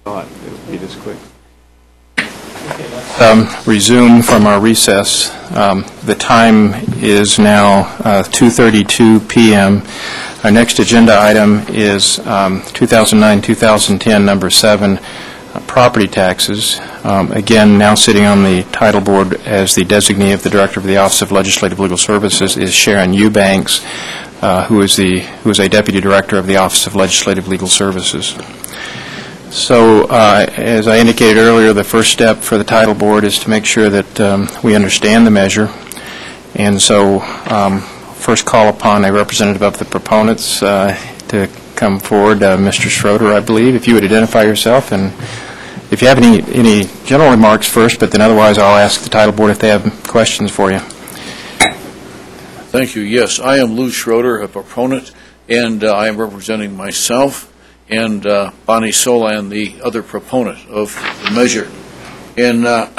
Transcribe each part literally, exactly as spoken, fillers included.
thought it would be this quick. Um, resume from our recess. Um, the time is now uh, two thirty-two p m Our next agenda item is um, two thousand nine two thousand ten, number seven, uh, property taxes. Um, again, now sitting on the title board as the designee of the Director of the Office of Legislative Legal Services is Sharon Eubanks, uh, who is the who is a Deputy Director of the Office of Legislative Legal Services. So, uh, as I indicated earlier, the first step for the title board is to make sure that um, we understand the measure. And so, um, first call upon a representative of the proponents uh, to come forward, uh, Mister Schroeder, I believe. If you would identify yourself, and if you have any, any general remarks first, but then otherwise I'll ask the title board if they have questions for you. Thank you. Yes, I am Lou Schroeder, a proponent, and uh, I am representing myself and uh, Bonnie Solan, the other proponent of the measure. And uh,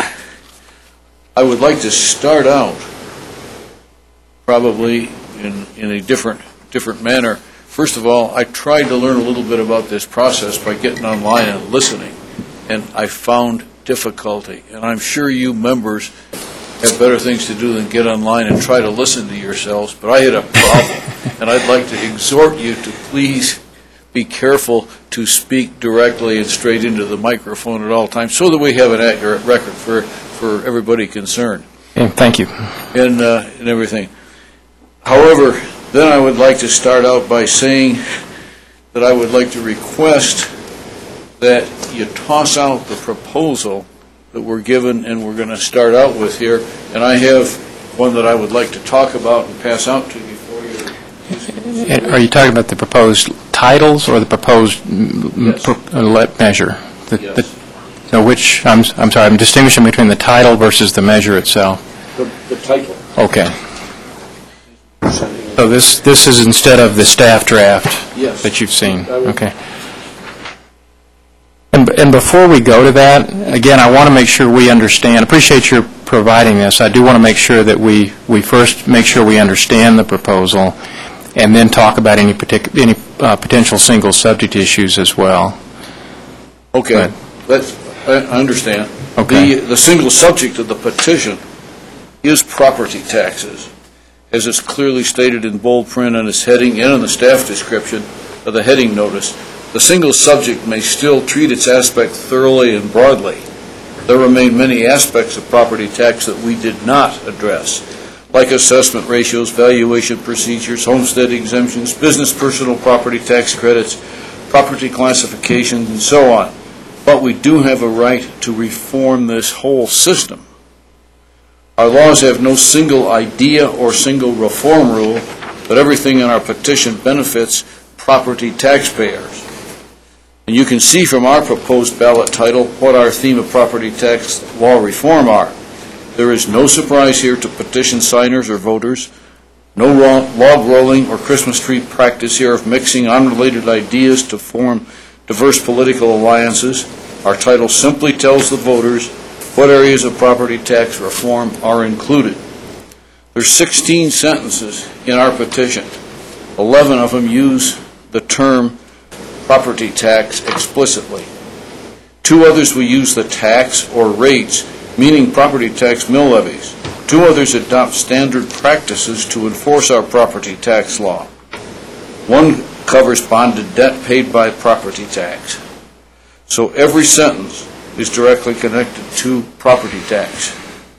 I would like to start out probably in, in a different, different manner. First of all, I tried to learn a little bit about this process by getting online and listening, and I found difficulty. And I'm sure you members have better things to do than get online and try to listen to yourselves, but I had a problem, and I'd like to exhort you to please be careful to speak directly and straight into the microphone at all times so that we have an accurate record for, for everybody concerned. Okay, thank you. And, uh, and everything. However, then I would like to start out by saying that I would like to request that you toss out the proposal that we're given and we're going to start out with here. And I have one that I would like to talk about and pass out to you for you. Are you talking about the proposed titles or the proposed Yes. pro uh, measure? The, Yes. the, so which, I'm, I'm sorry, I'm distinguishing between the title versus the measure itself. The, the title. Okay. So this, this is instead of the staff draft Yes. that you've seen? I would- Okay. And, and before we go to that, again, I want to make sure we understand, appreciate your providing this. I do want to make sure that we, we first make sure we understand the proposal and then talk about any, partic any uh, potential single subject issues as well. Okay. That's, I I understand. Okay. The, the single subject of the petition is property taxes, as is clearly stated in bold print on its heading and in the staff description of the heading notice. The single subject may still treat its aspect thoroughly and broadly. There remain many aspects of property tax that we did not address, like assessment ratios, valuation procedures, homestead exemptions, business personal property tax credits, property classifications, and so on. But we do have a right to reform this whole system. Our laws have no single idea or single reform rule, but everything in our petition benefits property taxpayers. And you can see from our proposed ballot title what our theme of property tax law reform are. There is no surprise here to petition signers or voters, no log rolling or Christmas tree practice here of mixing unrelated ideas to form diverse political alliances. Our title simply tells the voters what areas of property tax reform are included. There's sixteen sentences in our petition. eleven of them use the term property tax explicitly. Two others will use the tax or rates, meaning property tax mill levies. Two others adopt standard practices to enforce our property tax law. One covers bonded debt paid by property tax. So every sentence is directly connected to property tax.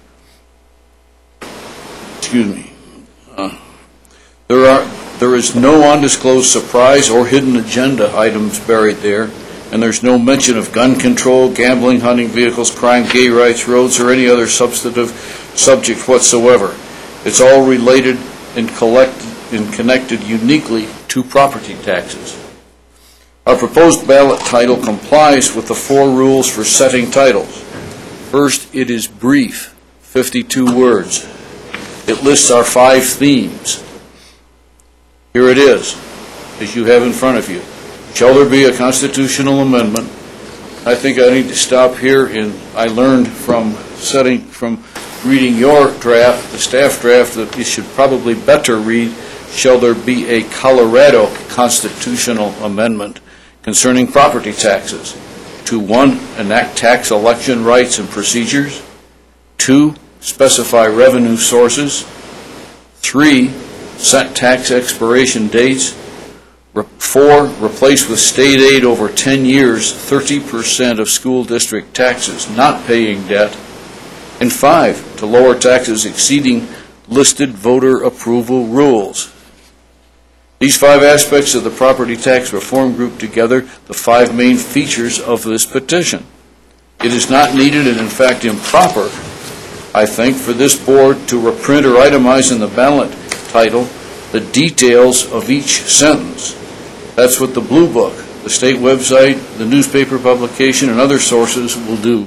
Excuse me. Uh, there are there is no undisclosed surprise or hidden agenda items buried there, and there's no mention of gun control, gambling, hunting vehicles, crime, gay rights, roads, or any other substantive subject whatsoever. It's all related and collected and connected uniquely to property taxes. Our proposed ballot title complies with the four rules for setting titles. First, it is brief, fifty-two words. It lists our five themes. Here it is, as you have in front of you. Shall there be a constitutional amendment? I think I need to stop here, and I learned from setting, from reading your draft, the staff draft, that you should probably better read, shall there be a Colorado constitutional amendment concerning property taxes to, one, enact tax election rights and procedures, two, specify revenue sources, three, set tax expiration dates, Re- four, replace with state aid over ten years thirty percent of school district taxes not paying debt, and five, to lower taxes exceeding listed voter approval rules. These five aspects of the property tax reform group together the five main features of this petition. It is not needed and in fact improper, I think, for this board to reprint or itemize in the ballot title the details of each sentence. That's what the Blue Book, the state website, the newspaper publication, and other sources will do.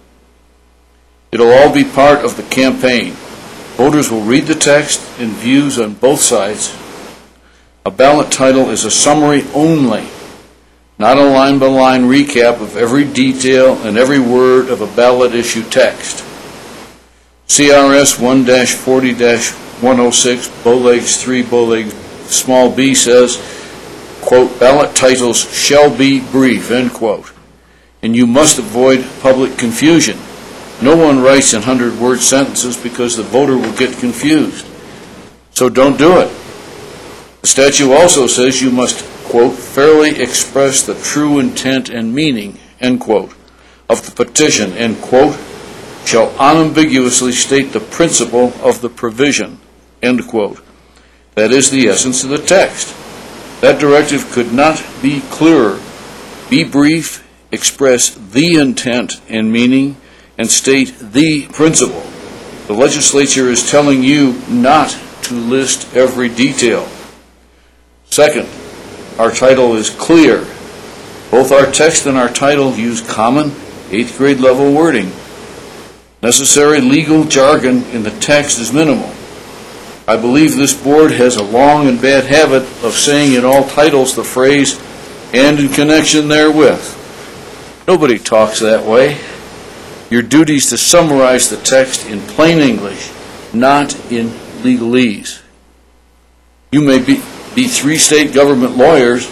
It'll all be part of the campaign. Voters will read the text and views on both sides. A ballot title is a summary only, not a line-by-line recap of every detail and every word of a ballot issue text. C R S one dash forty dash one oh six, Bowlegs three, Bowlegs small b says, quote, ballot titles shall be brief, end quote, and you must avoid public confusion. No one writes in hundred-word sentences because the voter will get confused. So don't do it. The statute also says you must, quote, fairly express the true intent and meaning, end quote, of the petition, end quote, shall unambiguously state the principle of the provision, end quote. That is the essence of the text. That directive could not be clearer. Be brief, express the intent and meaning, and state the principle. The legislature is telling you not to list every detail. Second, our title is clear. Both our text and our title use common eighth grade level wording. Necessary legal jargon in the text is minimal. I believe this board has a long and bad habit of saying in all titles the phrase, and in connection therewith. Nobody talks that way. Your duty is to summarize the text in plain English, not in legalese. You may be, be three state government lawyers,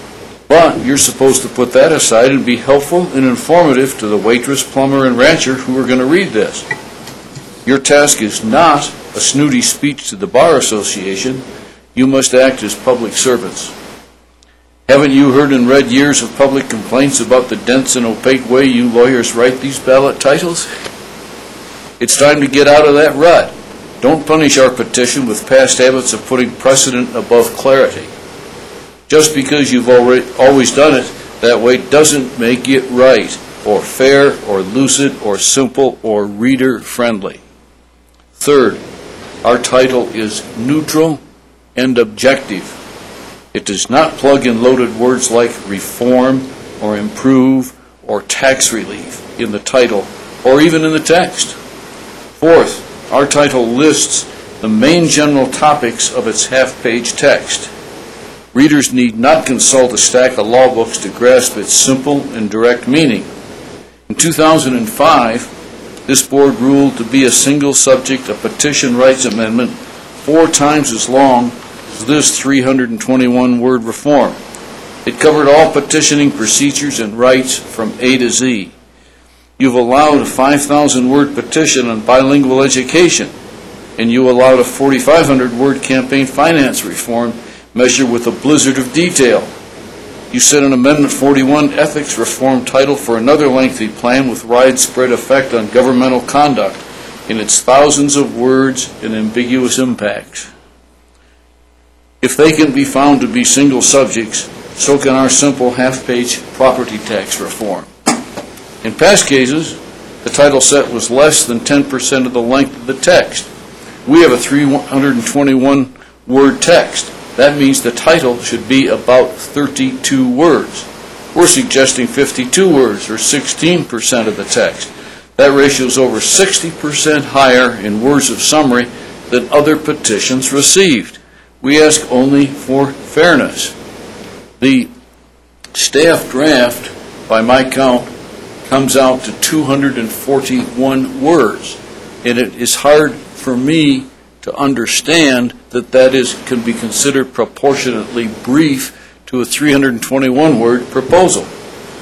but you're supposed to put that aside and be helpful and informative to the waitress, plumber, and rancher who are going to read this. Your task is not a snooty speech to the Bar Association. You must act as public servants. Haven't you heard and read years of public complaints about the dense and opaque way you lawyers write these ballot titles? It's time to get out of that rut. Don't punish our petition with past habits of putting precedent above clarity. Just because you've already, always done it that way doesn't make it right, or fair, or lucid, or simple, or reader-friendly. Third, our title is neutral and objective. It does not plug in loaded words like reform, or improve, or tax relief in the title, or even in the text. Fourth, our title lists the main general topics of its half-page text. Readers need not consult a stack of law books to grasp its simple and direct meaning. In two thousand five, this board ruled to be a single subject, a petition rights amendment, four times as long as this three hundred twenty-one word reform. It covered all petitioning procedures and rights from A to Z. You've allowed a five thousand word petition on bilingual education, and you allowed a forty-five hundred word campaign finance reform measure with a blizzard of detail. You set an Amendment forty-one ethics reform title for another lengthy plan with widespread effect on governmental conduct in its thousands of words and ambiguous impacts. If they can be found to be single subjects, so can our simple half-page property tax reform. In past cases, the title set was less than ten percent of the length of the text. We have a three hundred twenty-one word text. That means the title should be about thirty-two words. We're suggesting fifty-two words, or sixteen percent of the text. That ratio is over sixty percent higher in words of summary than other petitions received. We ask only for fairness. The staff draft, by my count, comes out to two hundred forty-one words, and it is hard for me to understand that that is can be considered proportionately brief to a three hundred twenty-one word proposal.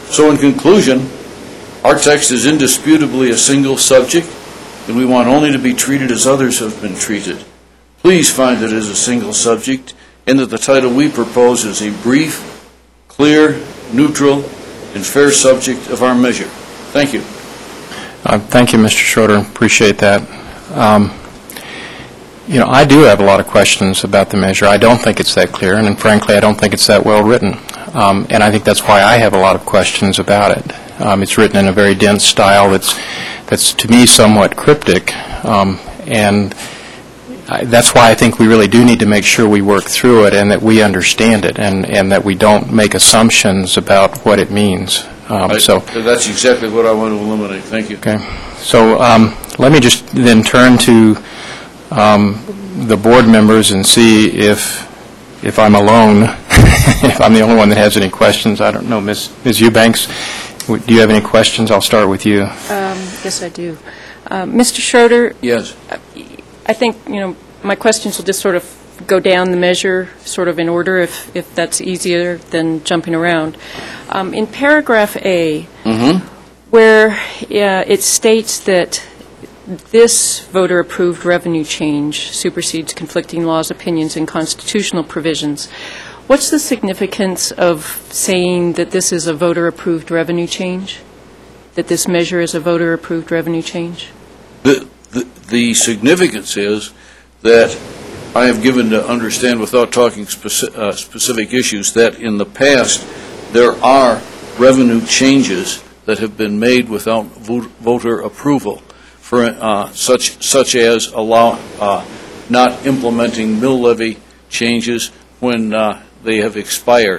So in conclusion, our text is indisputably a single subject, and we want only to be treated as others have been treated. Please find it as a single subject, and that the title we propose is a brief, clear, neutral, and fair subject of our measure. Thank you. Uh, Thank you, Mister Schroeder. Appreciate that. Um, You know, I do have a lot of questions about the measure. I don't think it's that clear, and frankly, I don't think it's that well written. Um, And I think that's why I have a lot of questions about it. Um, It's written in a very dense style that's, that's to me, somewhat cryptic, um, and I- that's why I think we really do need to make sure we work through it and that we understand it, and, and that we don't make assumptions about what it means. Um, I- So. That's exactly what I want to eliminate. Thank you. Okay. So um, let me just then turn to um, the board members and see if, if I'm alone, if I'm the only one that has any questions. I don't know, Miz Miz Eubanks, w- do you have any questions? I'll start with you. Um, Yes, I do. Uh, Mister Schroeder, Yes. I think, you know, my questions will just sort of go down the measure, sort of in order, if, if that's easier than jumping around. Um, In paragraph A, where uh, it states that this voter-approved revenue change supersedes conflicting laws, opinions, and constitutional provisions, what's the significance of saying that this is a voter-approved revenue change? That this measure is a voter-approved revenue change? The, the, the significance is that I have given to understand, without talking speci- uh, specific issues, that in the past, there are revenue changes that have been made without vo- voter approval, for uh, such such as allow uh, not implementing mill levy changes when uh, they have expired.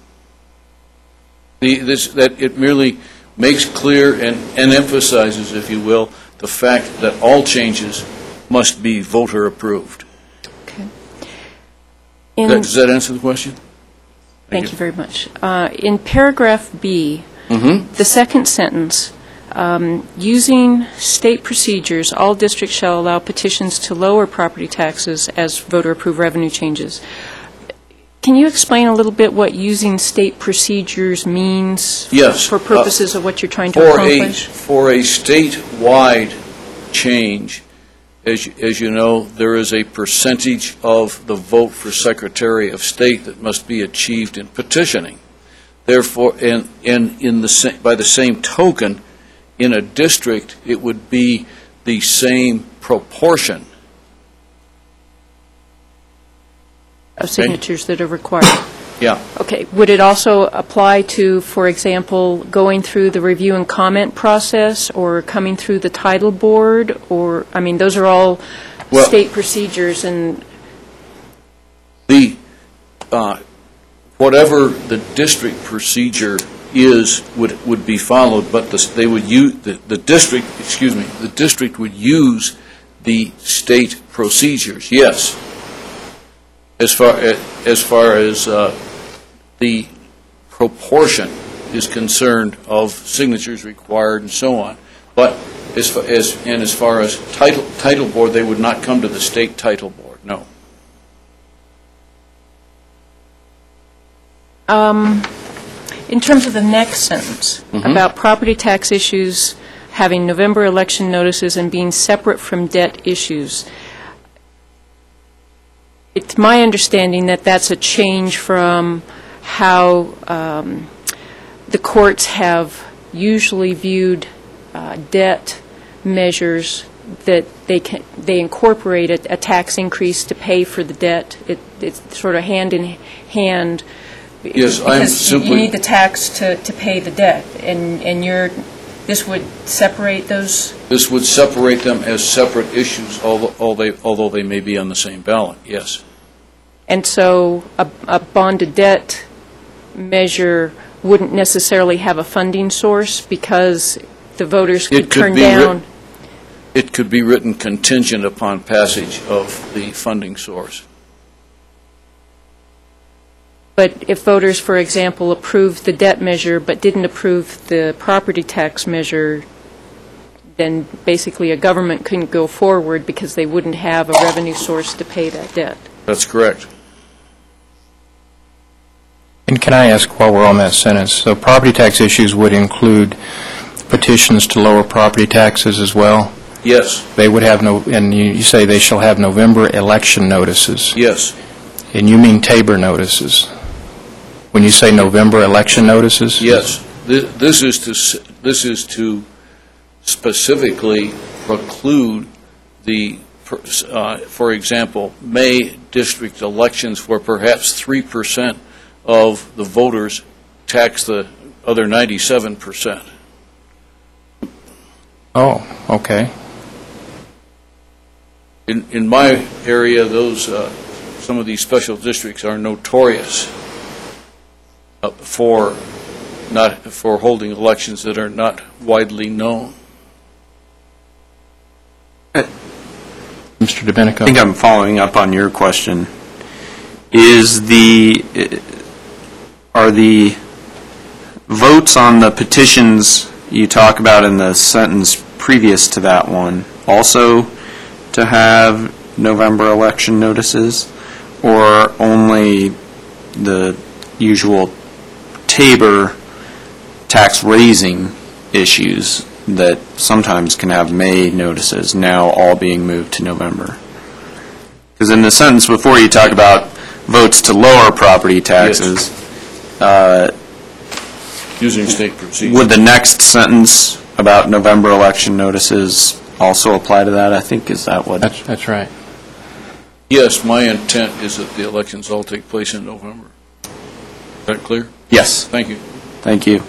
The, this, that it merely makes clear and, and emphasizes, if you will, the fact that all changes must be voter approved. Okay. That, In- does that answer the question? Thank you very much. Uh, In paragraph B, Mm-hmm. the second sentence, um, using state procedures, all districts shall allow petitions to lower property taxes as voter-approved revenue changes. Can you explain a little bit what using state procedures means? Yes. For purposes of what you're trying to For a, accomplish? for a statewide change, as, you- as you know, there is a percentage of the vote for Secretary of State that must be achieved in petitioning. Therefore, and, and in the, sa- by the same token, in a district, it would be the same proportion. Of signatures that are required? Yeah. Okay. Would it also apply to, for example, going through the review and comment process, or coming through the title board, or, I mean, those are all Well- state procedures, and, The, uh, whatever the district procedure is, would, would be followed, but the, they would use, the, the district, excuse me, the district would use the state procedures, yes. As far, as far as uh, the proportion is concerned of signatures required and so on. But as, fa- as, and as far as title, title board, they would not come to the state title board, no. um, in terms of the next sentence, about property tax issues having November election notices and being separate from debt issues, it's my understanding that that's a change from how um, the courts have usually viewed uh, debt measures, that they can, they incorporate a, a tax increase to pay for the debt. It, it's sort of hand in hand. Yes, I am Because you- simply- you need the tax to, to pay the debt, and, and you're, this would separate those? This would separate them as separate issues, although, although they, although they may be on the same ballot, yes. And so a, a bonded debt measure wouldn't necessarily have a funding source, because the voters It could could turn be writ- down? It could be written contingent upon passage of the funding source. But if voters, for example, approved the debt measure but didn't approve the property tax measure, then basically a government couldn't go forward because they wouldn't have a revenue source to pay that debt. That's correct. And can I ask, while we're on that sentence, so property tax issues would include petitions to lower property taxes as well? Yes, They would have no, and you you say they shall have November election notices, yes, and you mean Tabor notices? When you say November election notices? yes. Thi- This is to, s- this is to specifically preclude the, per- uh, for example, May district elections where perhaps three percent of the voters tax the other ninety-seven percent. Oh, okay. In, in my area, those, uh, some of these special districts are notorious uh, for not, for holding elections that are not widely known. Mister Domenico? I think I'm following up on your question. Is the, are the votes on the petitions you talk about in the sentence previous to that one also to have November election notices, or only the usual Tabor tax raising issues that sometimes can have May notices, now all being moved to November? Because in the sentence before, you talk about votes to lower property taxes. Uh, Using state procedure. Would the next sentence about November election notices also apply to that? I think, is that what? That's, that's right. Yes, my intent is that the elections all take place in November. Is that clear? Yes. Thank you. Thank you.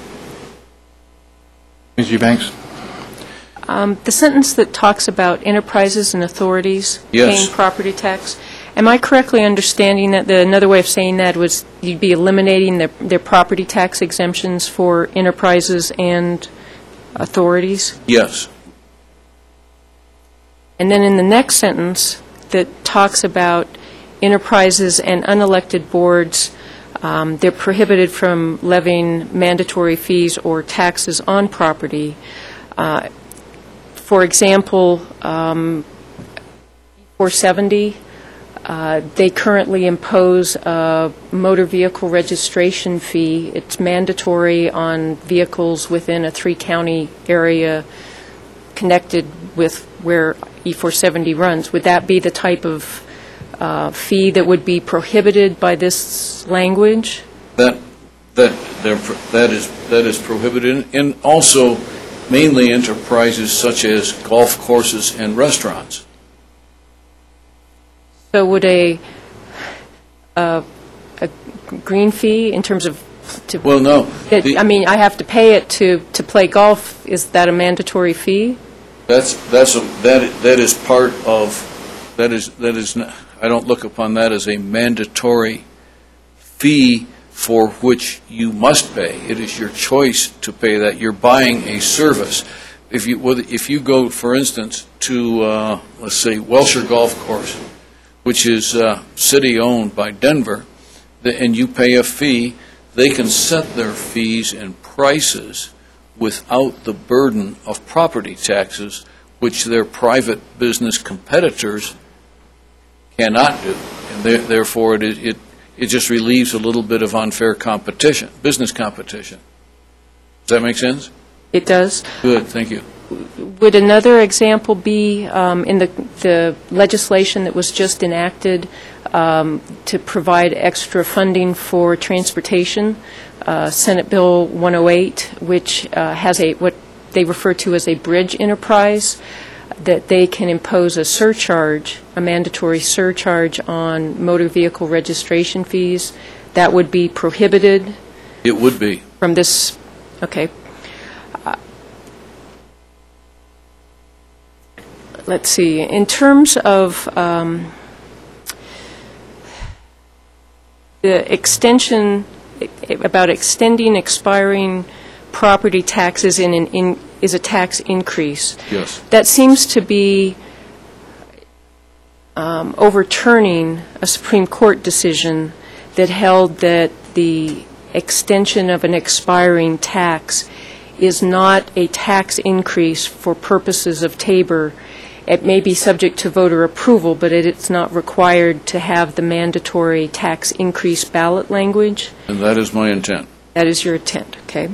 Miz Eubanks? Um, The sentence that talks about enterprises and authorities Yes. paying property tax, am I correctly understanding that, the another way of saying that was you'd be eliminating their, their property tax exemptions for enterprises and authorities? Yes, And then in the next sentence that talks about enterprises and unelected boards, um, they're prohibited from levying mandatory fees or taxes on property. Uh, For example, um, four seventy, uh, they currently impose a motor vehicle registration fee. It's mandatory on vehicles within a three-county area connected with where E four seventy runs. Would that be the type of uh, fee that would be prohibited by this language? that, that, they're pro- that is, that is prohibited, and also mainly enterprises such as golf courses and restaurants. So would a, a, a green fee in terms of, to, Well, no. it- the- I mean, I have to pay it to, to play golf, is that a mandatory fee? That's, that's, a- that, that is part of, that is, that is, not- I don't look upon that as a mandatory fee for which you must pay. It is your choice to pay that. You're buying a service. If you, whether- if you go, for instance, to, uh, let's say, Welshire Golf Course, which is uh, city-owned by Denver, the- and you pay a fee, they can set their fees and prices without the burden of property taxes, which their private business competitors cannot do. And there- therefore, it, it, it just relieves a little bit of unfair competition, business competition. Does that make sense? It does. Good, thank you. Would another example be um, in the, the legislation that was just enacted um, to provide extra funding for transportation, uh, Senate Bill one oh eight, which uh, has a, what they refer to as a bridge enterprise, that they can impose a surcharge, a mandatory surcharge on motor vehicle registration fees. That would be prohibited It would be. from this, okay. Uh, Let's see, in terms of um, the extension, about extending expiring property taxes in an, in, is a tax increase. Yes. That seems to be um, overturning a Supreme Court decision that held that the extension of an expiring tax is not a tax increase for purposes of Tabor, it may be subject to voter approval, but it- it's not required to have the mandatory tax increase ballot language. And that is my intent. That is your intent, okay?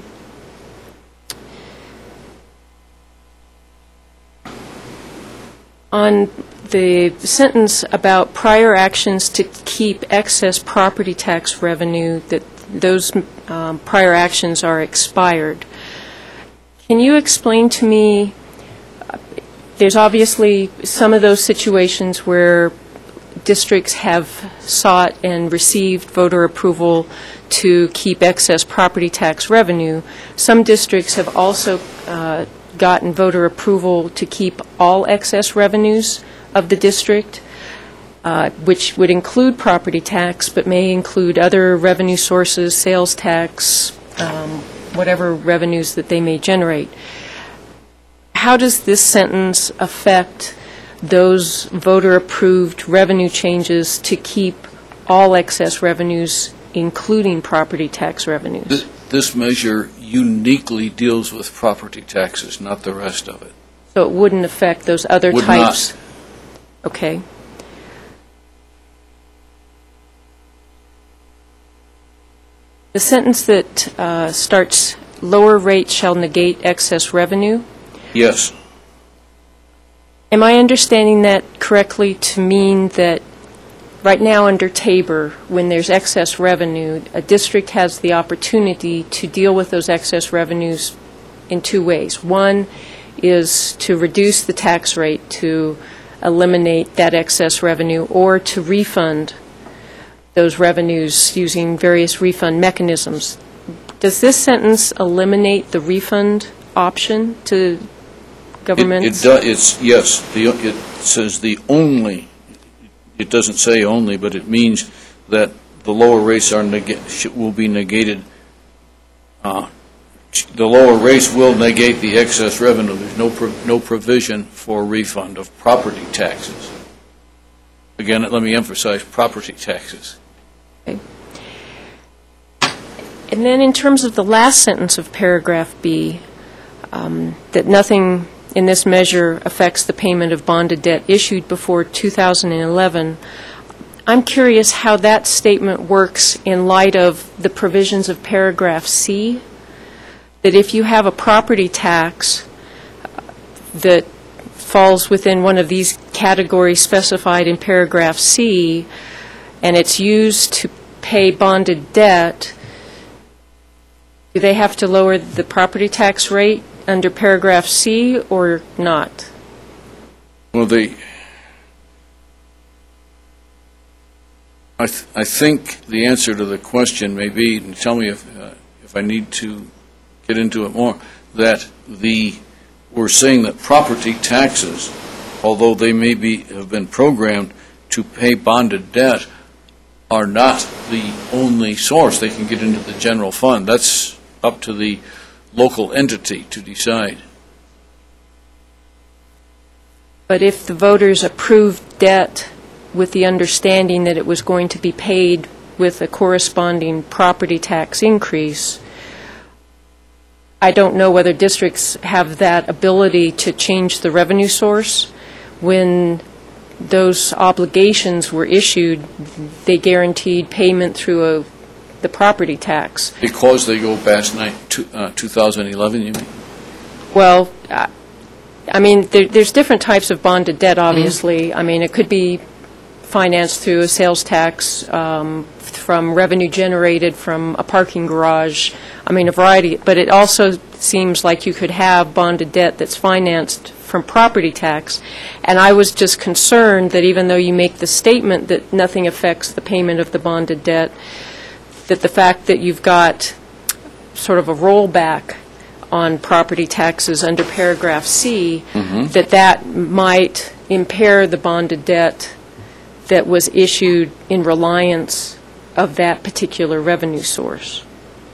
On the sentence about prior actions to keep excess property tax revenue, that those um, prior actions are expired, can you explain to me, uh, there's obviously some of those situations where districts have sought and received voter approval to keep excess property tax revenue. Some districts have also uh, gotten voter approval to keep all excess revenues of the district, uh, which would include property tax, but may include other revenue sources, sales tax, um, whatever revenues that they may generate. How does this sentence affect those voter-approved revenue changes to keep all excess revenues, including property tax revenues? Th- This measure uniquely deals with property taxes, not the rest of it. So it wouldn't affect those other Would types? not. Okay. The sentence that uh, starts, "Lower rates shall negate excess revenue," Yes. am I understanding that correctly to mean that right now under Tabor, when there's excess revenue, a district has the opportunity to deal with those excess revenues in two ways? One is to reduce the tax rate to eliminate that excess revenue, or to refund those revenues using various refund mechanisms. Does this sentence eliminate the refund option to It- governments? It does, it's, yes, the, it says the only, it doesn't say only, but it means that the lower rates are, nega- sh- will be negated. Uh, The lower rates will negate the excess revenue. There's no, pro- no provision for refund of property taxes. Again, let me emphasize, property taxes. And then in terms of the last sentence of paragraph B, um, that nothing in this measure affects the payment of bonded debt issued before two thousand eleven, I'm curious how that statement works in light of the provisions of paragraph C, that if you have a property tax that falls within one of these categories specified in paragraph C, and it's used to pay bonded debt, do they have to lower the property tax rate under paragraph C or not? Well, they, I, th- I think the answer to the question may be, and tell me if, uh, if I need to get into it more, that the, we're saying that property taxes, although they may be, have been programmed to pay bonded debt, are not the only source. They can get into the general fund. That's up to the local entity to decide. But if the voters approved debt with the understanding that it was going to be paid with a corresponding property tax increase, I don't know whether districts have that ability to change the revenue source. When those obligations were issued, they guaranteed payment through a, the property tax. Because they go past nine, two, uh, two thousand eleven, you mean? Well, I I mean, there, there's different types of bonded debt, obviously. I mean, it could be financed through a sales tax, um, from revenue generated from a parking garage. I mean, a variety, but it also seems like you could have bonded debt that's financed from property tax. And I was just concerned that even though you make the statement that nothing affects the payment of the bonded debt, that the fact that you've got sort of a rollback on property taxes under paragraph C, that that might impair the bonded debt that was issued in reliance of that particular revenue source.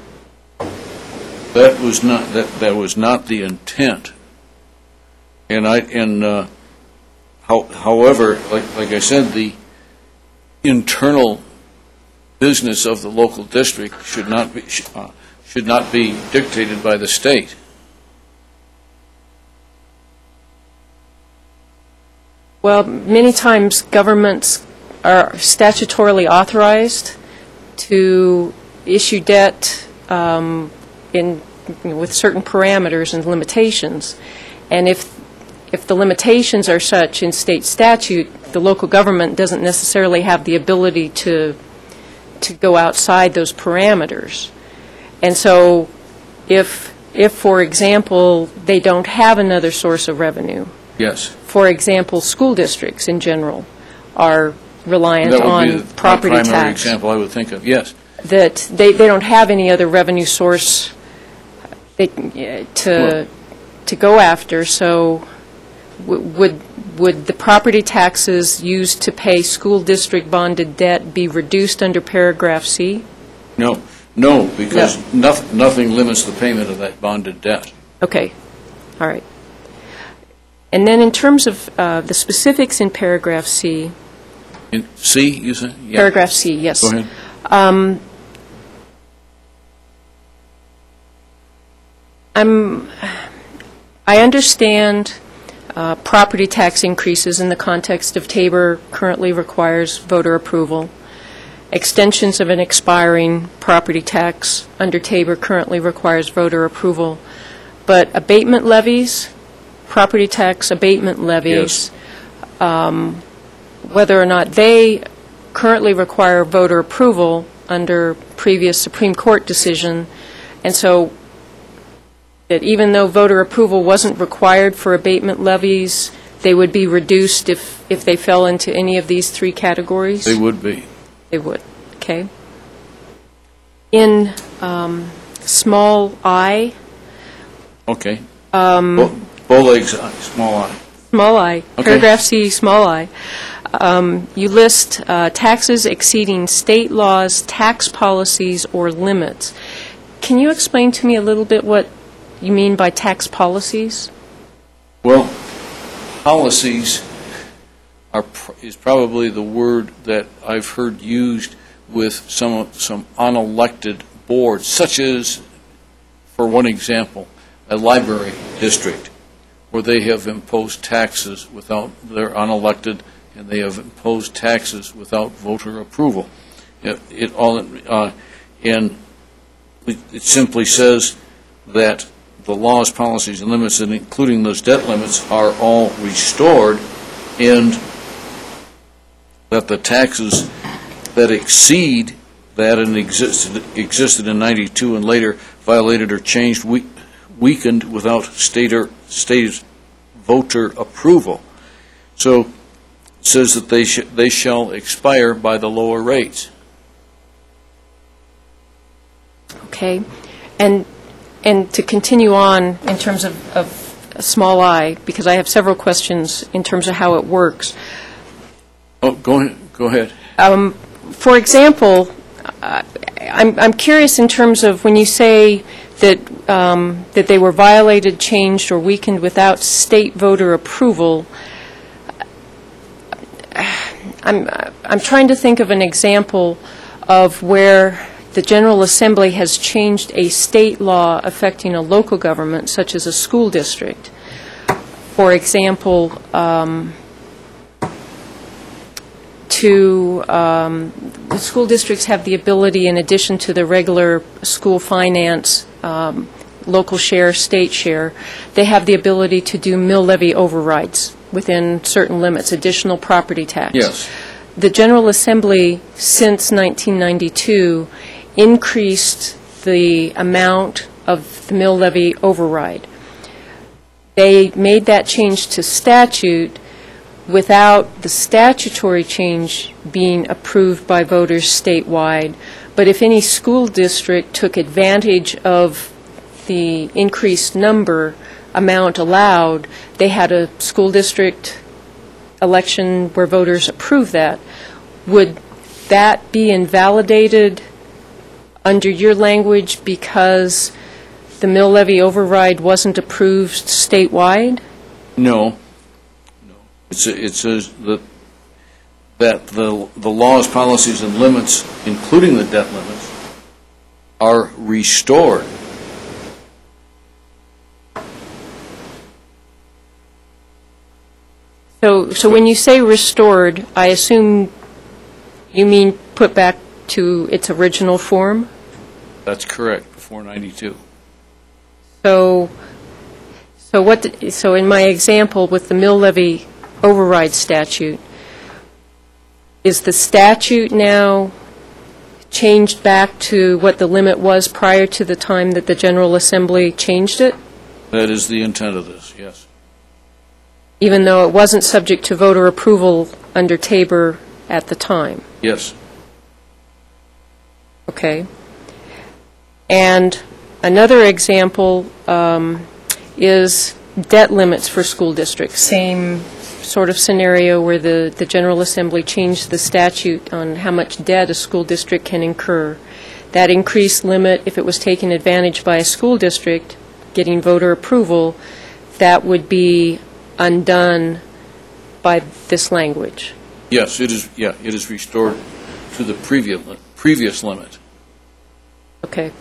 That was not, that, that was not the intent. And I, and, uh, how, however, like, like I said, the internal business of the local district should not be, sh- uh, should not be dictated by the state. Well, many times governments are statutorily authorized to issue debt um, in, you know, with certain parameters and limitations. And if, if the limitations are such in state statute, the local government doesn't necessarily have the ability to, to go outside those parameters. And so if, if, for example, they don't have another source of revenue, Yes. for example, school districts in general are reliant That would on be the property primary tax. example I would think of, yes. That they, they don't have any other revenue source they, uh, to, to go after, so w- would, would the property taxes used to pay school district bonded debt be reduced under paragraph C? No, no, because noth- nothing limits the payment of that bonded debt. Okay, all right. And then in terms of uh, the specifics in paragraph C, In C, you said? Yeah. paragraph C, yes. Go ahead. Um, I'm, I understand uh, property tax increases in the context of Tabor currently requires voter approval. Extensions of an expiring property tax under Tabor currently requires voter approval. But abatement levies, property tax abatement levies, um, whether or not they currently require voter approval under previous Supreme Court decision, and so that even though voter approval wasn't required for abatement levies, they would be reduced if, if they fell into any of these three categories? They would be. They would, okay. In um, small I, Okay. Bo- Bowlegs, uh, small I. small I, Okay. paragraph C, small I, um, you list uh, taxes exceeding state laws, tax policies, or limits. Can you explain to me a little bit what you mean by tax policies? Well, policies are, pr- is probably the word that I've heard used with some, some unelected boards, such as, for one example, a library district, where they have imposed taxes without, they're unelected, and they have imposed taxes without voter approval. It, it all, uh, and it it simply says that the laws, policies, and limits, and including those debt limits, are all restored, and that the taxes that exceed that and existed, existed in ninety-two and later violated or changed, we, weakened without state or state voter approval. So it says that they sh- they shall expire by the lower rates. Okay. And, and to continue on in terms of, of small I, because I have several questions in terms of how it works. Oh, go ahead. Go ahead. Um, For example, uh, I'm I'm curious in terms of when you say that um, that they were violated, changed, or weakened without state voter approval. I'm I'm trying to think of an example of where the General Assembly has changed a state law affecting a local government, such as a school district. For example, um, to, um, the school districts have the ability, in addition to the regular school finance, um, local share, state share, they have the ability to do mill levy overrides within certain limits, additional property tax. Yes. The General Assembly, since nineteen ninety-two, increased the amount of the mill levy override. They made that change to statute without the statutory change being approved by voters statewide. But if any school district took advantage of the increased number amount allowed, they had a school district election where voters approved that. Would that be invalidated under your language because the mill levy override wasn't approved statewide? No. No. It's, it says that, that the, the laws, policies, and limits, including the debt limits, are restored. So, so when you say restored, I assume you mean put back to its original form? That's correct, before ninety-two. So, so what, d- so in my example with the mill levy override statute, is the statute now changed back to what the limit was prior to the time that the General Assembly changed it, That is the intent of this, yes. even though it wasn't subject to voter approval under Tabor at the time? Yes. Okay. And another example um, is debt limits for school districts. Same sort of scenario where the, the General Assembly changed the statute on how much debt a school district can incur. That increased limit, if it was taken advantage by a school district getting voter approval, that would be undone by this language. Yes, it is, yeah, it is restored to the previous, previous limit. Okay.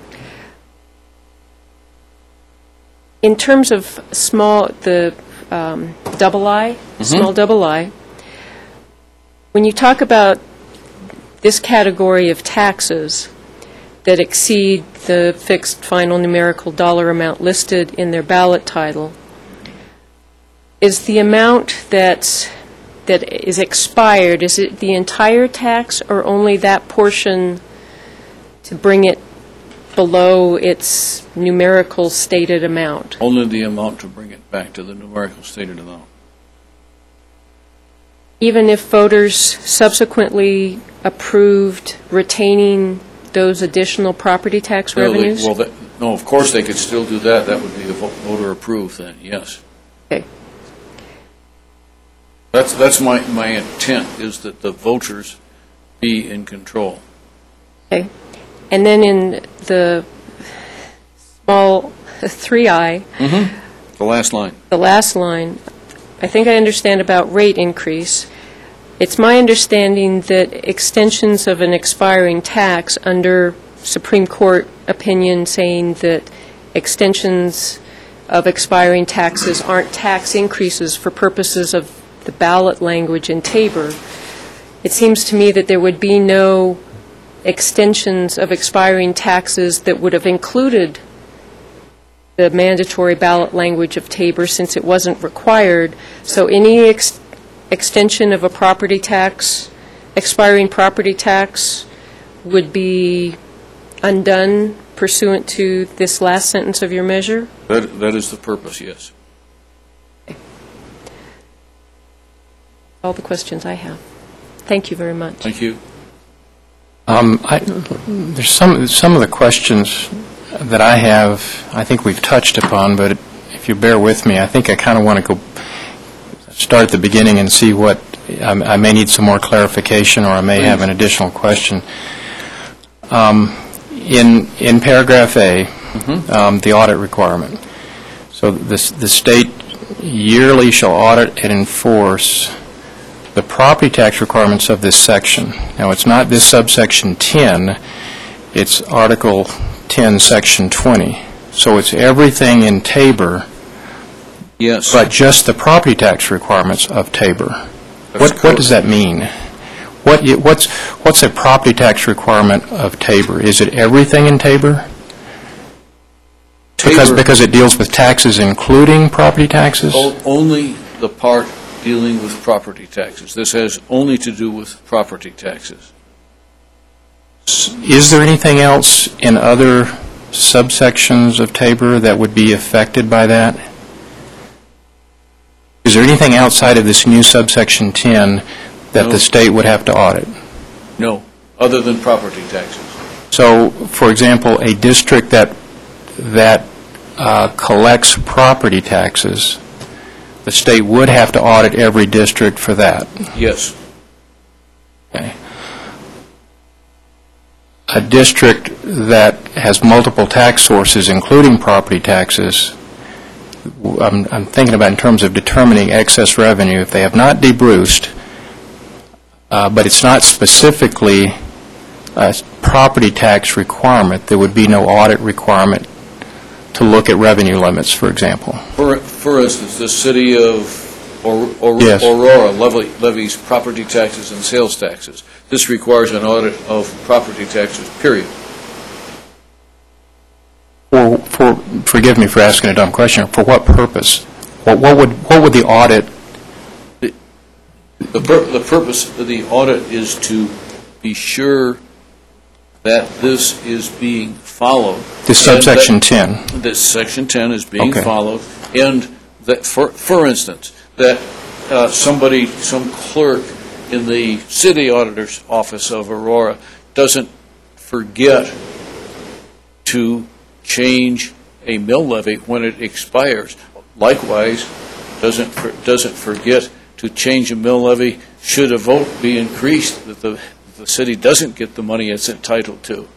In terms of small, the um, double I, small double I, when you talk about this category of taxes that exceed the fixed final numerical dollar amount listed in their ballot title, is the amount that's, that is expired, is it the entire tax or only that portion to bring it below its numerical stated amount? Only the amount to bring it back to the numerical stated amount. Even if voters subsequently approved retaining those additional property tax No, they- revenues? Well, that- no, of course they could still do that. That would be a vo- voter approved then, yes. Okay. That's, that's my, my intent, is that the voters be in control. Okay. And then in the small three I, The last line. the last line, I think I understand about rate increase. It's my understanding that extensions of an expiring tax under Supreme Court opinion saying that extensions of expiring taxes aren't tax increases for purposes of the ballot language in Tabor, it seems to me that there would be no extensions of expiring taxes that would have included the mandatory ballot language of Tabor since it wasn't required. So any ex- extension of a property tax, expiring property tax, would be undone pursuant to this last sentence of your measure? That, that is the purpose, yes. All the questions I have. Thank you very much. Thank you. Um, I, there's some, some of the questions that I have, I think we've touched upon, but if you bear with me, I think I kind of want to go start at the beginning and see what, I, I may need some more clarification, or I may have an additional question. Um, in, in paragraph A, um, the audit requirement. So this, the state yearly shall audit and enforce the property tax requirements of this section. Now, it's not this subsection ten, it's Article ten, Section twenty. So it's everything in Tabor, Yes. but just the property tax requirements of Tabor. That's What, what correct. does that mean? What, y- what's, what's a property tax requirement of Tabor? Is it everything in Tabor? Because, Tabor- because it deals with taxes including property taxes? O- Only the part dealing with property taxes. This has only to do with property taxes. Is there anything else in other subsections of Tabor that would be affected by that? Is there anything outside of this new subsection ten that No. the state would have to audit? No, other than property taxes. So, for example, a district that, that uh, collects property taxes, the state would have to audit every district for that. Yes. Okay. A district that has multiple tax sources, including property taxes, w- I'm I'm thinking about in terms of determining excess revenue, if they have not debruced, uh, but it's not specifically a s- property tax requirement, there would be no audit requirement to look at revenue limits, for example. For, for instance, the city of or or Yes. Aurora levy- levies property taxes and sales taxes. This requires an audit of property taxes, period. For, for, forgive me for asking a dumb question, for what purpose? What what would, what would the audit, The pur- the purpose of the audit is to be sure that this is being followed. this And that- subsection ten? That Section ten is being Okay. followed, and that, for for instance, that uh, somebody, some clerk in the city auditor's office of Aurora doesn't forget to change a mill levy when it expires. Likewise, doesn't for- doesn't forget to change a mill levy should a vote be increased that the the city doesn't get the money it's entitled to.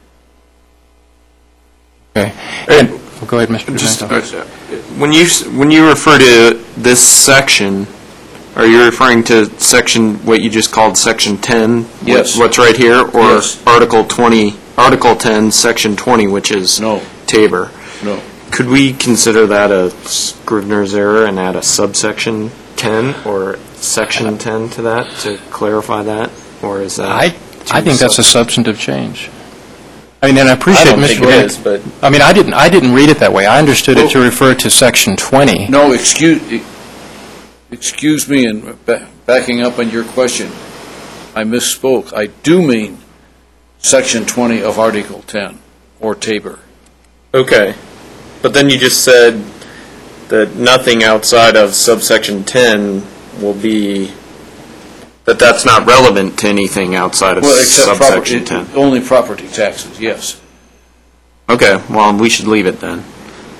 Okay. And, well, go ahead, Mister Just, DeVento. uh, when you, s- when you refer to this section, are you referring to section, what you just called section ten? What- Yes. What's right here? Or Yes. Article twenty, Article ten, section twenty, which is No. Tabor? No. Could we consider that a Scrivener's error and add a subsection ten or section ten to that to clarify that? Or is that? I, I think that's a substantive change. I mean, and I I appreciate don't Mister think it DeVento. is, but I mean, I didn't, I didn't read it that way. I understood it to refer to section twenty. No, excuse, excuse me, and ba- backing up on your question, I misspoke. I do mean Section twenty of Article ten, or Tabor. Okay. But then you just said that nothing outside of subsection ten will be, that that's not relevant to anything outside of Well, except subsection property, ten. only property taxes, yes. Okay, well, we should leave it then.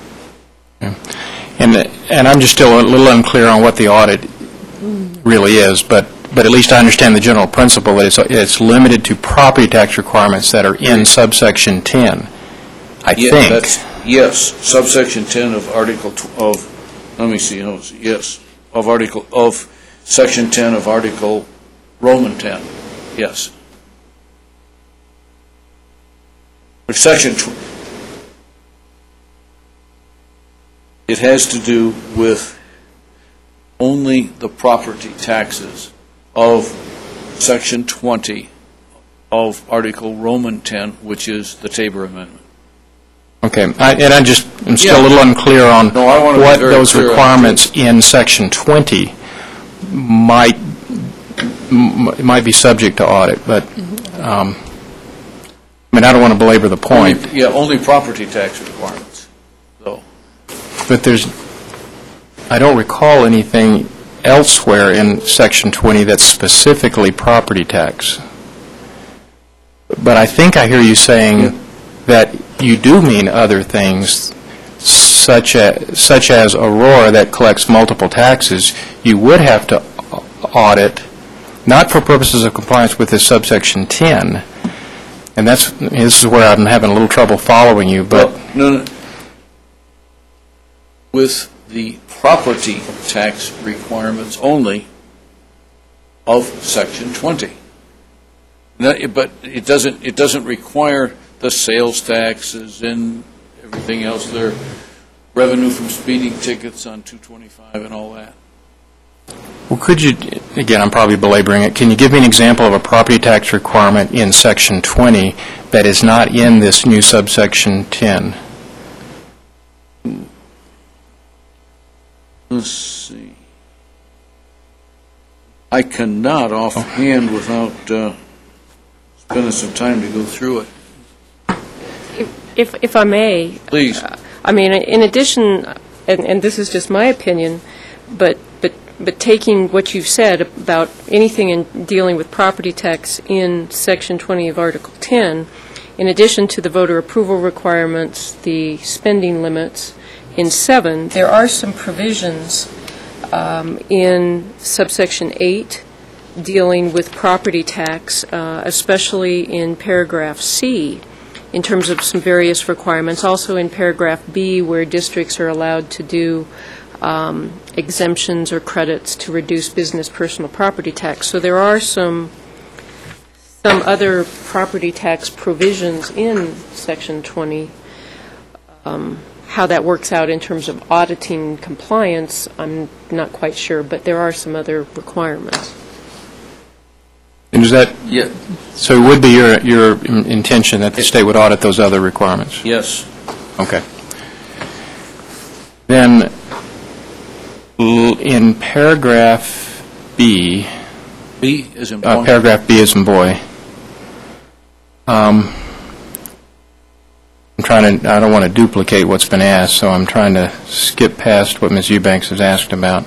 And, and I'm just still a little unclear on what the audit really is, but, but at least I understand the general principle that it's, it's limited to property tax requirements that are in subsection ten, I Yeah, think. that's- Yes, subsection ten of Article tw- of, let me see, how it's- yes, of Article, of Section ten of Article Roman ten, yes. But Section, tw- it has to do with only the property taxes of Section twenty of Article Roman ten, which is the Tabor Amendment. Okay, I- and I just, I'm still a Yeah. little unclear on No, I wanna be what very those clear on requirements in section twenty might, m- might be subject to audit, but, um, I mean, I don't want to belabor the point, Only- Yeah, only property tax requirements, though. but there's, I don't recall anything elsewhere in section twenty that's specifically property tax. But I think I hear you saying that you do mean other things, such as, such as Aurora that collects multiple taxes, you would have to audit, not for purposes of compliance with this subsection ten, and that's, this is where I'm having a little trouble following you, but, Well, no, no. With the property tax requirements only of Section twenty. No, it- But it doesn't, it doesn't require the sales taxes and everything else, their revenue from speeding tickets on two twenty-five and all that. well, could you, again, I'm probably belaboring it, can you give me an example of a property tax requirement in section twenty that is not in this new subsection ten? Let's see. I cannot offhand without uh, spending some time to go through it. If, if I may, Please. I mean, in addition, and, and this is just my opinion, but, but, but taking what you've said about anything in dealing with property tax in Section twenty of Article ten, in addition to the voter approval requirements, the spending limits, in seven, there are some provisions um, in subsection eight dealing with property tax, uh, especially in paragraph C, in terms of some various requirements. Also in paragraph B, where districts are allowed to do um, exemptions or credits to reduce business personal property tax. So there are some, some other property tax provisions in Section twenty um, how that works out in terms of auditing compliance, I'm not quite sure, but there are some other requirements. And is that, Yeah. so it would be your, your intention that the state would audit those other requirements? Yes. Okay. Then, l- in paragraph B, B is in uh, point. paragraph B as in boy, um, I'm trying to, I don't want to duplicate what's been asked, so I'm trying to skip past what Miz Eubanks has asked about.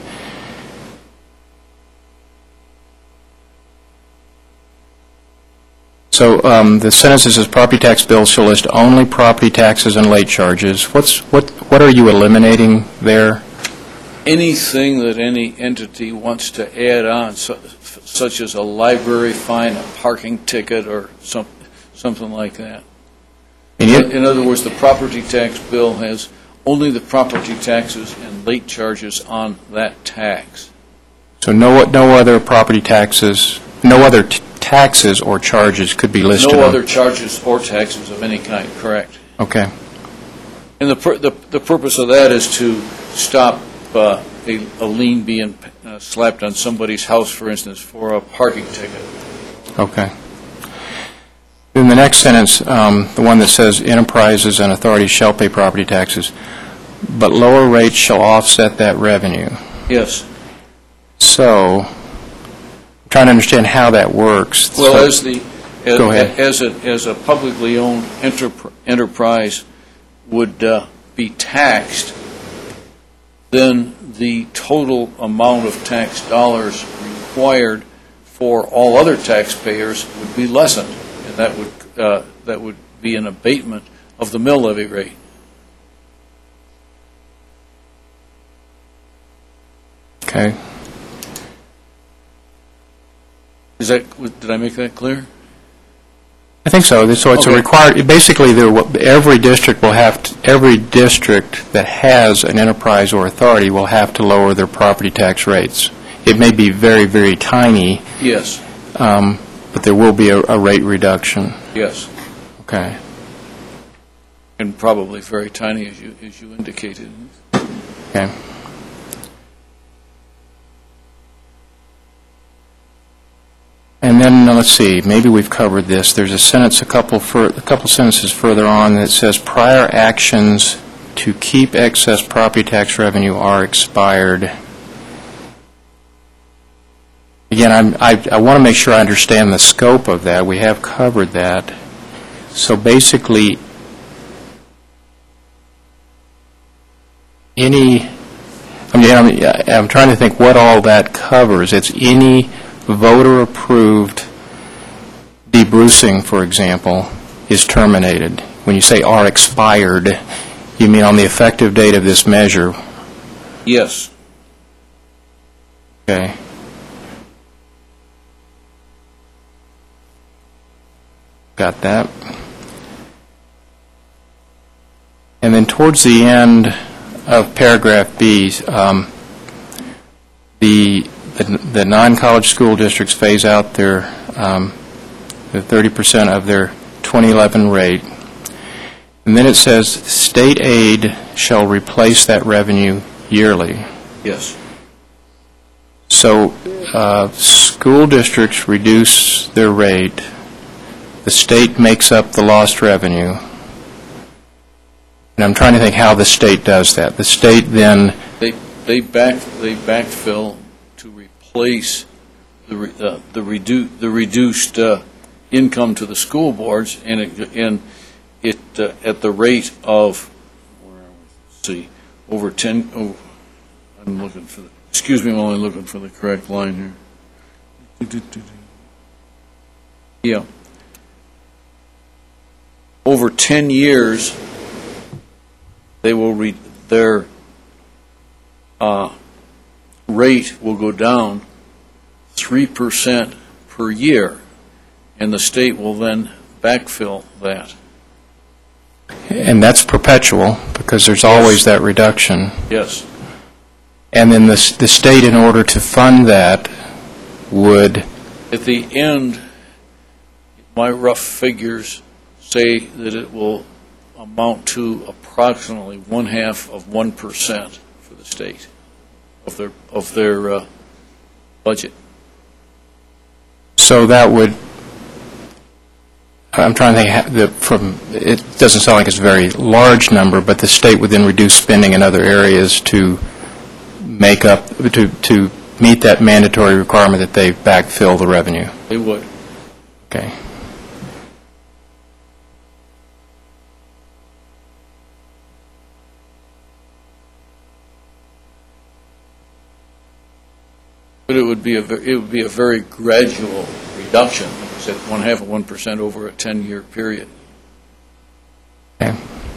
So um, the sentence that says property tax bills shall list only property taxes and late charges. What's, what, what are you eliminating there? Anything that any entity wants to add on, su- such as a library fine, a parking ticket, or some, something like that. And you- In other words, the property tax bill has only the property taxes and late charges on that tax. So no, no other property taxes, no other t- taxes or charges could be listed No on- other charges or taxes of any kind, correct. Okay. And the, pur- the, the purpose of that is to stop uh, a, a lien being uh, slapped on somebody's house, for instance, for a parking ticket. Okay. In the next sentence, um, the one that says enterprises and authorities shall pay property taxes, but lower rates shall offset that revenue. Yes. So, I'm trying to understand how that works. Well, So- as the, as, Go ahead. as a, as a publicly owned enterpr- enterprise would uh, be taxed, then the total amount of tax dollars required for all other taxpayers would be lessened, and that would, uh, that would be an abatement of the mill levy rate. Okay. Is that, did I make that clear? I think so. So it's a Okay. required, basically, there, will- every district will have, to- every district that has an enterprise or authority will have to lower their property tax rates. It may be very, very tiny, Yes, um, but there will be a, a rate reduction. yes, Okay. and probably very tiny, as you, as you indicated. Okay. And then, uh, let's see, maybe we've covered this. There's a sentence, a couple, fur- a couple sentences further on that says prior actions to keep excess property tax revenue are expired. Again, I'm, I, I want to make sure I understand the scope of that. We have covered that. So basically, any, I mean, I'm, I'm trying to think what all that covers. It's any voter-approved debrucing, for example, is terminated. When you say are expired, you mean on the effective date of this measure. Yes, Okay. Got that. And then towards the end of paragraph B, um, the, the the non-college school districts phase out their, um, the thirty percent of their twenty eleven rate. And then it says, state aid shall replace that revenue yearly. yes, So, uh, school districts reduce their rate, the state makes up the lost revenue, and I'm trying to think how the state does that. The state then, they, they back, they backfill to replace the, re- uh, the redu, the reduced uh, income to the school boards, and it, and it, uh, at the rate of, where are we? Let's see, over ten, oh, I'm looking for, the excuse me, I'm only looking for the correct line here. Yeah. Over ten years, they will re, their uh, rate will go down three percent per year, and the state will then backfill that. and that's perpetual, because there's always that reduction. Yes, And then the, s- the state, in order to fund that, would, at the end, my rough figures say that it will amount to approximately approximately one-half of one percent for the state of their, of their uh, budget. So that would, I'm trying to think, ha- the- from, it doesn't sound like it's a very large number, but the state would then reduce spending in other areas to make up, to, to meet that mandatory requirement that they backfill the revenue. They would. Okay. But it would be a, ve- it would be a very gradual reduction, it's at one-half of one percent over a ten-year period. Okay.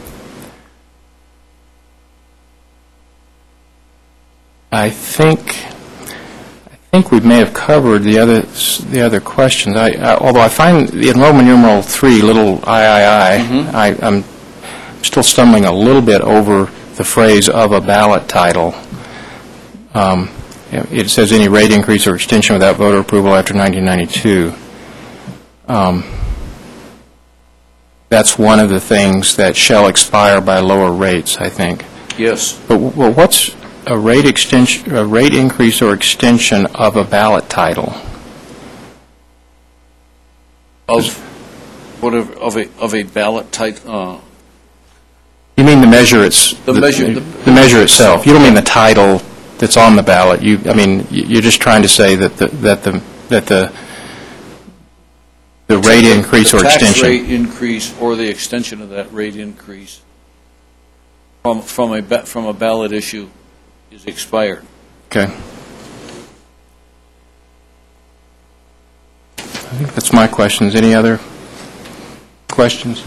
I think, I think we may have covered the other, the other questions. I, I- although I find the Roman numeral three, little I, I, I, I, I'm still stumbling a little bit over the phrase "of a ballot title." Um, It says any rate increase or extension without voter approval after nineteen ninety-two. Um, That's one of the things that shall expire by lower rates, I think. Yes. But w- well, what's a rate extension, a rate increase or extension of a ballot title? Of, whatever, of a, of a ballot type, uh, You mean the measure, it's... The measure- the- The measure itself. You don't mean the title that's on the ballot. You, I mean, y- you're just trying to say that the, that the, that the, the rate increase or The tax extension. rate increase or the extension of that rate increase from, from a, ba- from a ballot issue is expired. Okay. I think that's my questions. Any other questions?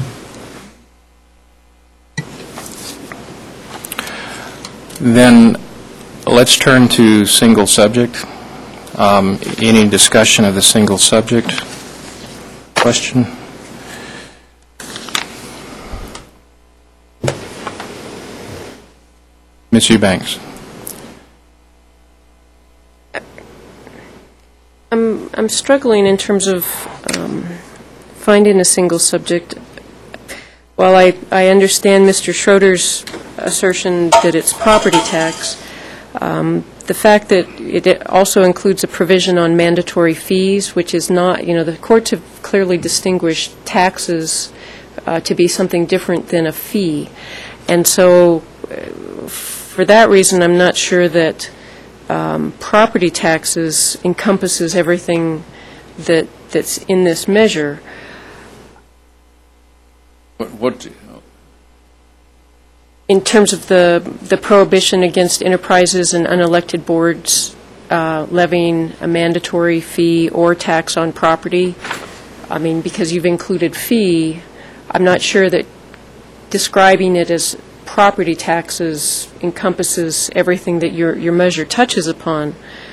Then let's turn to single subject. Um, Any discussion of the single subject question? Miz Eubanks. I'm, I'm struggling in terms of um, finding a single subject. While I, I understand Mister Schroeder's assertion that it's property tax, um, the fact that it also includes a provision on mandatory fees, which is not, you know, the courts have clearly distinguished taxes uh, to be something different than a fee. And so, uh, for that reason, I'm not sure that um, property taxes encompasses everything that that's in this measure. What, what, In terms of the the prohibition against enterprises and unelected boards uh, levying a mandatory fee or tax on property, I mean, because you've included fee, I'm not sure that describing it as property taxes encompasses everything that your your measure touches upon.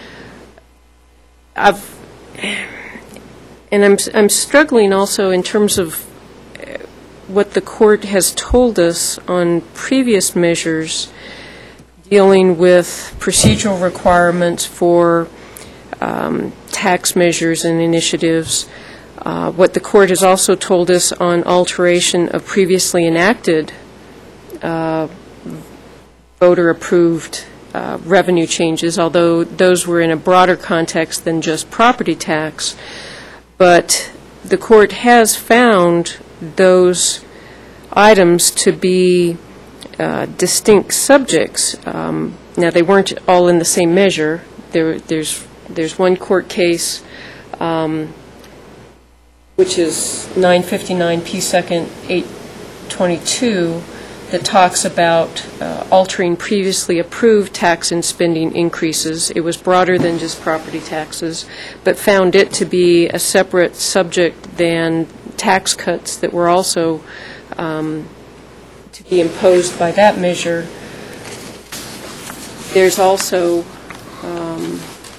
I've and I'm I'm struggling also in terms of what the court has told us on previous measures dealing with procedural requirements for um, tax measures and initiatives. Uh, what the court has also told us on alteration of previously enacted uh, voter-approved uh, revenue changes, although those were in a broader context than just property tax. But the court has found those items to be uh, distinct subjects. Um, now, they weren't all in the same measure. There, there's there's one court case, um, which is nine fifty-nine P Second eight twenty-two, that talks about uh, altering previously approved tax and spending increases. It was broader than just property taxes, but found it to be a separate subject than tax cuts that were also um, to be imposed by that measure. There's also um,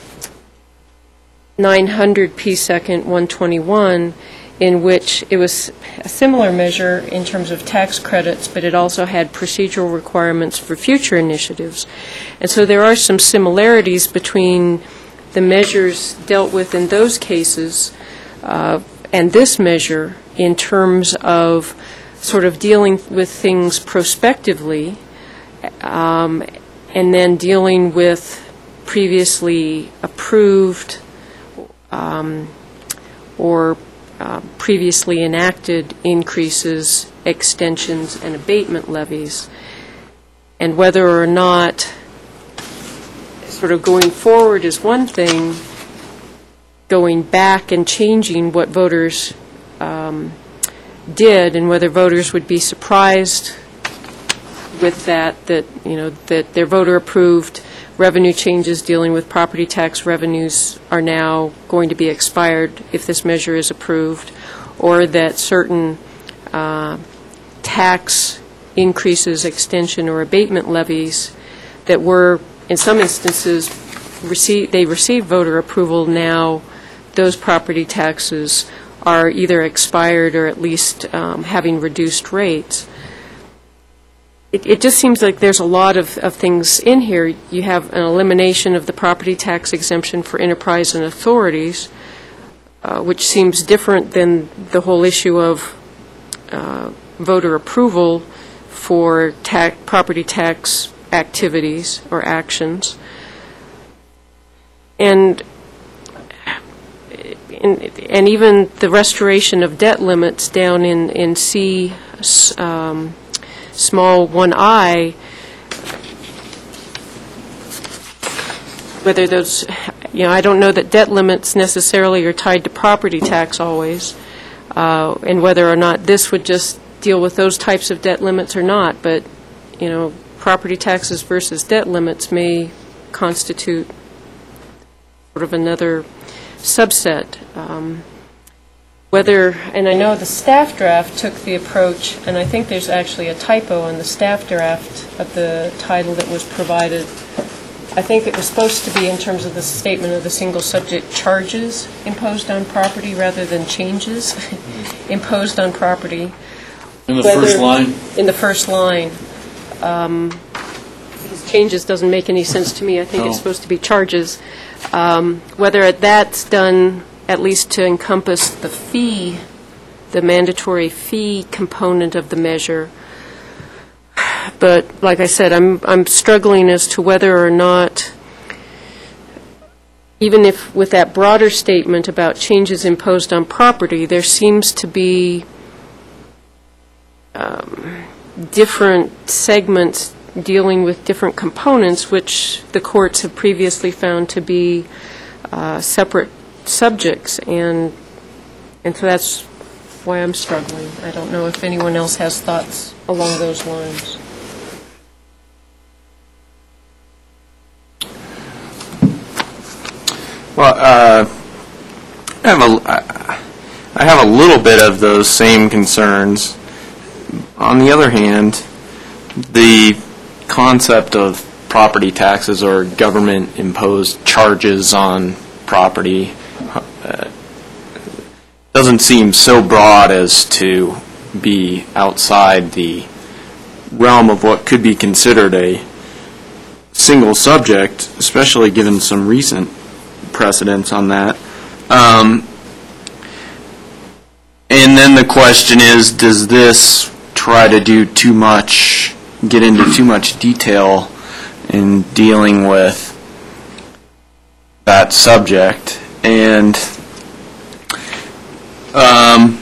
nine hundred P Second one twenty-one, in which it was a similar measure in terms of tax credits, but it also had procedural requirements for future initiatives. And so there are some similarities between the measures dealt with in those cases uh, and this measure in terms of sort of dealing with things prospectively, um, and then dealing with previously approved um, or uh, previously enacted increases, extensions, and abatement levies, and whether or not sort of going forward is one thing, going back and changing what voters um, did, and whether voters would be surprised with that, that, you know, that their voter-approved revenue changes dealing with property tax revenues are now going to be expired if this measure is approved, or that certain uh, tax increases, extension, or abatement levies that were, in some instances, receive, they received voter approval, now those property taxes are either expired or at least um, having reduced rates. It, it just seems like there's a lot of, of things in here. You have an elimination of the property tax exemption for enterprise and authorities, uh, which seems different than the whole issue of uh, voter approval for tax, property tax activities or actions. And And, and even the restoration of debt limits down in, in C, um, small one I, whether those, you know, I don't know that debt limits necessarily are tied to property tax always, uh, and whether or not this would just deal with those types of debt limits or not, but, you know, property taxes versus debt limits may constitute sort of another subset. Um, whether, and I know the staff draft took the approach, and I think there's actually a typo in the staff draft of the title that was provided. I think it was supposed to be in terms of the statement of the single subject charges imposed on property rather than changes imposed on property. In the Whether, first line? In the first line. Um, because changes doesn't make any sense to me. I think No. it's supposed to be charges. Um, whether that's done at least to encompass the fee, the mandatory fee component of the measure. But like I said, I'm I'm struggling as to whether or not, even if with that broader statement about changes imposed on property, there seems to be um, different segments dealing with different components, which the courts have previously found to be uh, separate subjects, and and so that's why I'm struggling. I don't know if anyone else has thoughts along those lines. Well, uh, I have a, I have a little bit of those same concerns. On the other hand, the concept of property taxes or government-imposed charges on property uh, doesn't seem so broad as to be outside the realm of what could be considered a single subject, especially given some recent precedents on that. Um, and then the question is, does this try to do too much, get into too much detail in dealing with that subject? And um,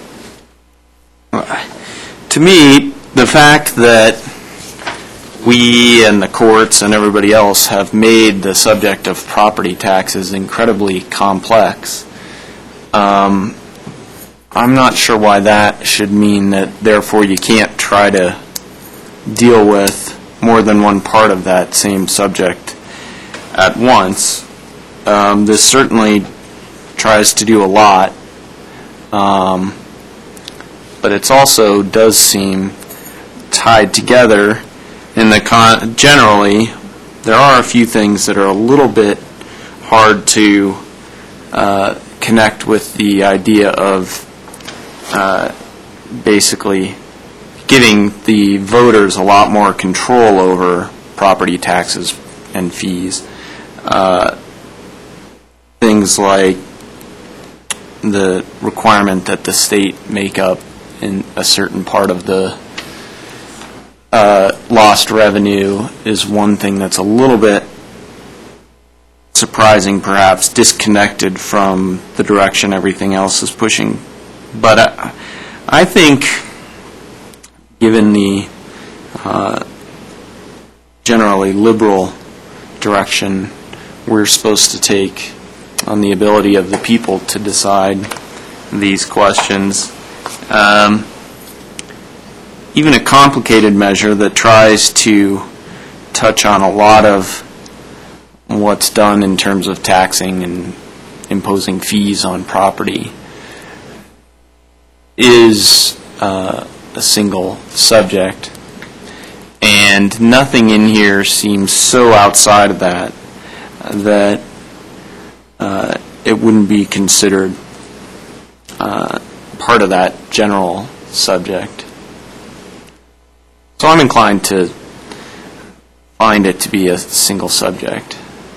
to me, the fact that we and the courts and everybody else have made the subject of property taxes incredibly complex, um, I'm not sure why that should mean that therefore you can't try to deal with more than one part of that same subject at once. Um, this certainly tries to do a lot, um, but it also does seem tied together in the con- generally there are a few things that are a little bit hard to uh, connect with the idea of uh, basically giving the voters a lot more control over property taxes and fees. Uh, things like the requirement that the state make up in a certain part of the uh, lost revenue is one thing that's a little bit surprising, perhaps, disconnected from the direction everything else is pushing. But I, I think, given the uh, generally liberal direction we're supposed to take on the ability of the people to decide these questions, um, even a complicated measure that tries to touch on a lot of what's done in terms of taxing and imposing fees on property is uh, a single subject, and nothing in here seems so outside of that that uh, it wouldn't be considered uh, part of that general subject. So I'm inclined to find it to be a single subject.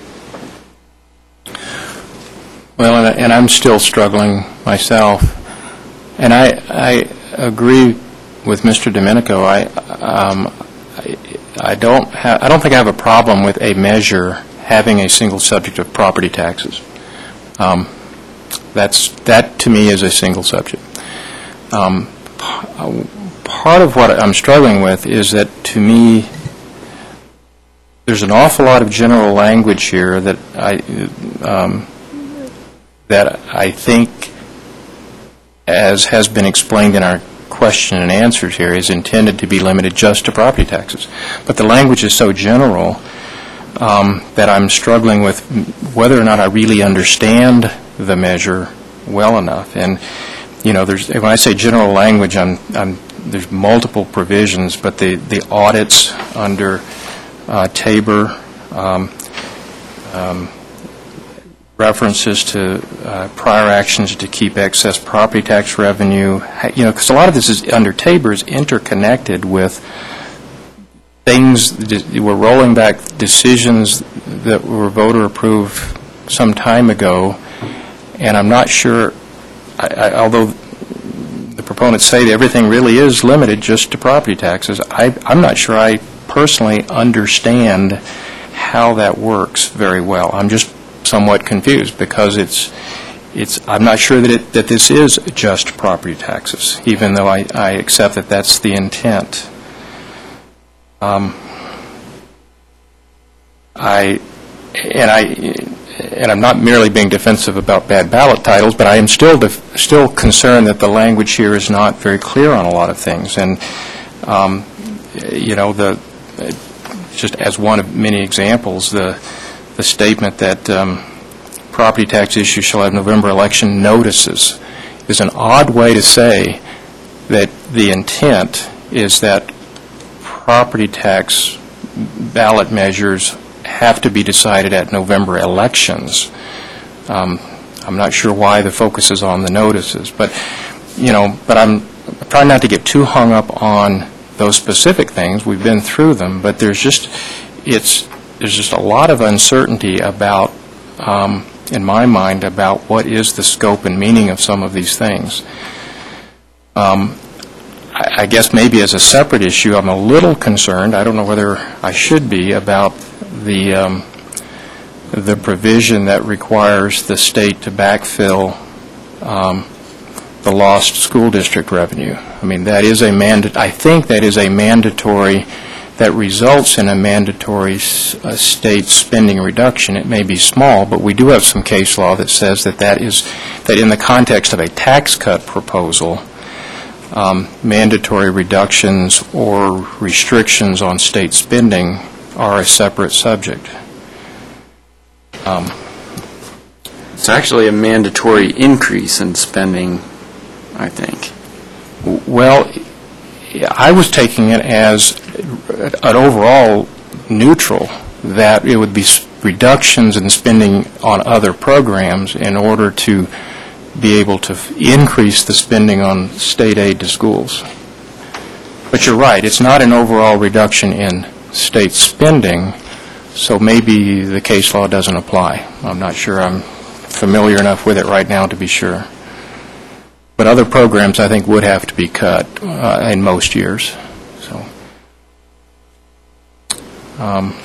Well, and, and I'm still struggling myself. And I, I agree with Mister Domenico. I, um, I, I don't ha- I don't think I have a problem with a measure having a single subject of property taxes. Um, that's that to me is a single subject. Um, p- part of what I'm struggling with is that, to me, there's an awful lot of general language here that I um, that I think, as has been explained in our question and answers here, is intended to be limited just to property taxes. But the language is so general um, that I'm struggling with whether or not I really understand the measure well enough. And, you know, there's, when I say general language, I'm, I'm, there's multiple provisions, but the, the audits under uh, Tabor, um, um, references to uh, prior actions to keep excess property tax revenue, you know, because a lot of this is under Tabor is interconnected with things that we're rolling back decisions that were voter approved some time ago, and I'm not sure, I, I, although the proponents say that everything really is limited just to property taxes, I, I'm not sure I personally understand how that works very well. I'm just somewhat confused because it's, it's. I'm not sure that it, that this is just property taxes, even though I, I accept that that's the intent. Um, I, and I, and I'm not merely being defensive about bad ballot titles, but I am still def, still concerned that the language here is not very clear on a lot of things, and um, you know, the just as one of many examples, the. the statement that um, property tax issues shall have November election notices is an odd way to say that the intent is that property tax ballot measures have to be decided at November elections. Um, I'm not sure why the focus is on the notices, but, you know, but I'm trying not to get too hung up on those specific things. We've been through them, but there's just, it's, there's just a lot of uncertainty about, um, in my mind, about what is the scope and meaning of some of these things. Um, I, I guess maybe as a separate issue, I'm a little concerned, I don't know whether I should be, about the, um, the provision that requires the state to backfill um, the lost school district revenue. I mean, that is a manda- I think that is a mandatory that results in a mandatory s- uh, state spending reduction. It may be small, but we do have some case law that says that that is, that in the context of a tax cut proposal, um, mandatory reductions or restrictions on state spending are a separate subject. Um, It's actually a mandatory increase in spending, I think. w- well, I was taking it as an overall neutral, that it would be s- reductions in spending on other programs in order to be able to f- increase the spending on state aid to schools. But you're right, it's not an overall reduction in state spending, so maybe the case law doesn't apply. I'm not sure I'm familiar enough with it right now to be sure. But other programs, I think, would have to be cut uh, in most years, so. Um,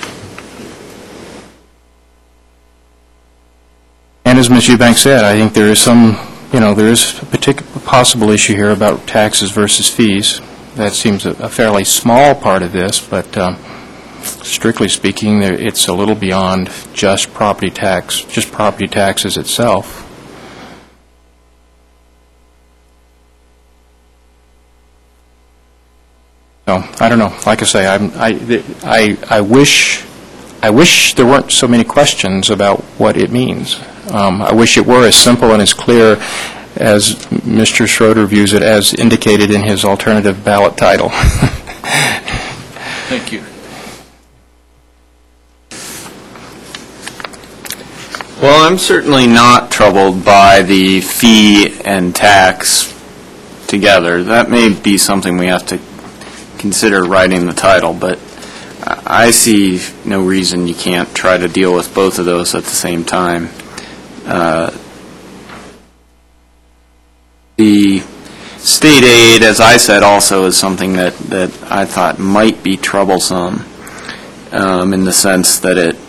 And as Miz Eubanks said, I think there is some, you know, there is a particular possible issue here about taxes versus fees. That seems a a fairly small part of this, but um, strictly speaking, there- it's a little beyond just property tax, just property taxes itself. So, I don't know. Like I say, I'm, I, I, I wish, I wish there weren't so many questions about what it means. Um, I wish it were as simple and as clear as Mister Schroeder views it, as indicated in his alternative ballot title. Thank you. Well, I'm certainly not troubled by the fee and tax together. That may be something we have to consider writing the title, but I I see no reason you can't try to deal with both of those at the same time. Uh, The state aid, as I said, also is something that, that I thought might be troublesome um, in the sense that it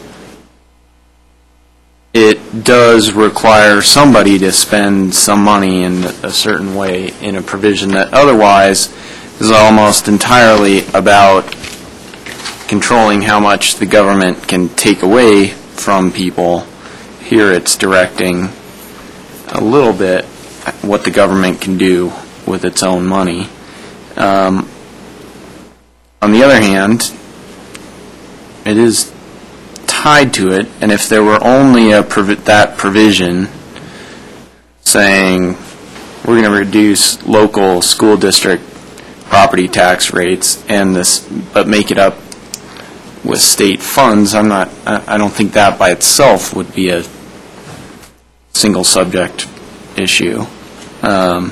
it does require somebody to spend some money in a certain way in a provision that otherwise is almost entirely about controlling how much the government can take away from people. Here it's directing a little bit what the government can do with its own money. Um, on the other hand, it is tied to it, and if there were only a provi- that provision saying we're going to reduce local school district property tax rates and this, but make it up with state funds, I'm not. I, I don't think that by itself would be a single subject issue. Um,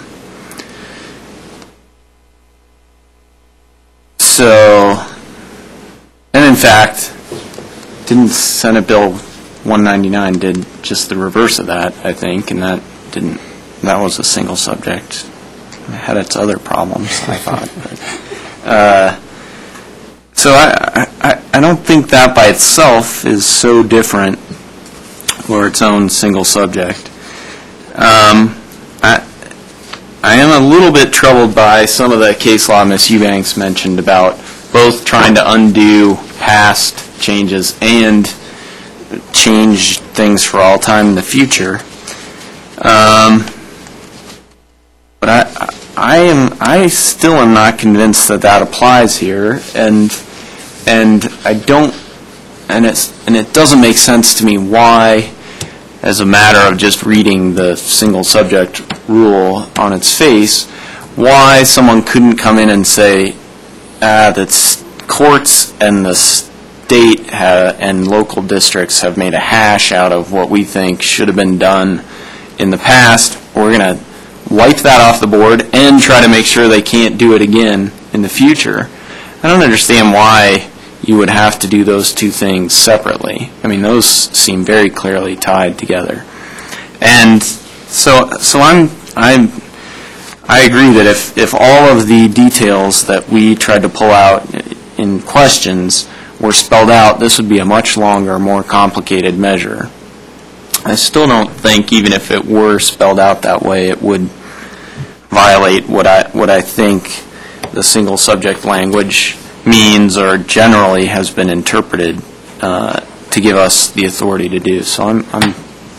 so, and in fact, didn't Senate Bill one ninety-nine did just the reverse of that, I think, and that didn't, that was a single subject. It had its other problems, I thought. But, uh, so I, I, I don't think that by itself is so different or its own single subject. Um, I, I am a little bit troubled by some of the case law Miz Eubanks mentioned about both trying to undo past changes and change things for all time in the future. Um, but I, I am, I still am not convinced that that applies here, and and I don't, and it's and it doesn't make sense to me why, as a matter of just reading the single subject rule on its face, why someone couldn't come in and say uh, that s- courts and the state ha- and local districts have made a hash out of what we think should have been done in the past. We're going to wipe that off the board and try to make sure they can't do it again in the future. I don't understand why you would have to do those two things separately. I mean, those seem very clearly tied together. And so, so I'm, I'm, I agree that if, if all of the details that we tried to pull out in questions were spelled out, this would be a much longer, more complicated measure. I still don't think, even if it were spelled out that way, it would violate what I, what I think the single subject language means or generally has been interpreted uh, to give us the authority to do. So I'm, I'm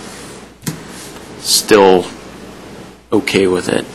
still okay with it.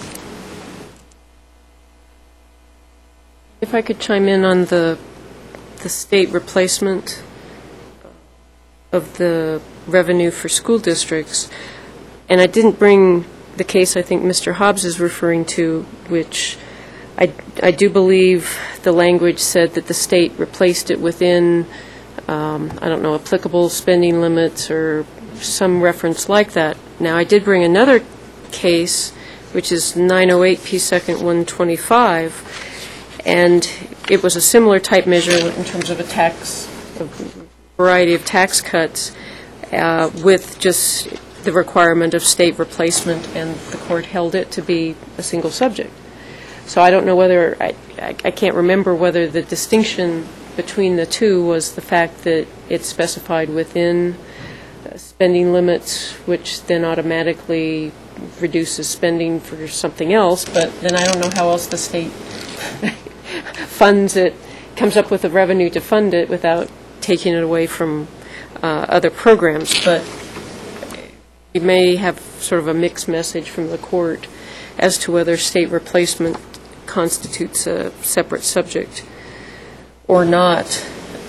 If I could chime in on the, the state replacement of the revenue for school districts, and I didn't bring the case I think Mister Hobbs is referring to, which I, I do believe the language said that the state replaced it within, um, I don't know, applicable spending limits or some reference like that. Now, I did bring another case, which is nine oh eight P Second one twenty-five, and it was a similar type measure in terms of a tax, a variety of tax cuts, uh, with just the requirement of state replacement, and the court held it to be a single subject. So I don't know whether, I, I, I can't remember whether the distinction between the two was the fact that it's specified within uh, spending limits, which then automatically reduces spending for something else, but then I don't know how else the state funds it, comes up with the revenue to fund it without taking it away from uh, other programs. But you may have sort of a mixed message from the court as to whether state replacement constitutes a separate subject or not.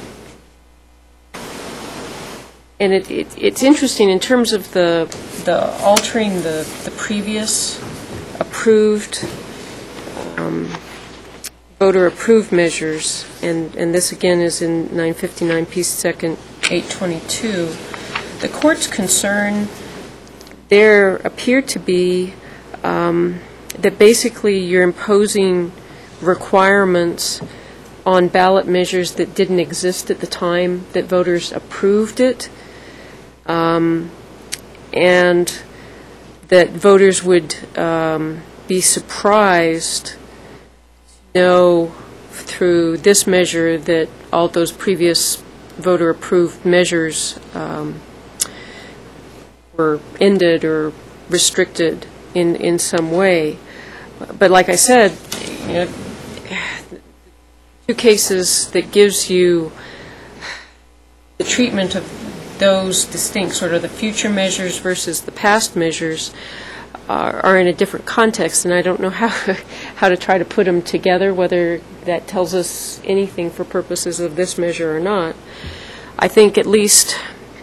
And it, it, it's interesting in terms of the, the altering the, the previous approved, um, voter-approved measures, and, and this again is in nine fifty-nine P second eight twenty-two. The court's concern there appeared to be um, that basically you're imposing requirements on ballot measures that didn't exist at the time that voters approved it, um, and that voters would um, be surprised to know through this measure that all those previous voter-approved measures um, were ended or restricted in, in some way. But like I said, you know, two cases that gives you the treatment of those distinct, sort of the future measures versus the past measures, are, are in a different context, and I don't know how how to try to put them together, whether that tells us anything for purposes of this measure or not. I think at least,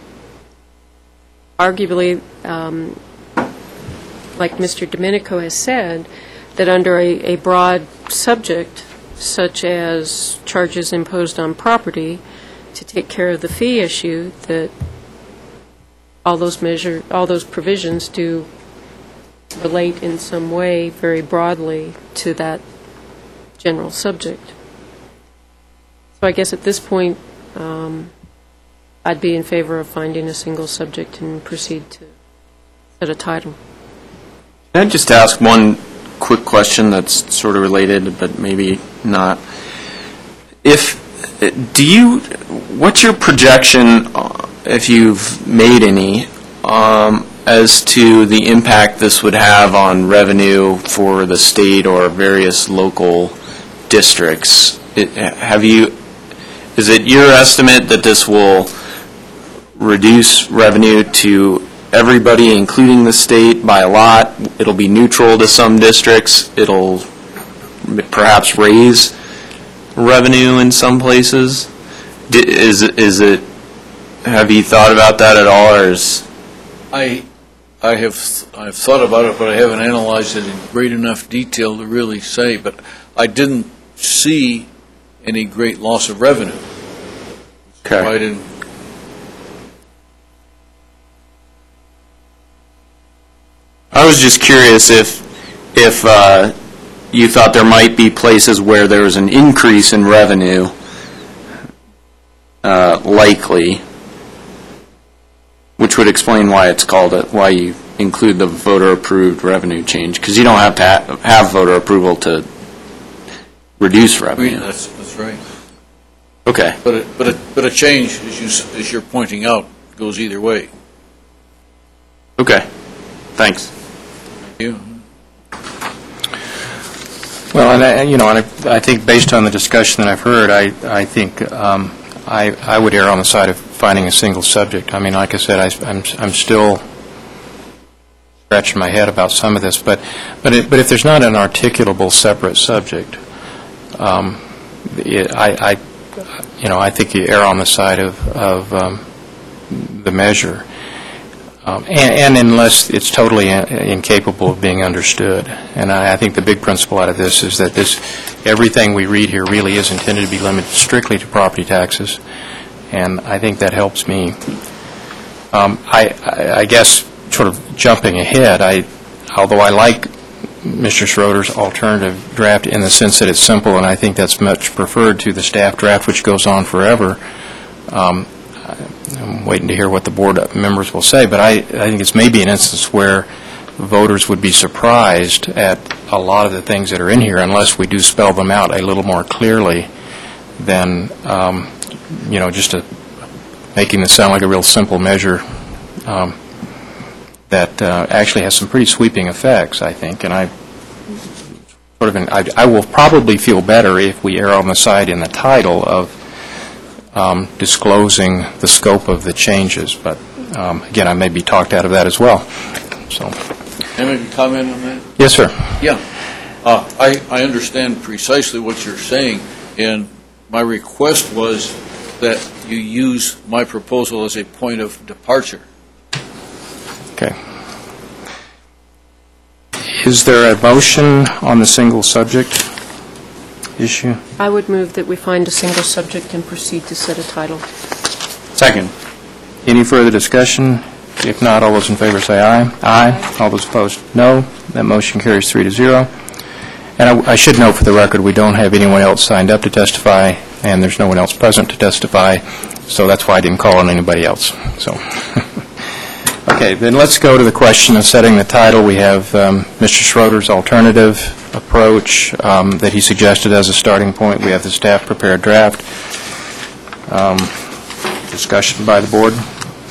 arguably, um, like Mister Domenico has said, that under a, a broad subject, such as charges imposed on property, to take care of the fee issue, that all those measure, all those provisions do relate in some way very broadly to that general subject. So I guess at this point, um, I'd be in favor of finding a single subject and proceed to set a title. Can I just ask one quick question that's sort of related, but maybe not? If, do you, what's your projection, uh, if you've made any, um, as to the impact this would have on revenue for the state or various local districts? It, have you, is it your estimate that this will reduce revenue to everybody, including the state, by a lot? It'll be neutral to some districts. It'll perhaps raise revenue in some places. D- Is it, is it, have you thought about that at all, or is? I, I have, I've thought about it, but I haven't analyzed it in great enough detail to really say, but I didn't see any great loss of revenue. Okay. I didn't. I was just curious if, if uh, you thought there might be places where there was an increase in revenue, uh, likely, which would explain why it's called it, why you include the voter-approved revenue change, because you don't have to ha- have voter approval to reduce I revenue. mean, that's, that's right. Okay. But it, but it, but a change, as you, s- as you're pointing out, goes either way. Okay. Thanks. You? Well, and I, you know, and I, I think based on the discussion that I've heard, I, I think um, I, I would err on the side of finding a single subject. I mean, like I said, I, I'm, I'm still scratching my head about some of this, but, but, it, but if there's not an articulable separate subject, um, it, I, I, you know, I think you err on the side of, of um, the measure. Um, and, and unless it's totally in, incapable of being understood. And I, I think the big principle out of this is that this, everything we read here really is intended to be limited strictly to property taxes, and I think that helps me. Um, I, I, I guess, sort of jumping ahead, I, although I like Mister Schroeder's alternative draft in the sense that it's simple, and I think that's much preferred to the staff draft, which goes on forever, um, I'm waiting to hear what the board members will say, but I, I think it's maybe an instance where voters would be surprised at a lot of the things that are in here unless we do spell them out a little more clearly than, um, you know, just a, making this sound like a real simple measure um, that uh, actually has some pretty sweeping effects, I think. And I sort of, I, I will probably feel better if we err on the side in the title of um, disclosing the scope of the changes. But um, again, I may be talked out of that as well. So. Can I maybe comment on that? Yes, sir. Yeah. Uh, I, I understand precisely what you're saying, and my request was that you use my proposal as a point of departure. Okay. Is there a motion on the single subject issue? I would move that we find a single subject and proceed to set a title. Second. Any further discussion? If not, all those in favor say aye. Aye. All those opposed, no. That motion carries three to zero. And I, I should note for the record, we don't have anyone else signed up to testify, and there's no one else present to testify, so that's why I didn't call on anybody else. So, okay, then let's go to the question of setting the title. We have um, Mister Schroeder's alternative approach um, that he suggested as a starting point. We have the staff prepared draft. Um, discussion by the board.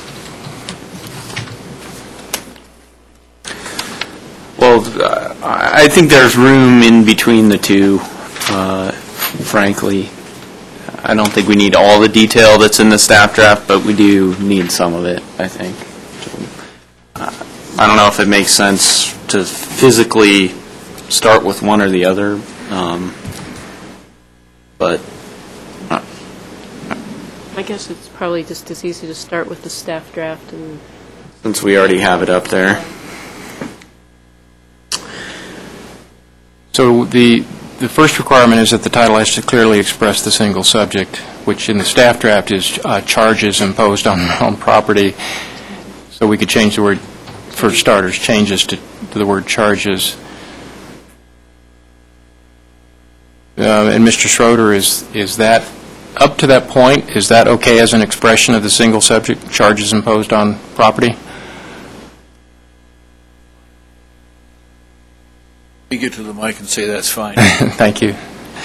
Well, uh, I think there's room in between the two, uh, frankly. I don't think we need all the detail that's in the staff draft, but we do need some of it, I think. Uh, I don't know if it makes sense to physically start with one or the other, um, but uh, I guess it's probably just as easy to start with the staff draft and... since we already have it up there. So the the first requirement is that the title has to clearly express the single subject, which in the staff draft is uh, charges imposed on, on property. So we could change the word, for starters, changes to, to the word charges. Uh, and Mister Schroeder, is is that up to that point? Is that okay as an expression of the single subject, charges imposed on property? You get to the mic and say that's fine. Thank you.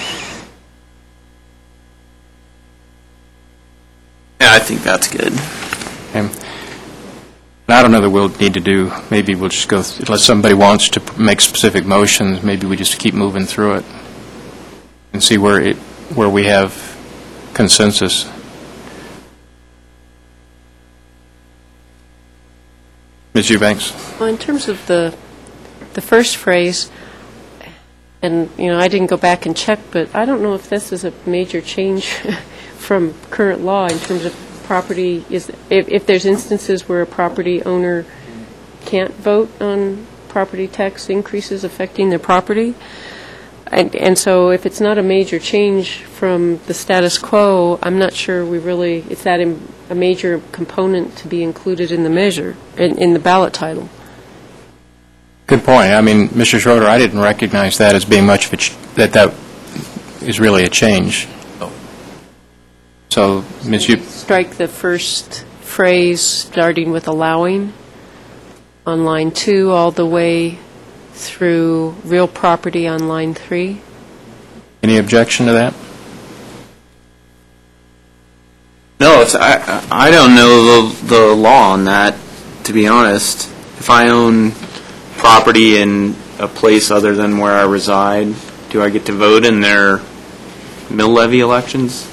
Yeah, I think that's good. And I don't know that we'll need to do, maybe we'll just go, th- unless somebody wants to p- make specific motions, maybe we just keep moving through it and see where it, where we have consensus. Miz Eubanks? Well, in terms of the, the first phrase, and, you know, I didn't go back and check, but I don't know if this is a major change from current law in terms of property, is, if, if there's instances where a property owner can't vote on property tax increases affecting their property. And, and so if it's not a major change from the status quo, I'm not sure we really, it's that im- a major component to be included in the measure, in, in the ballot title. Good point. I mean, Mister Schroeder, I didn't recognize that as being much of a, ch- that that is really a change. Oh. So, Miz Eu- Strike the first phrase starting with allowing on line two all the way through real property on line three. any objection to that? No, it's, I, I don't know the, the law on that, to be honest. If I own property in a place other than where I reside, do I get to vote in their mill levy elections?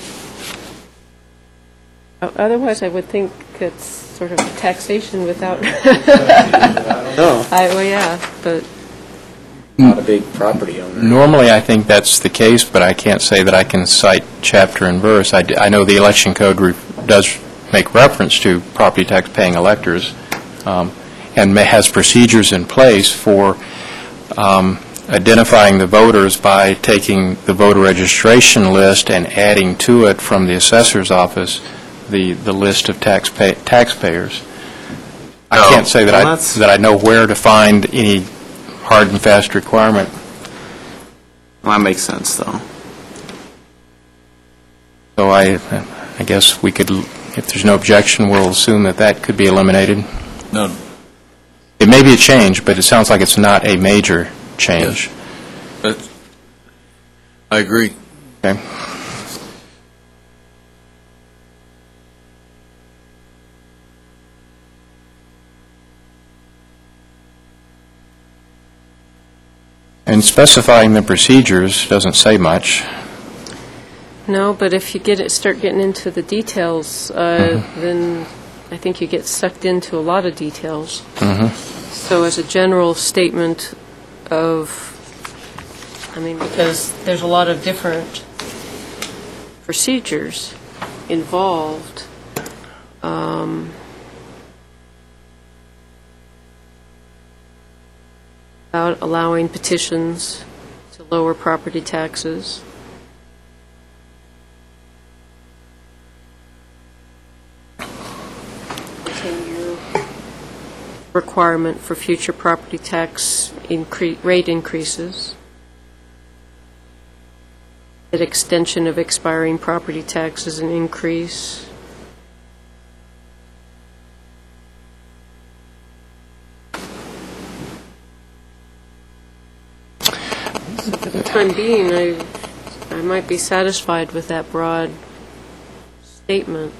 O- Otherwise, I would think it's sort of taxation without, No. I, well, yeah, but Not a big property owner. Normally, I think that's the case, but I can't say that I can cite chapter and verse. I, d- I know the election code re- does make reference to property tax paying electors, um, and ma- has procedures in place for um, identifying the voters by taking the voter registration list and adding to it from the assessor's office the, the list of tax pay, taxpayers. I Oh, can't say that well, I that's- that I know where to find any hard and fast requirement. Well, that makes sense, though. So I, I guess we could l- if there's no objection, we'll assume that that could be eliminated. None. It may be a change, but it sounds like it's not a major change. That's- I agree. Okay. And specifying the procedures doesn't say much. No, but if you get it, start getting into the details, uh, then I think you get sucked into a lot of details. So as a general statement of, I mean, because there's a lot of different procedures involved, um, about allowing petitions to lower property taxes. ten-year requirement for future property tax incre- rate increases. That extension of expiring property tax is an increase. For the time being, I, I might be satisfied with that broad statement.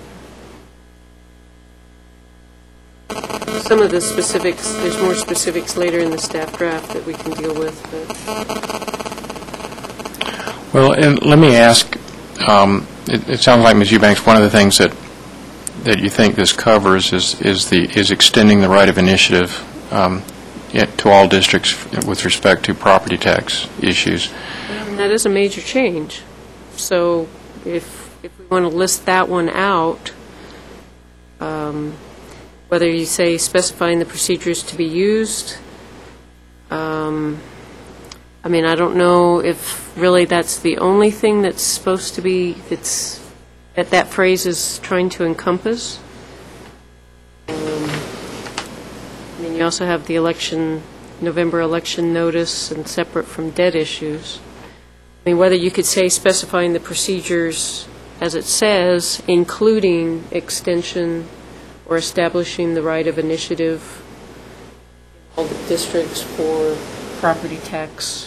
Some of the specifics, there's more specifics later in the staff draft that we can deal with, but Well, and let me ask, um, it it sounds like, Miz Eubanks, one of the things that that you think this covers is is the is extending the right of initiative um, it- to all districts with respect to property tax issues. and that is a major change. So if, if we want to list that one out, um, whether you say specifying the procedures to be used, um, I mean, I don't know if really that's the only thing that's supposed to be, that's, that that phrase is trying to encompass. Um, I mean, you also have the election, November election notice, and separate from debt issues. I mean, whether you could say specifying the procedures, as it says, including extension or establishing the right of initiative in all the districts for property tax.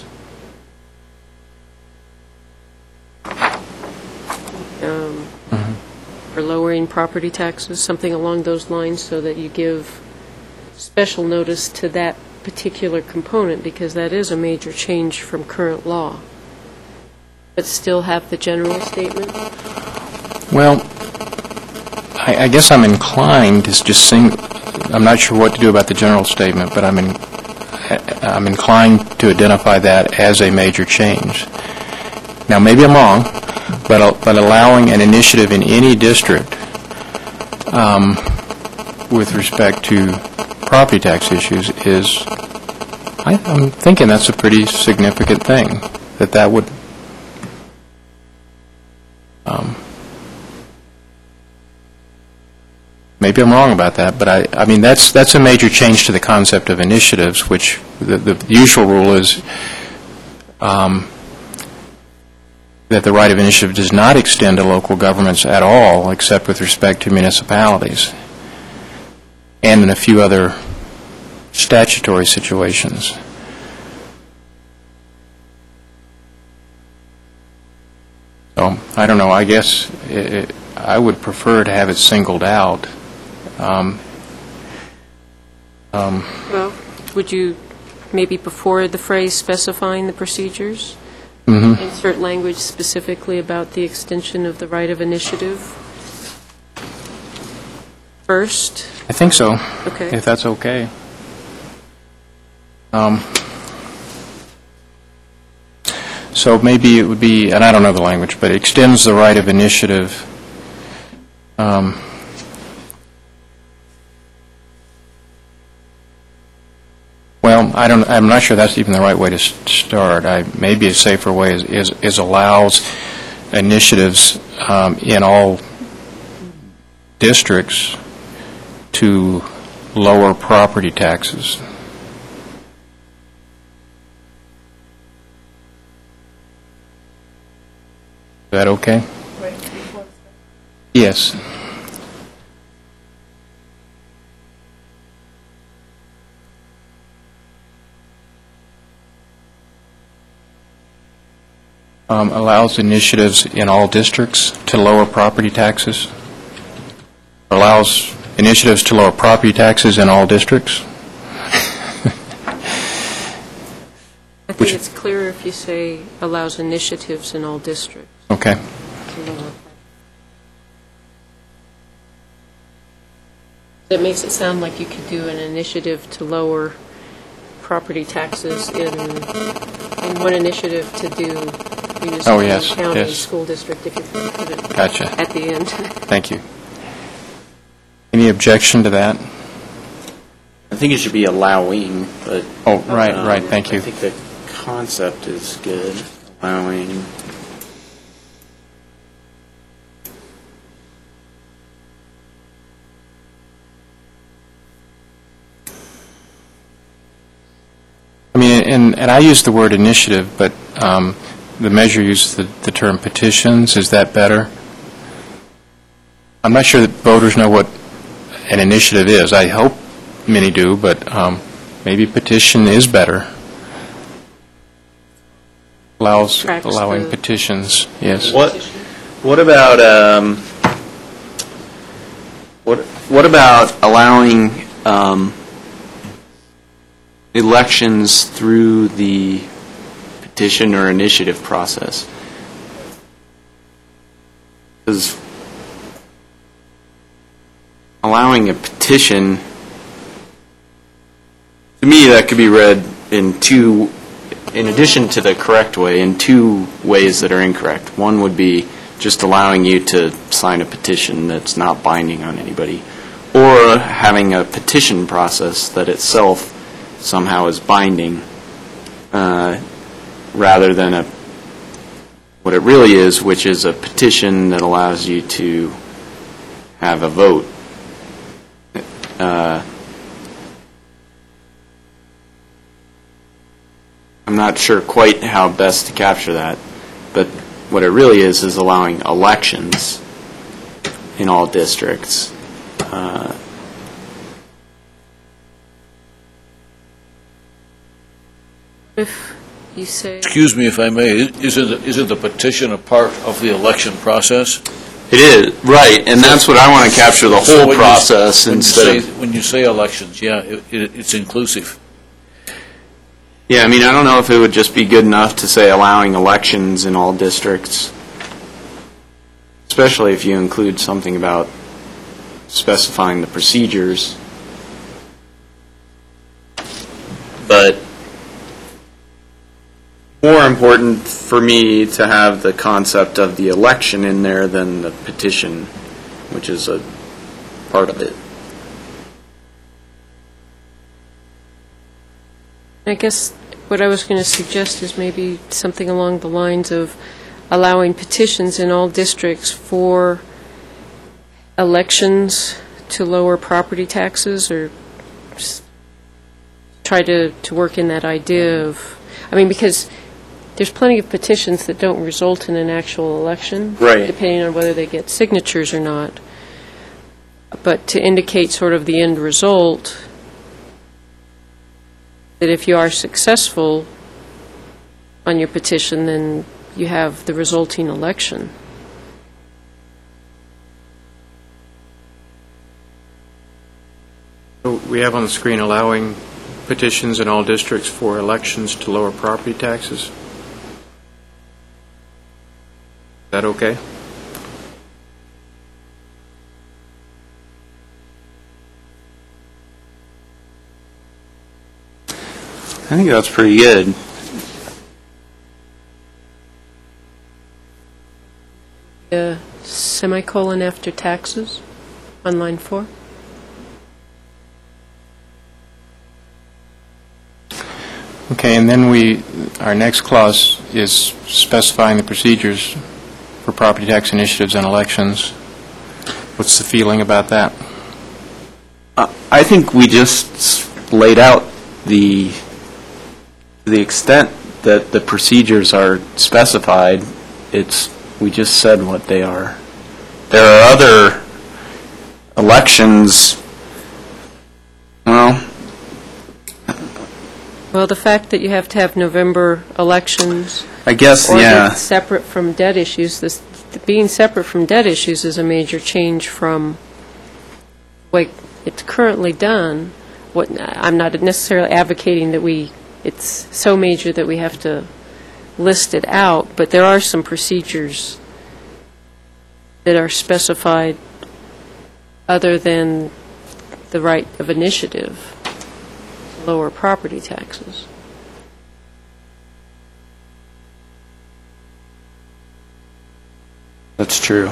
Um, or lowering property taxes, something along those lines, so that you give special notice to that particular component, because that is a major change from current law. But still have the general statement? Well, I I guess I'm inclined to just sing, I'm not sure what to do about the general statement, but I'm in, I'm inclined to identify that as a major change. Now, maybe I'm wrong, but but allowing an initiative in any district um, with respect to property tax issues is, I, I'm thinking that's a pretty significant thing, that that would, um, maybe I'm wrong about that, but I, I mean, that's that's a major change to the concept of initiatives, which the, the usual rule is um, that the right of initiative does not extend to local governments at all, except with respect to municipalities, and in a few other statutory situations. So, I don't know, I guess it, it, I would prefer to have it singled out. Um, um, Well, would you, maybe before the phrase specifying the procedures, mhm. insert language specifically about the extension of the right of initiative first? I think so, Okay. if that's okay. Um, So maybe it would be, and I don't know the language, but extends the right of initiative um, well, I don't, I'm not sure that's even the right way to s- start. I, maybe a safer way is, is, is allows initiatives um, in all districts to lower property taxes. Is that okay? Yes. um, allows initiatives in all districts to lower property taxes? Allows initiatives to lower property taxes in all districts? I think it's clearer if you say allows initiatives in all districts. Okay. to lower. That makes it sound like you could do an initiative to lower property taxes in, in one initiative to do municipal, Oh, yes, county, yes. school district, if you could put it Gotcha. at the end. Thank you. Any objection to that? I think it should be allowing, but... Oh, right, um, right, thank you. I think the concept is good, allowing... I mean, and, and I use the word initiative, but um, the measure uses the, the term petitions. Is that better? I'm not sure that voters know what an initiative is. I hope many do, but um, maybe petition is better. Allows, Tracks allowing the- petitions, yes. What, what about, um, what, what about allowing, um, elections through the petition or initiative process? Because allowing a petition, to me, that could be read in two, in addition to the correct way, in two ways that are incorrect. One would be just allowing you to sign a petition that's not binding on anybody, or having a petition process that itself somehow is binding, uh, rather than a, what it really is, which is a petition that allows you to have a vote. Uh, I'm not sure quite how best to capture that, but what it really is is allowing elections in all districts. Uh, If you say, Excuse me if I may, isn't, isn't the petition a part of the election process? It is, right, and that's what I want to capture, the So whole when you- process when you instead say- of... When you say elections, yeah, it, it- it's inclusive. Yeah, I mean, I don't know if it would just be good enough to say allowing elections in all districts, especially if you include something about specifying the procedures. But more important for me to have the concept of the election in there than the petition, which is a part of it. I guess what I was going to suggest is maybe something along the lines of allowing petitions in all districts for elections to lower property taxes, or s- try to, to work in that idea of, I mean, because there's plenty of petitions that don't result in an actual election. Right. Depending on whether they get signatures or not. But to indicate sort of the end result, that if you are successful on your petition, then you have the resulting election. We have on the screen allowing petitions in all districts for elections to lower property taxes. Is that okay? I think that's pretty good. Uh, Semicolon after taxes on line four. Okay, and then we, our next clause is specifying the procedures for property tax initiatives and elections. What's the feeling about that? Uh, I think we just s- laid out the, to the extent that the procedures are specified, it's, we just said what they are. There are other elections, well, Well, the fact that you have to have November elections, I guess, or yeah. that separate from debt issues, this, being separate from debt issues is a major change from the way it's currently done. What, I'm not necessarily advocating that we, it's so major that we have to list it out, but there are some procedures that are specified other than the right of initiative, lower property taxes. That's true.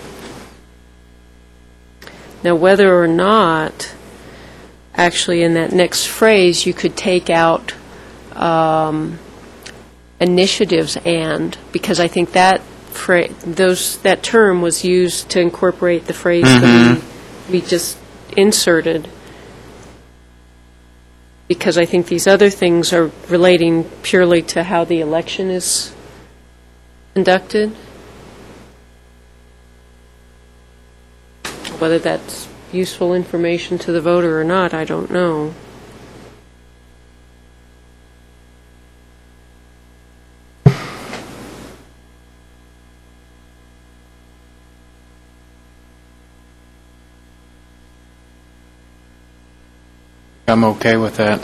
Now, whether or not, actually in that next phrase, you could take out um, initiatives and, because I think that fra- those that term was used to incorporate the phrase that we, we just inserted, because I think these other things are relating purely to how the election is conducted. Whether that's useful information to the voter or not, I don't know. I'm okay with that.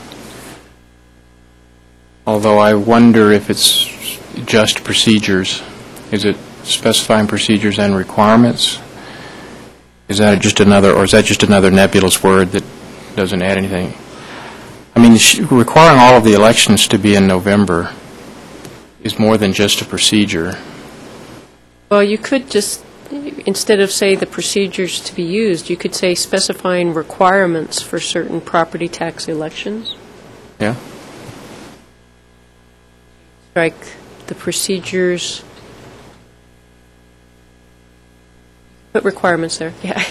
Although I wonder if it's just procedures. Is it specifying procedures and requirements? Is that just another, or is that just another nebulous word that doesn't add anything? I mean, sh- requiring all of the elections to be in November is more than just a procedure. Well, you could just, instead of say the procedures to be used, you could say specifying requirements for certain property tax elections. Yeah? Strike the procedures. Put requirements there, yeah.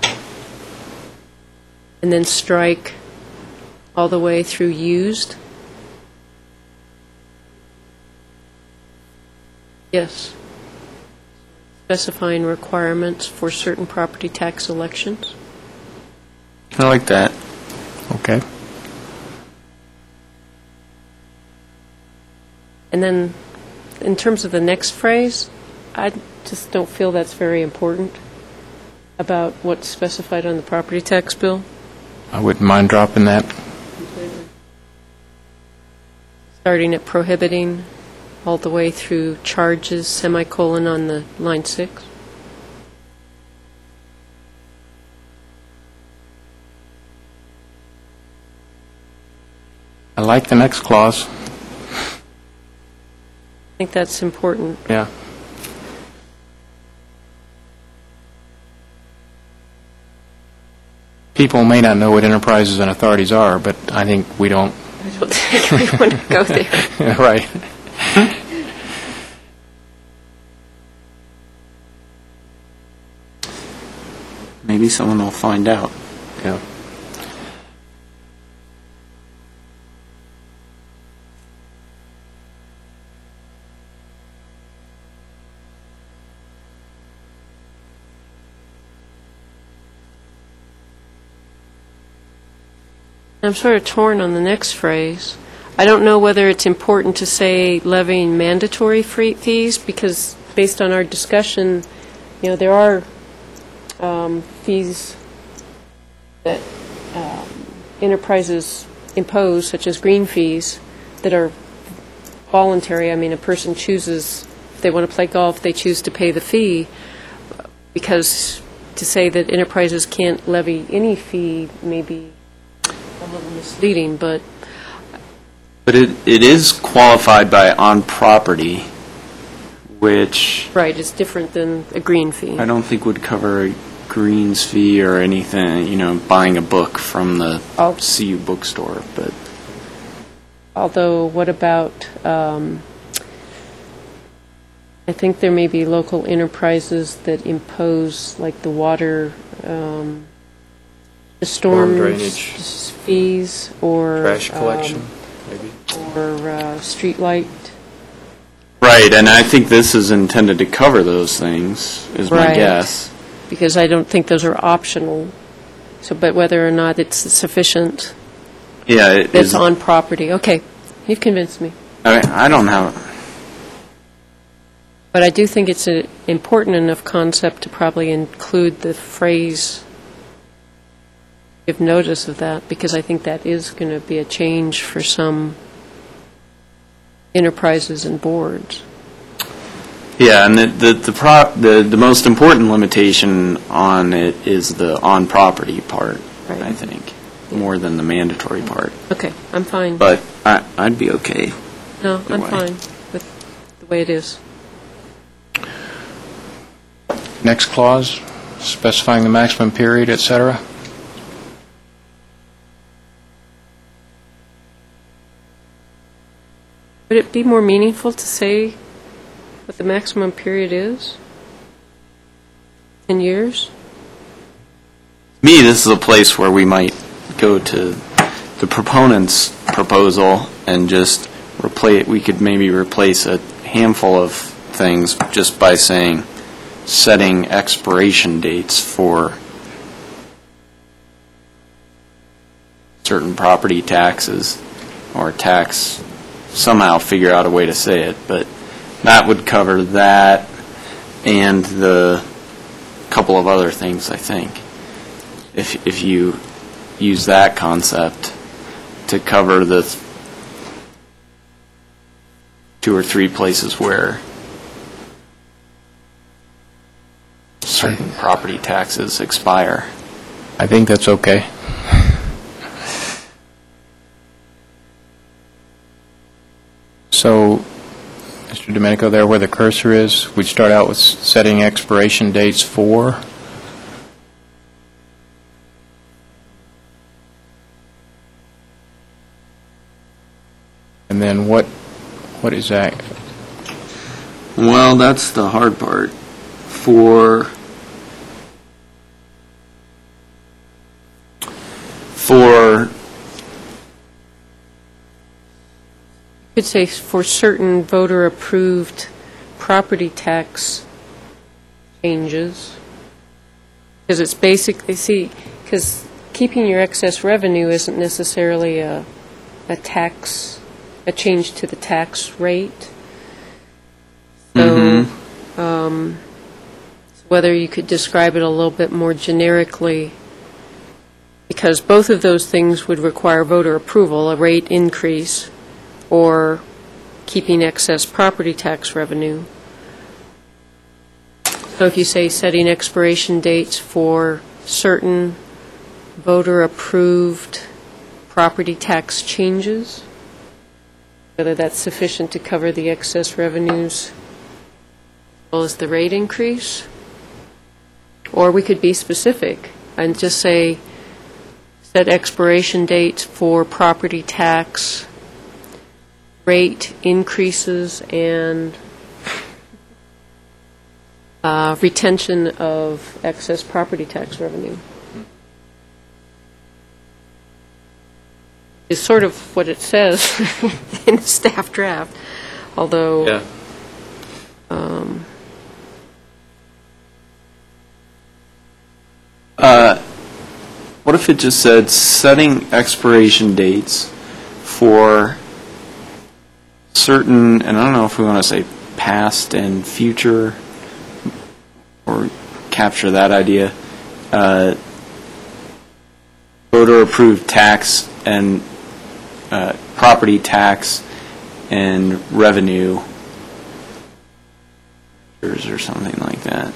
And then strike all the way through used. Yes. Specifying requirements for certain property tax elections. I like that. Okay. And then, in terms of the next phrase, I just don't feel that's very important about what's specified on the property tax bill. I wouldn't mind dropping that. Starting at prohibiting all the way through charges, semicolon on the line six. I like the next clause. I think that's important. Yeah. People may not know what enterprises and authorities are, but I think we don't. I don't think we want to go there. Right. Maybe someone will find out. Yeah. I'm sort of torn on the next phrase. I don't know whether it's important to say levying mandatory free fees, because based on our discussion, you know, there are um, fees that um, enterprises impose, such as green fees, that are voluntary. I mean, a person chooses, if they want to play golf, they choose to pay the fee, because to say that enterprises can't levy any fee may be a little misleading, but But it, it is qualified by on property, which right, it's different than a green fee. I don't think would cover a greens fee or anything, you know, buying a book from the Oh. C U bookstore, but Although, what about, um, I think there may be local enterprises that impose, like the water, um, the storm drainage. s- fees, or Trash collection, um, maybe. or uh, street light. right, and I think this is intended to cover those things, is my Right. guess. Because I don't think those are optional. So, but whether or not it's sufficient, Yeah, it that's is, on property. Okay, you've convinced me. I mean, I don't have, But I do think it's an important enough concept to probably include the phrase, give notice of that, because I think that is going to be a change for some enterprises and boards. yeah, and the, the, the pro, the, the most important limitation on it is the on-property part, Right. I think, more than the mandatory part. Okay, I'm fine. But I, I'd be okay. No, I'm way. fine with the way it is. Next clause, specifying the maximum period, et cetera. Would it be more meaningful to say what the maximum period is? Ten years? Me, this is a place where we might go to the proponent's proposal and just replace, we could maybe replace a handful of things just by saying, setting expiration dates for certain property taxes or tax, somehow figure out a way to say it, but that would cover that and the couple of other things, I think. If, if you use that concept to cover the two or three places where certain property taxes expire. I think that's okay. So, Mister Domenico, there where the cursor is, we'd start out with setting expiration dates for. And then what, what is that? Well, that's the hard part. For for You could say for certain voter-approved property tax changes, because it's basically, see, because keeping your excess revenue isn't necessarily a, a tax, a change to the tax rate. So, um, whether you could describe it a little bit more generically, because both of those things would require voter approval, a rate increase or keeping excess property tax revenue. So if you say setting expiration dates for certain voter-approved property tax changes, whether that's sufficient to cover the excess revenues as well as the rate increase, or we could be specific and just say set expiration dates for property tax rate increases and uh, retention of excess property tax revenue. Is sort of what it says in the staff draft, although yeah. um, Uh, what if it just said setting expiration dates for certain, and I don't know if we want to say past and future, or capture that idea, uh, voter-approved tax and uh, property tax and revenue, or something like that.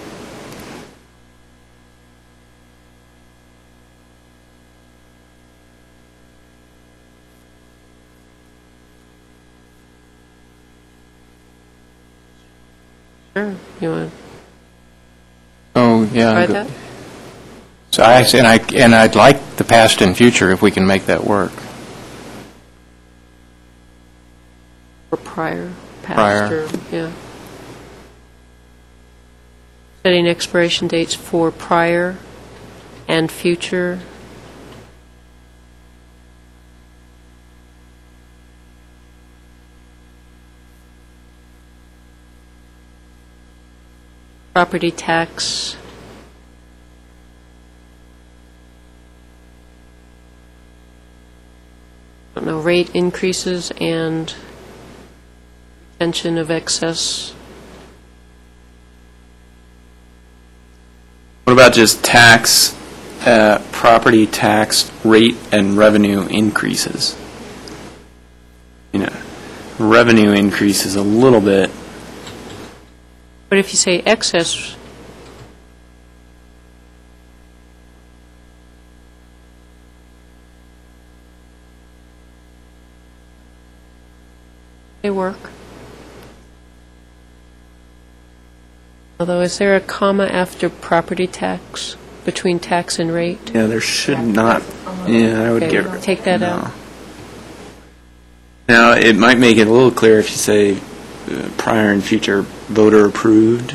sure, you want Oh, to yeah. try go- that? So I, and I, and I'd like the past and future if we can make that work. Or prior, past, Prior. or, yeah. Setting expiration dates for prior and future property tax I don't know, rate increases and retention of excess. What about just tax, uh, property tax rate and revenue increases? You know, revenue increases a little bit. But if you say excess, they work. Although, is there a comma after property tax, between tax and rate? Yeah, there should not, yeah, I would Okay, get. take that no. out. Now, it might make it a little clearer if you say uh, prior and future voter approved.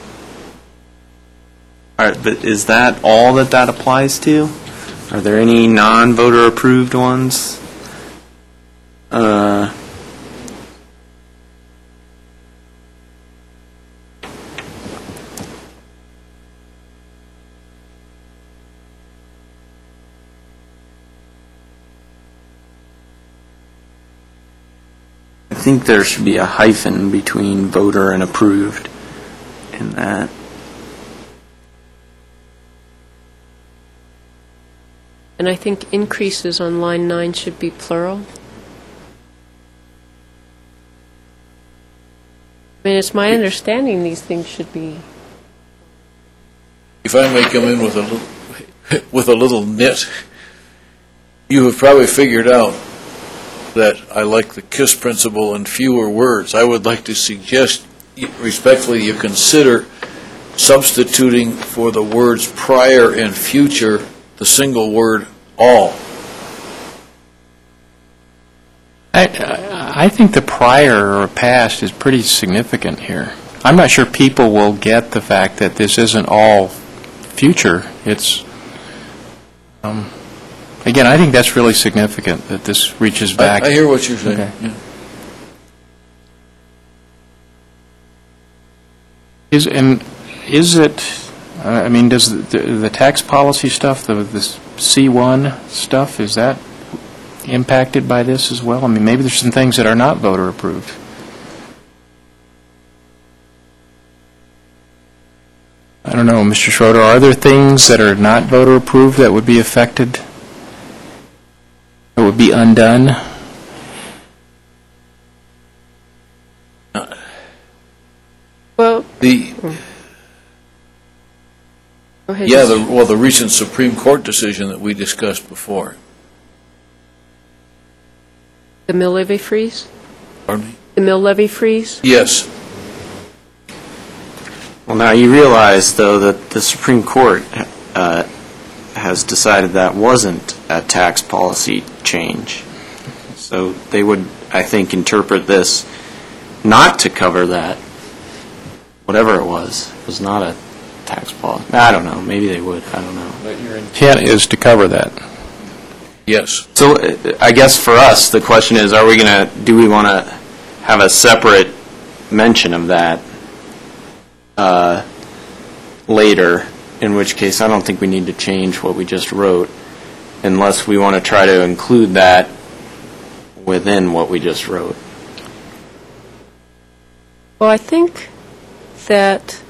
All right, but is that all that that applies to? Are there any non-voter approved ones? Uh, I think there should be a hyphen between voter and approved in that. And I think increases on line nine should be plural. I mean, it's my understanding these things should be, If I may come in with a little, with a little nit, you have probably figured out that I like the KISS principle and fewer words. I would like to suggest respectfully you consider substituting for the words prior and future the single word all. I, I I think the prior or past is pretty significant here. I'm not sure people will get the fact that this isn't all future. It's, um, again, I think that's really significant, that this reaches back. I I hear what you're saying. Okay. Yeah. Is, and is it, uh, I mean, does the, the tax policy stuff, the, the C one stuff, is that impacted by this as well? I mean, maybe there's some things that are not voter approved. I don't know, Mister Schroeder, are there things that are not voter approved that would be affected, that would be undone? well, The, go ahead. yeah, the, well, the recent Supreme Court decision that we discussed before. The mill levy freeze? Pardon me? The mill levy freeze? Yes. Well, now you realize, though, that the Supreme Court uh, has decided that wasn't a tax policy change. So they would, I think, interpret this not to cover that, whatever it was. It was not a tax policy. I don't know. Maybe they would. I don't know. But your intent is to cover that. Yes. So uh, I guess for us, the question is, are we going to, do we want to have a separate mention of that uh, later, in which case I don't think we need to change what we just wrote, unless we want to try to include that within what we just wrote. Well, I think that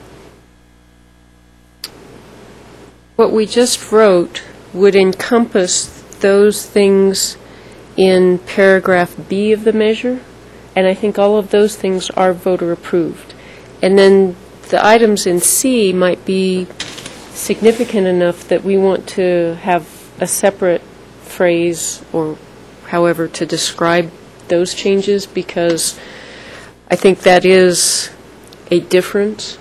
what we just wrote would encompass those things in paragraph B of the measure, and I think all of those things are voter approved. And then the items in C might be significant enough that we want to have a separate phrase or however to describe those changes, because I think that is a difference.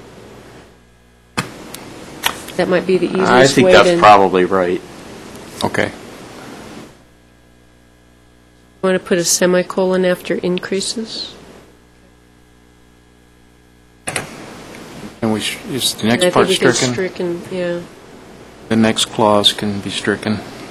That might be the easiest way to... I think that's probably right. Okay. Want to put a semicolon after increases? And we, sh- is the And next part I think we can stricken? stricken, yeah. The next clause can be stricken.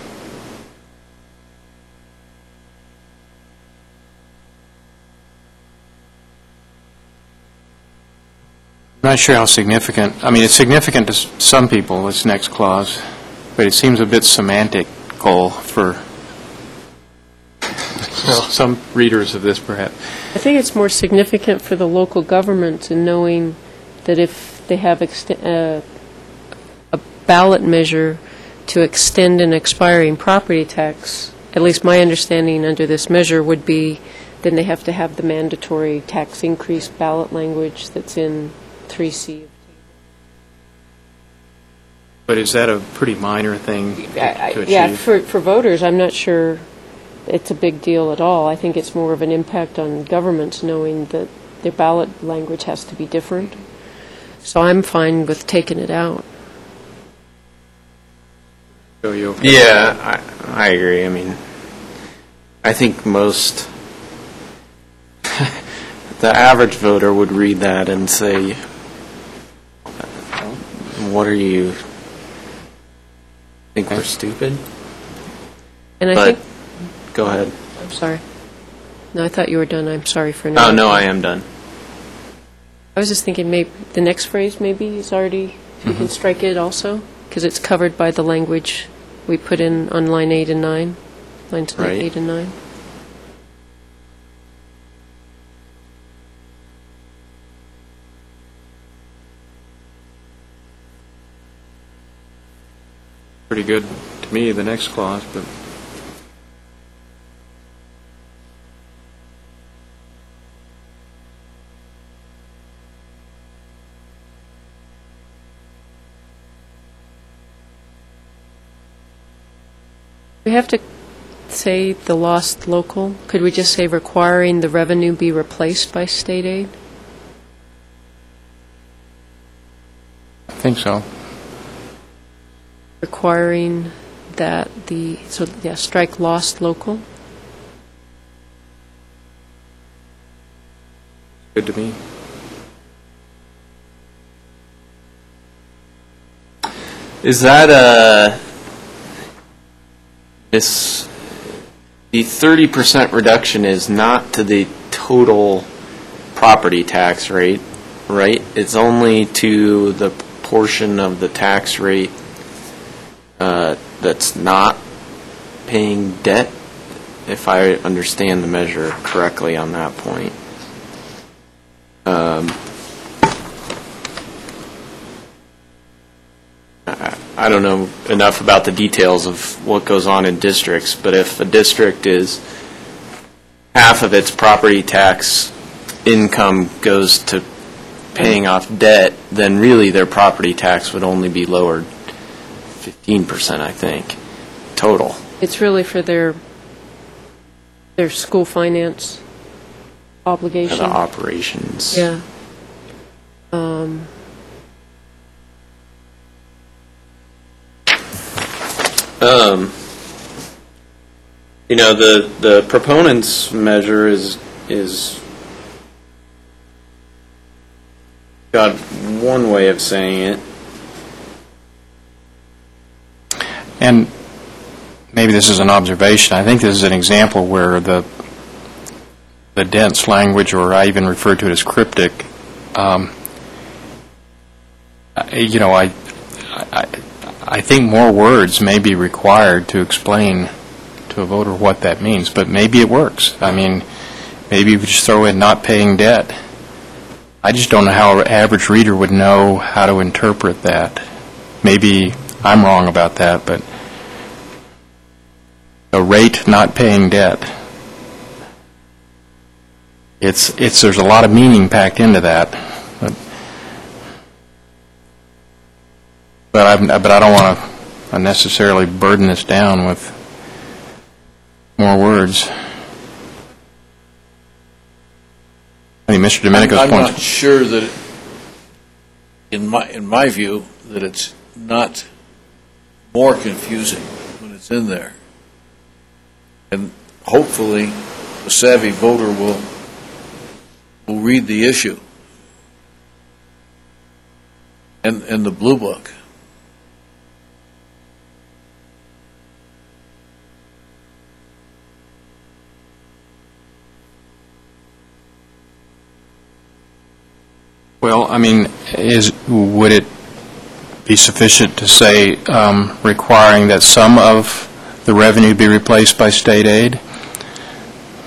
I'm not sure how significant, I mean, it's significant to s- some people, this next clause, but it seems a bit semantical for Well, some readers of this, perhaps. I think it's more significant for the local governments in knowing that if they have ext- uh, a ballot measure to extend an expiring property tax, at least my understanding under this measure would be, then they have to have the mandatory tax increase ballot language that's in three C. But is that a pretty minor thing to I- I- to achieve? Yeah, for, for voters, I'm not sure it's a big deal at all. I think it's more of an impact on governments knowing that their ballot language has to be different. So I'm fine with taking it out. So you okay? Yeah, I, I agree. I mean, I think most, the average voter would read that and say, what are you, think we're stupid? And I But, think, go ahead. I'm sorry. No, I thought you were done. I'm sorry for Oh, interrupting. no, I am done. I was just thinking maybe the next phrase maybe is already, you can strike it also, because it's covered by the language we put in on line eight and nine, lines Right. eight and nine. Pretty good to me, the next clause, but We have to say the lost local. Could we just say requiring the revenue be replaced by state aid? I think so. Requiring that the, so, yeah, strike lost local. Good to me. Is that a, this, the thirty percent reduction is not to the total property tax rate, right? It's only to the portion of the tax rate uh, that's not paying debt, if I understand the measure correctly on that point. Um, I I don't know enough about the details of what goes on in districts, but if a district is, half of its property tax income goes to paying off debt, then really their property tax would only be lowered fifteen percent, I think, total. It's really for their, their school finance For obligation. the operations. Yeah. Um, Um, you know, the, the proponent's measure is, is got one way of saying it. And maybe this is an observation. I think this is an example where the the dense language, or I even refer to it as cryptic, um, I- you know, I, I, I think more words may be required to explain to a voter what that means, but maybe it works. I mean, maybe we just throw in not paying debt. I just don't know how an average reader would know how to interpret that. Maybe I'm wrong about that, but a rate not paying debt. It's, it's, there's a lot of meaning packed into that. But, but I'm, but I don't want to unnecessarily burden this down with more words. I think Mister Domenico's I'm point. not sure that, it- in my, in my view, that it's not more confusing when it's in there. And hopefully, a savvy voter will, will read the issue and, and the Blue Book. Well, I mean, is, would it be sufficient to say um, requiring that some of the revenue be replaced by state aid?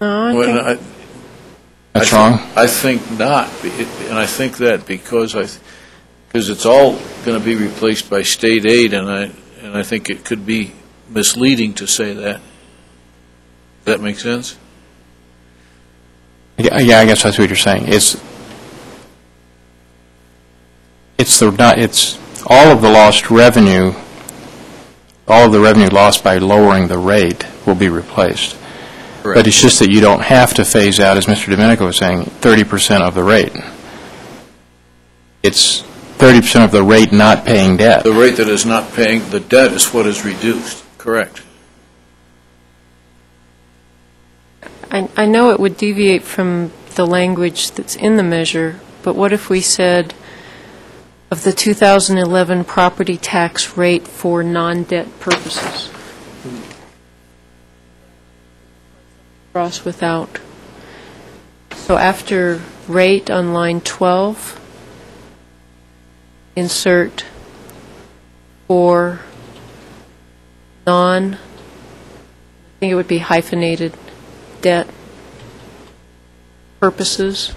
Oh, Well, okay. I- That's I wrong? think- I think not, Be- and I think that because I, because it's all going to be replaced by state aid, and I, and I think it could be misleading to say that. Does that make sense? Yeah, yeah, I guess that's what you're saying. It's, it's the, not, it's, all of the lost revenue, all of the revenue lost by lowering the rate will be replaced. But it's just that you don't have to phase out, as Mister Domenico was saying, thirty percent of the rate. It's thirty percent of the rate not paying debt. The rate that is not paying the debt is what is reduced, correct? I, I know it would deviate from the language that's in the measure, but what if we said of the two thousand eleven property tax rate for non-debt purposes? Cross without. So after rate on line twelve, insert for non, I think it would be hyphenated, debt purposes.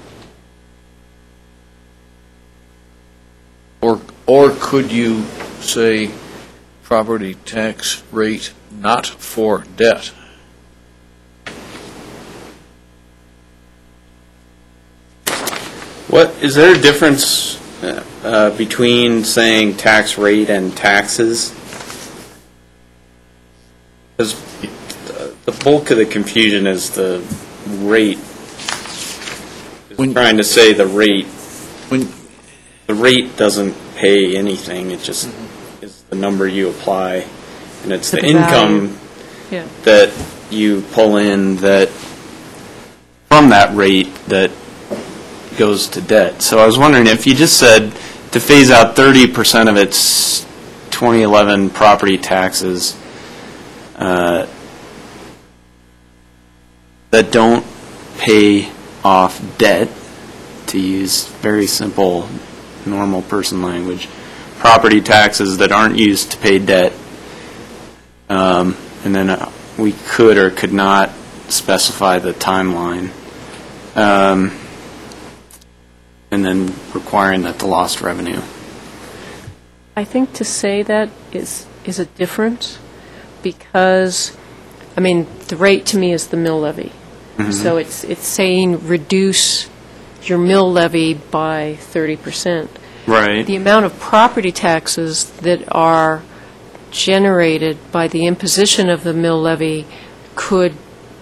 Or, or could you say property tax rate not for debt? What, is there a difference uh, uh, between saying tax rate and taxes? Because the bulk of the confusion is the rate. When- Trying to say the rate, When, the rate doesn't pay anything, it just is the number you apply, and it's To the the income Yeah. that you pull in that, from that rate, that goes to debt. So I was wondering if you just said to phase out thirty percent of its twenty eleven property taxes uh, that don't pay off debt, to use very simple, normal person language, property taxes that aren't used to pay debt, um, and then uh, we could or could not specify the timeline. Um, and then requiring that the lost revenue. I think to say that is, is a difference, because, I mean, the rate to me is the mill levy. So it's, it's saying reduce your mill levy by thirty percent. Right. The amount of property taxes that are generated by the imposition of the mill levy could,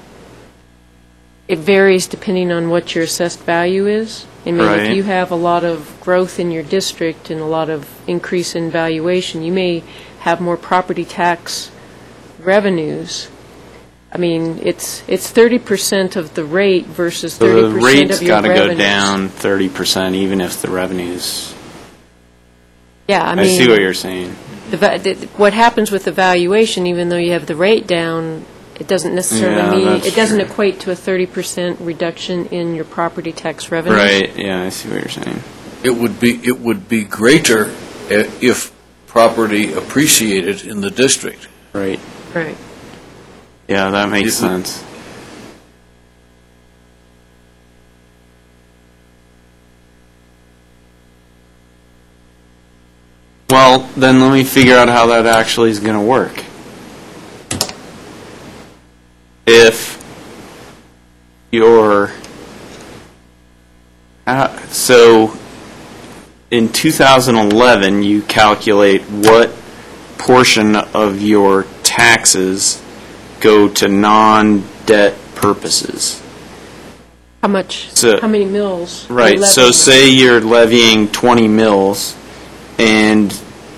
it varies depending on what your assessed value is. I mean, Right. if you have a lot of growth in your district and a lot of increase in valuation, you may have more property tax revenues. I mean, it's, it's thirty percent of the rate versus So thirty the percent rate's of your got to revenues. go down thirty percent even if the revenues, Yeah, I I mean. see what you're saying. The va- the- What happens with the valuation, even though you have the rate down, it doesn't Yeah, necessarily mean, that's it doesn't true. equate to a thirty percent reduction in your property tax revenues. Right, yeah, I see what you're saying. it would be, it would be greater i- if property appreciated in the district. Right. Right. Yeah, that makes Is it- sense. Well, then let me figure out how that actually is going to work. If your, uh, so in two thousand eleven, you calculate what portion of your taxes go to non-debt purposes. How much, So- how many mills? are Right, so levied? say you're levying twenty mills, and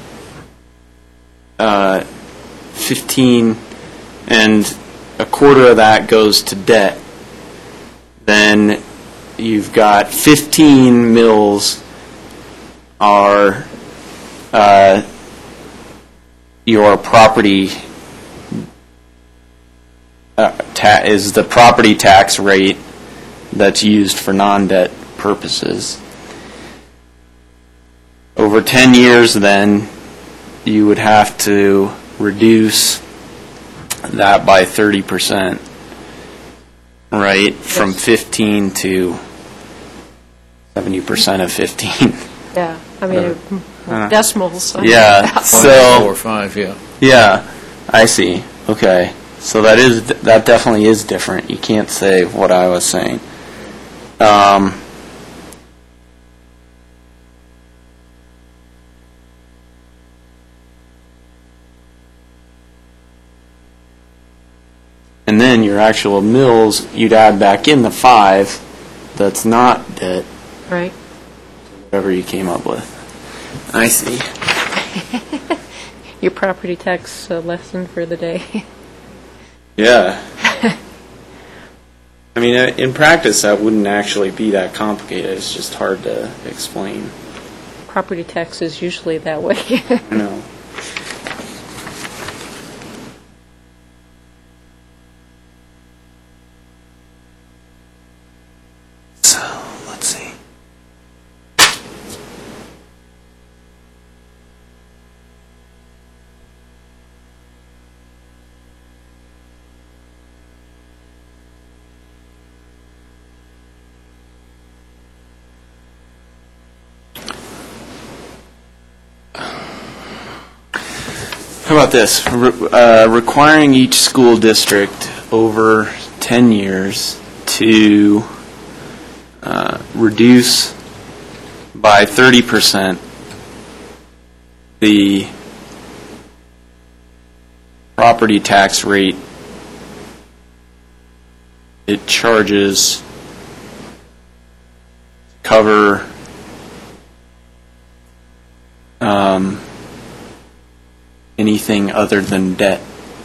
uh, fifteen, and a quarter of that goes to debt, then you've got fifteen mills are uh, your property, uh, ta- is the property tax rate that's used for non-debt purposes. Over ten years, then, you would have to reduce that by thirty percent. right? From Yes. fifteen to seventy percent of fifteen. Yeah, I mean, Uh, decimals. I mean, Yeah, One, so, four, five, yeah. yeah, I see. Okay. So that is, that definitely is different. You can't say what I was saying. Um, And then your actual mills, you'd add back in the five that's not debt, Right. whatever you came up with. I see. Your property tax uh, lesson for the day. Yeah. I mean, uh, in practice, that wouldn't actually be that complicated. It's just hard to explain. Property tax is usually that way. I know. So, let's see. How about this? Re- uh, Requiring each school district over ten years to uh, reduce by thirty percent the property tax rate it charges to cover um, anything other than debt.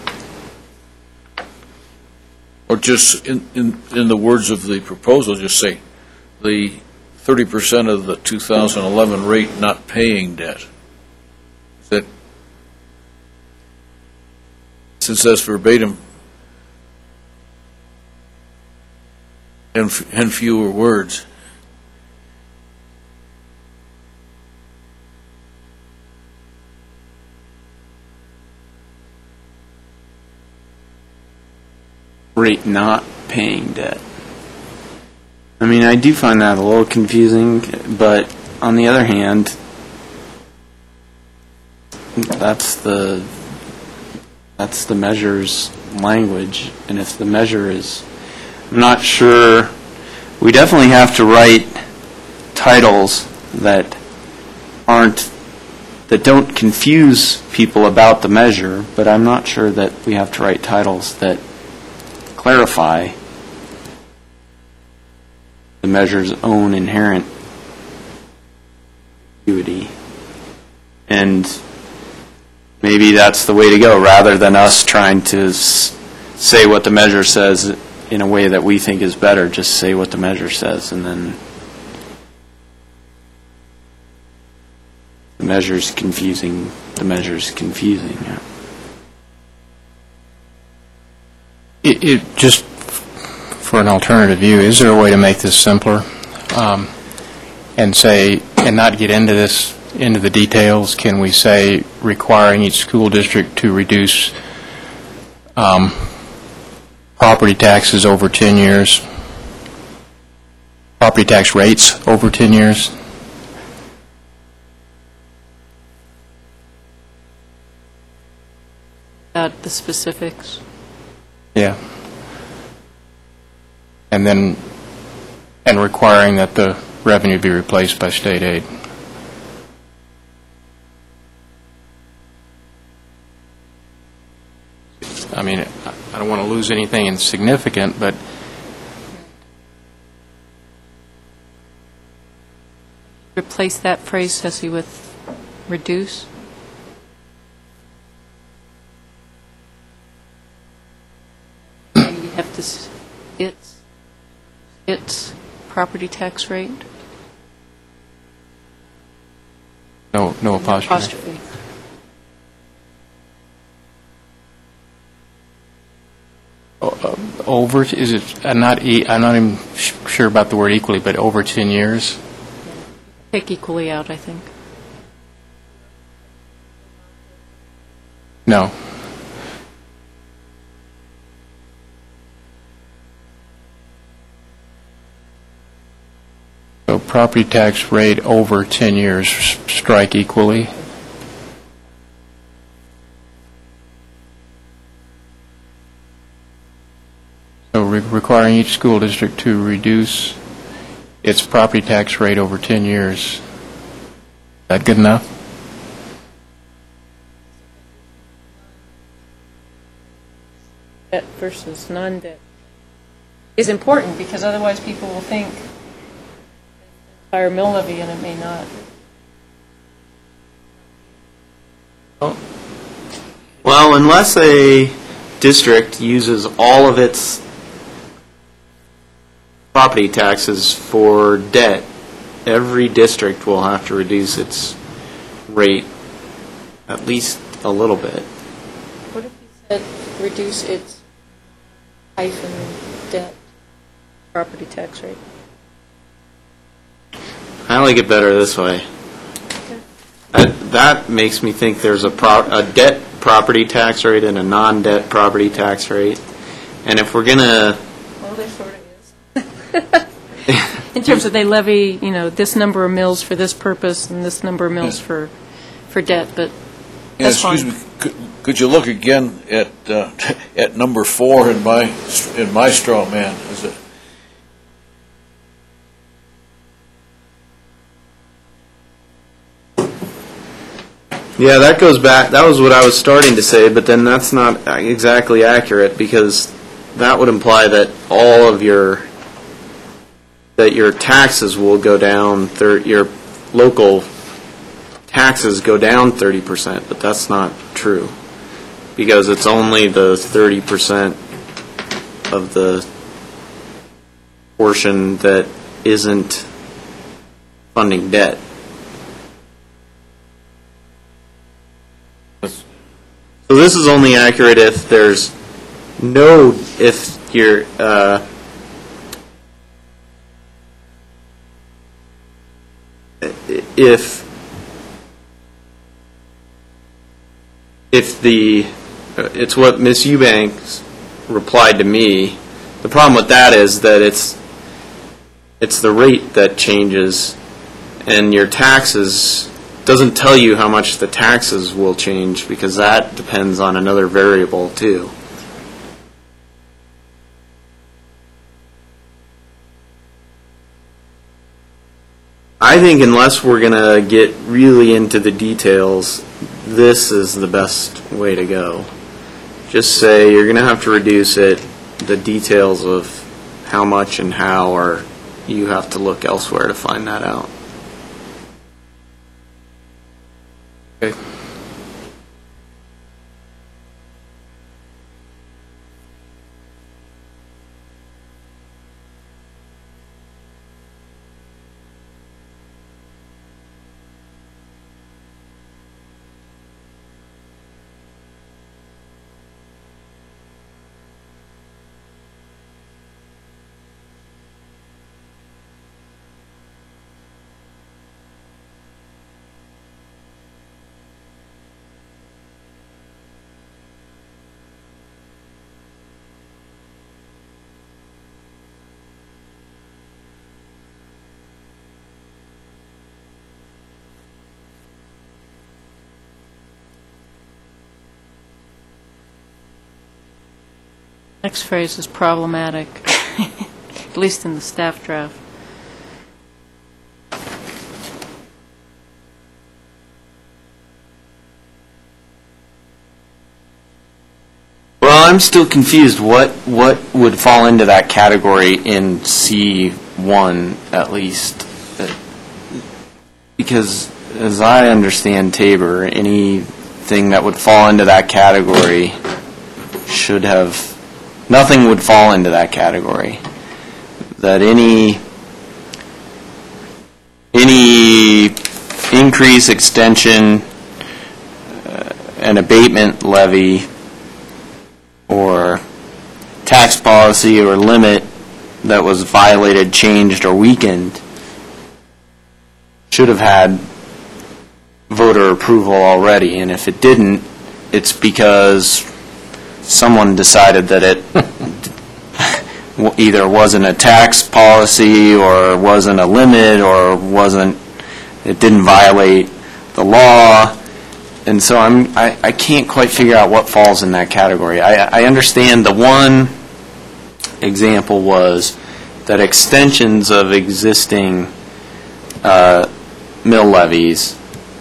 Or just, in, in, in the words of the proposal, just say, the thirty percent of the two thousand eleven rate not paying debt. That, since that's verbatim, and, f- and fewer words. Rate not paying debt. I mean, I do find that a little confusing, but on the other hand, that's the that's the measure's language, and if the measure is, I'm not sure, we definitely have to write titles that aren't, that don't confuse people about the measure, but I'm not sure that we have to write titles that clarify the measure's own inherent ambiguity. And maybe that's the way to go, rather than us trying to s- say what the measure says in a way that we think is better. Just say what the measure says, and then the measure's confusing, the measure's confusing. Yeah. It, it, just for an alternative view, is there a way to make this simpler? Um, and say, and not get into this, into the details? Can we say requiring each school district to reduce um, property taxes over ten years? Property tax rates over ten years? About the specifics. Yeah. And then, and requiring that the revenue be replaced by state aid. I mean, I don't want to lose anything insignificant, but Replace that phrase, Ceci, with reduce. You have to, s- its, its property tax rate. no, no apostrophe. Apostrophe. Over, is it, I'm not, e- I'm not even sh- sure about the word equally, but over ten years? Take equally out, I think. No. property tax rate over ten years strike equally. So re- requiring each school district to reduce its property tax rate over ten years. Is that good enough? Debt versus non-debt is important, because otherwise people will think higher mill levy, and it may not. Well, unless a district uses all of its property taxes for debt, every district will have to reduce its rate at least a little bit. What if you said reduce its hyphen debt property tax rate? I like it better this way. That, that makes me think there's a, pro, a debt property tax rate and a non-debt property tax rate. And if we're going to... Well, there sort of is. In terms of they levy, you know, this number of mills for this purpose and this number of mills Yeah. for, for debt, but Yeah, that's excuse fine. me, could, could you look again at, uh, at number four in my, in my straw man? Is it? Yeah, that goes back, that was what I was starting to say, but then that's not exactly accurate, because that would imply that all of your, that your taxes will go down, thir- your local taxes go down thirty percent, but that's not true, because it's only the thirty percent of the portion that isn't funding debt. So this is only accurate if there's no, if you're, uh, if, if the, uh, it's what Miz Eubanks replied to me. The problem with that is that it's, it's the rate that changes, and your taxes doesn't tell you how much the taxes will change, because that depends on another variable too. I think unless we're going to get really into the details, this is the best way to go. Just say you're going to have to reduce it. The details of how much and how, or you have to look elsewhere to find that out. Okay. Next phrase is problematic, at least in the staff draft. Well, I'm still confused. What what would fall into that category in C one, at least? Uh, Because, as I understand Tabor, anything that would fall into that category should have, nothing would fall into that category. That any, any increase, extension, uh, an abatement levy, or tax policy or limit that was violated, changed, or weakened should have had voter approval already. And if it didn't, it's because someone decided that it w- either wasn't a tax policy, or wasn't a limit, or wasn't, it didn't violate the law. And so I'm, I, I can't quite figure out what falls in that category. I, I understand the one example was that extensions of existing uh, mill levies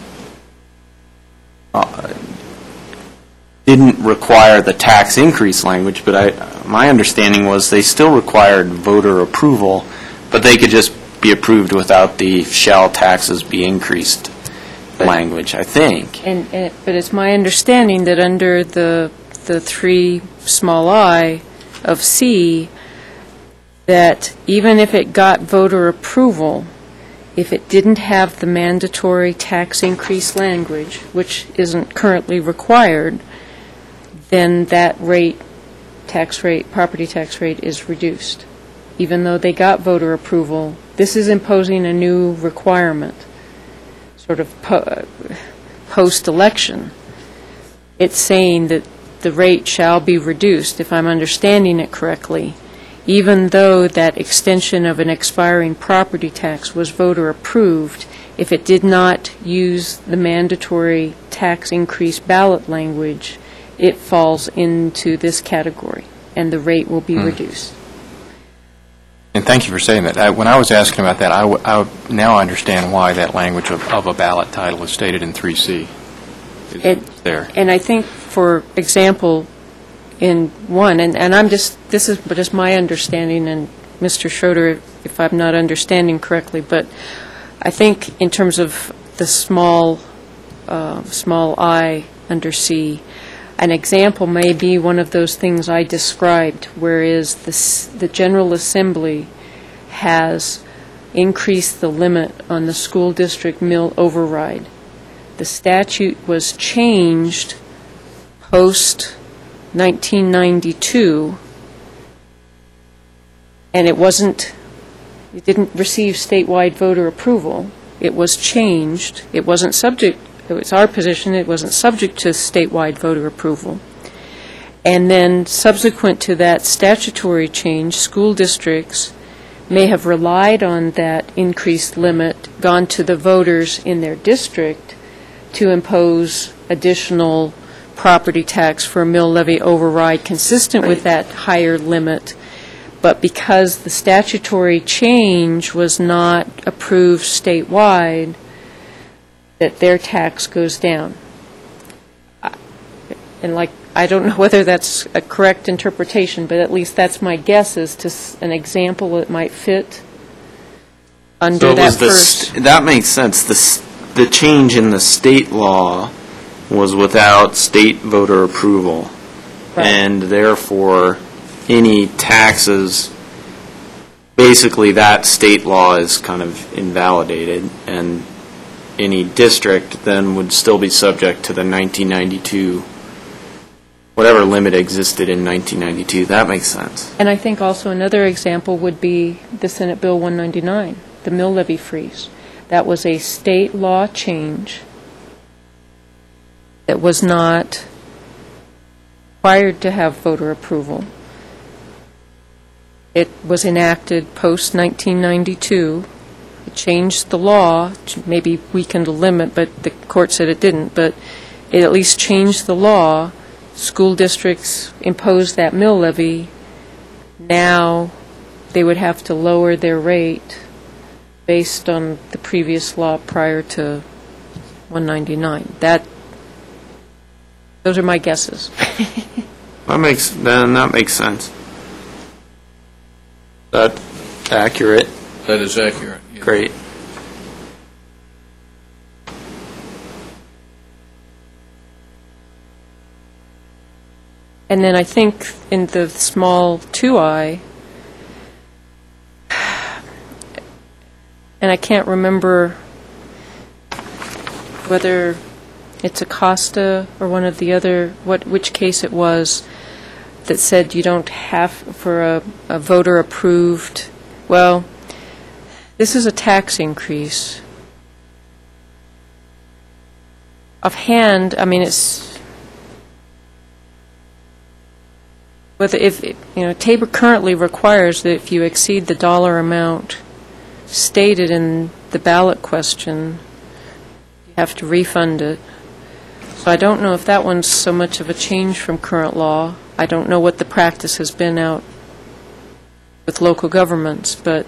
uh, didn't require the tax increase language, but I, my understanding was they still required voter approval, but they could just be approved without the shall taxes be increased language, I think. And, and- but it's my understanding that under the, the three small I of C, that even if it got voter approval, if it didn't have the mandatory tax increase language, which isn't currently required, then that rate, tax rate, property tax rate is reduced. Even though they got voter approval, this is imposing a new requirement, sort of po- post-election. It's saying that the rate shall be reduced, if I'm understanding it correctly, even though that extension of an expiring property tax was voter approved. If it did not use the mandatory tax increase ballot language, it falls into this category, and the rate will be Hmm. reduced. And thank you for saying that. I- When I was asking about that, I w- I w- now I understand why that language of of a ballot title is stated in three C. It's It- there. And I think, for example, in one, and, and I'm just, this is just my understanding, and Mister Schroeder, if I'm not understanding correctly, but I think in terms of the small, uh, small I under C, an example may be one of those things I described, whereas the, s- the General Assembly has increased the limit on the school district mill override. The statute was changed post nineteen ninety-two, and it wasn't, it didn't receive statewide voter approval. It was changed. It wasn't subject, it was our position, it wasn't subject to statewide voter approval. And then subsequent to that statutory change, school districts may have relied on that increased limit, gone to the voters in their district to impose additional property tax for a mill levy override consistent with that higher limit. But because the statutory change was not approved statewide, that their tax goes down. I- And like, I don't know whether that's a correct interpretation, but at least that's my guess as to s- an example that might fit So under it that was the first. st- that makes sense. The s- the change in the state law was without state voter approval, Right. and therefore any taxes, basically that state law is kind of invalidated, and any district then would still be subject to the nineteen ninety-two, whatever limit existed in nineteen ninety-two. That makes sense. And I think also another example would be the Senate Bill one ninety-nine, the mill levy freeze. That was a state law change that was not required to have voter approval. It was enacted post nineteen ninety-two. It changed the law, maybe weakened the limit, but the court said it didn't, but it at least changed the law. School districts imposed that mill levy. Now they would have to lower their rate based on the previous law prior to one ninety-nine. That, those are my guesses. That makes then that makes sense. That accurate. That is accurate. yeah. Great. And then I think in the small two I, and I can't remember whether it's Acosta or one of the other, what, which case it was, that said you don't have, for a, a voter-approved, well, this is a tax increase. Offhand, I mean, it's, But if, you know, Tabor currently requires that if you exceed the dollar amount stated in the ballot question, you have to refund it. So I don't know if that one's so much of a change from current law. I don't know what the practice has been out with local governments, but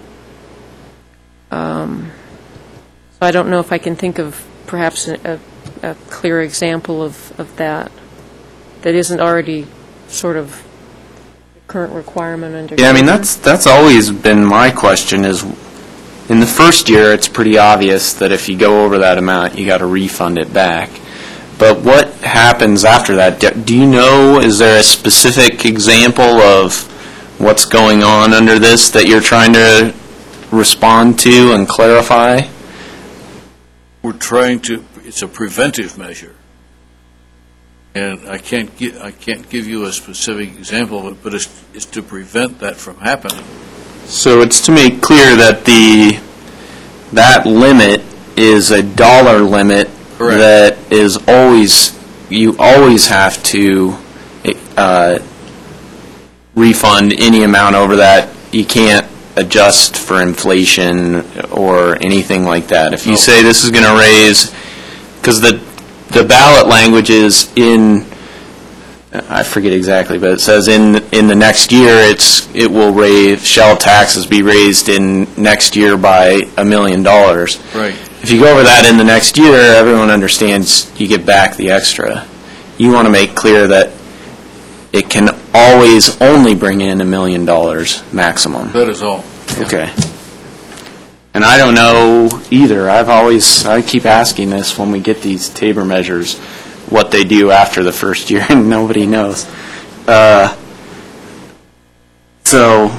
um, so I don't know if I can think of perhaps a, a clear example of, of that that isn't already sort of current requirement under. Yeah, I mean, that's, that's always been my question is, in the first year, it's pretty obvious that if you go over that amount, you got to refund it back. But what happens after that? Do- Do you know, is there a specific example of what's going on under this that you're trying to respond to and clarify? We're trying to, it's a preventive measure. And I can't gi- I can't give you a specific example of it, but it's, it's to prevent that from happening. So it's to make clear that the, that limit is a dollar limit. Correct. That is always, you always have to uh, refund any amount over that. You can't adjust for inflation or anything like that. If you No. say this is going to raise, because the, the ballot language is in, I forget exactly, but it says in, in the next year, it's, it will raise, shall taxes be raised in next year by a million dollars. Right. If you go over that in the next year, everyone understands you get back the extra. You want to make clear that it can always only bring in a million dollars maximum. That is all. Okay. And I don't know either. I've always, I keep asking this when we get these Tabor measures, what they do after the first year, and nobody knows. Uh, so,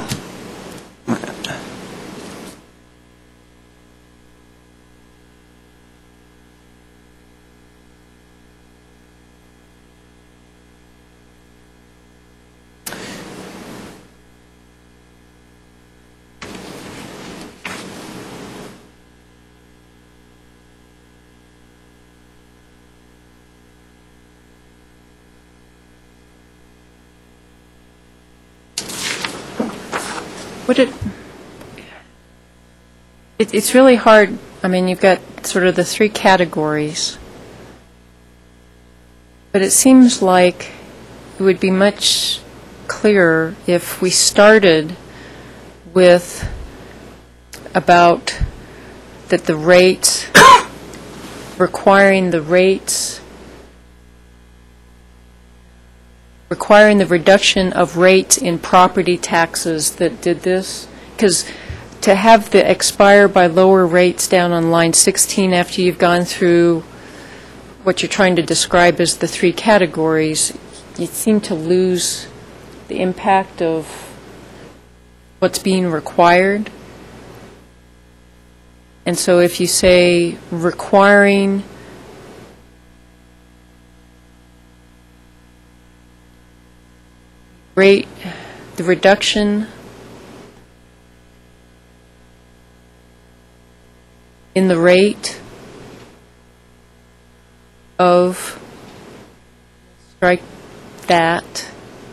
Would it, it, it's really hard, I mean, you've got sort of the three categories, but it seems like it would be much clearer if we started with about that the rates, requiring the rates, requiring the reduction of rates in property taxes that did this, because to have the expire by lower rates down on line sixteen after you've gone through what you're trying to describe as the three categories, you seem to lose the impact of what's being required. And so if you say requiring rate, the reduction in the rate of, strike that,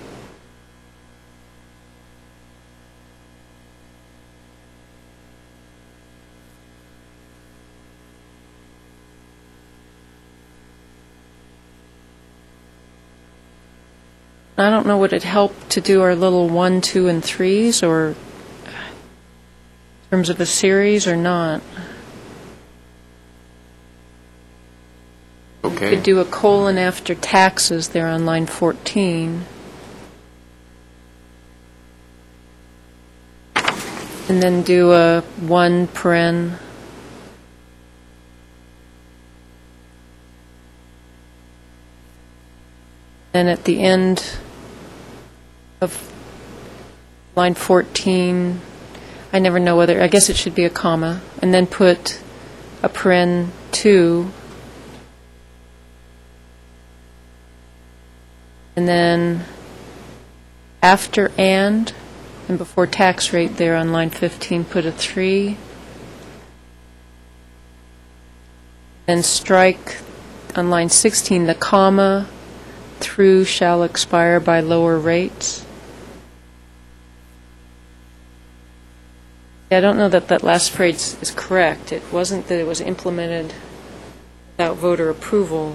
I don't know, would it help to do our little one, two, and threes, or in terms of a series, or not? You okay. could do a colon after taxes there on line fourteen. And then do a one paren. Then at the end of line fourteen, I never know whether, I guess it should be a comma, and then put a paren two, and then after and, and before tax rate there on line fifteen, put a three, then strike on line sixteen the comma, through shall expire by lower rates. I don't know that that last phrase is correct. It wasn't that it was implemented without voter approval.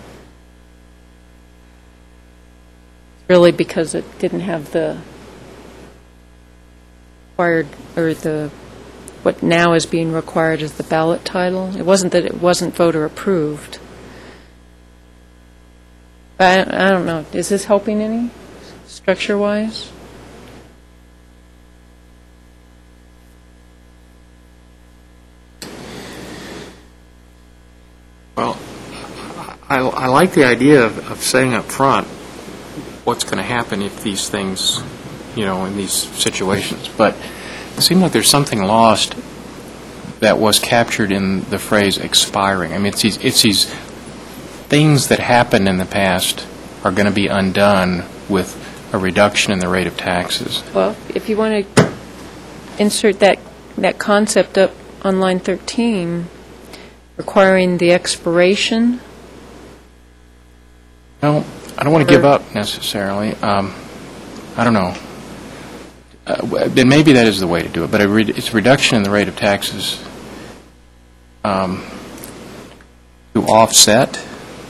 Really because it didn't have the required, or the, what now is being required is the ballot title. It wasn't that it wasn't voter approved. But I, I don't know. Is this helping any, structure-wise? Well, I, I like the idea of, of saying up front what's going to happen if these things, you know, in these situations. But it seems like there's something lost that was captured in the phrase expiring. I mean, it's these, it's these things that happened in the past are going to be undone with a reduction in the rate of taxes. Well, if you want to insert that, that concept up on line thirteen, requiring the expiration. No, I don't want to give up necessarily. Um, I don't know. Uh, then maybe that is the way to do it, but a re- it's a reduction in the rate of taxes um, to offset.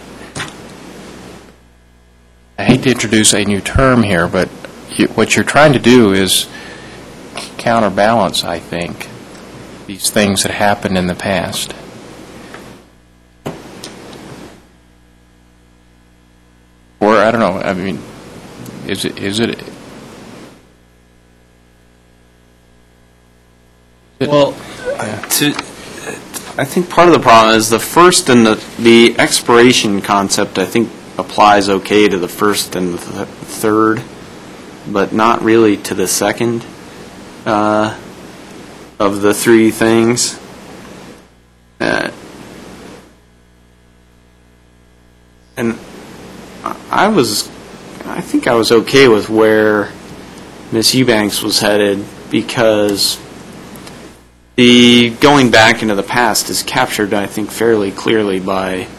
I hate to introduce a new term here, but you, what you're trying to do is counterbalance, I think, these things that happened in the past. Or, I don't know, I mean, is it, is it, Well, to, I think part of the problem is the first and the, the expiration concept, I think, applies okay to the first and the th- third, but not really to the second uh, of the three things. Uh, and I was, I think I was okay with where Miz Eubanks was headed, because the going back into the past is captured, I think, fairly clearly by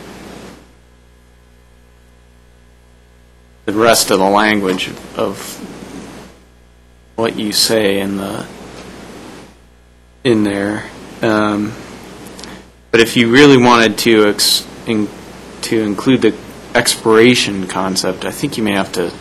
the rest of the language of what you say in the in there. Um, but if you really wanted to ex, in, to include the expiration concept, I think you may have to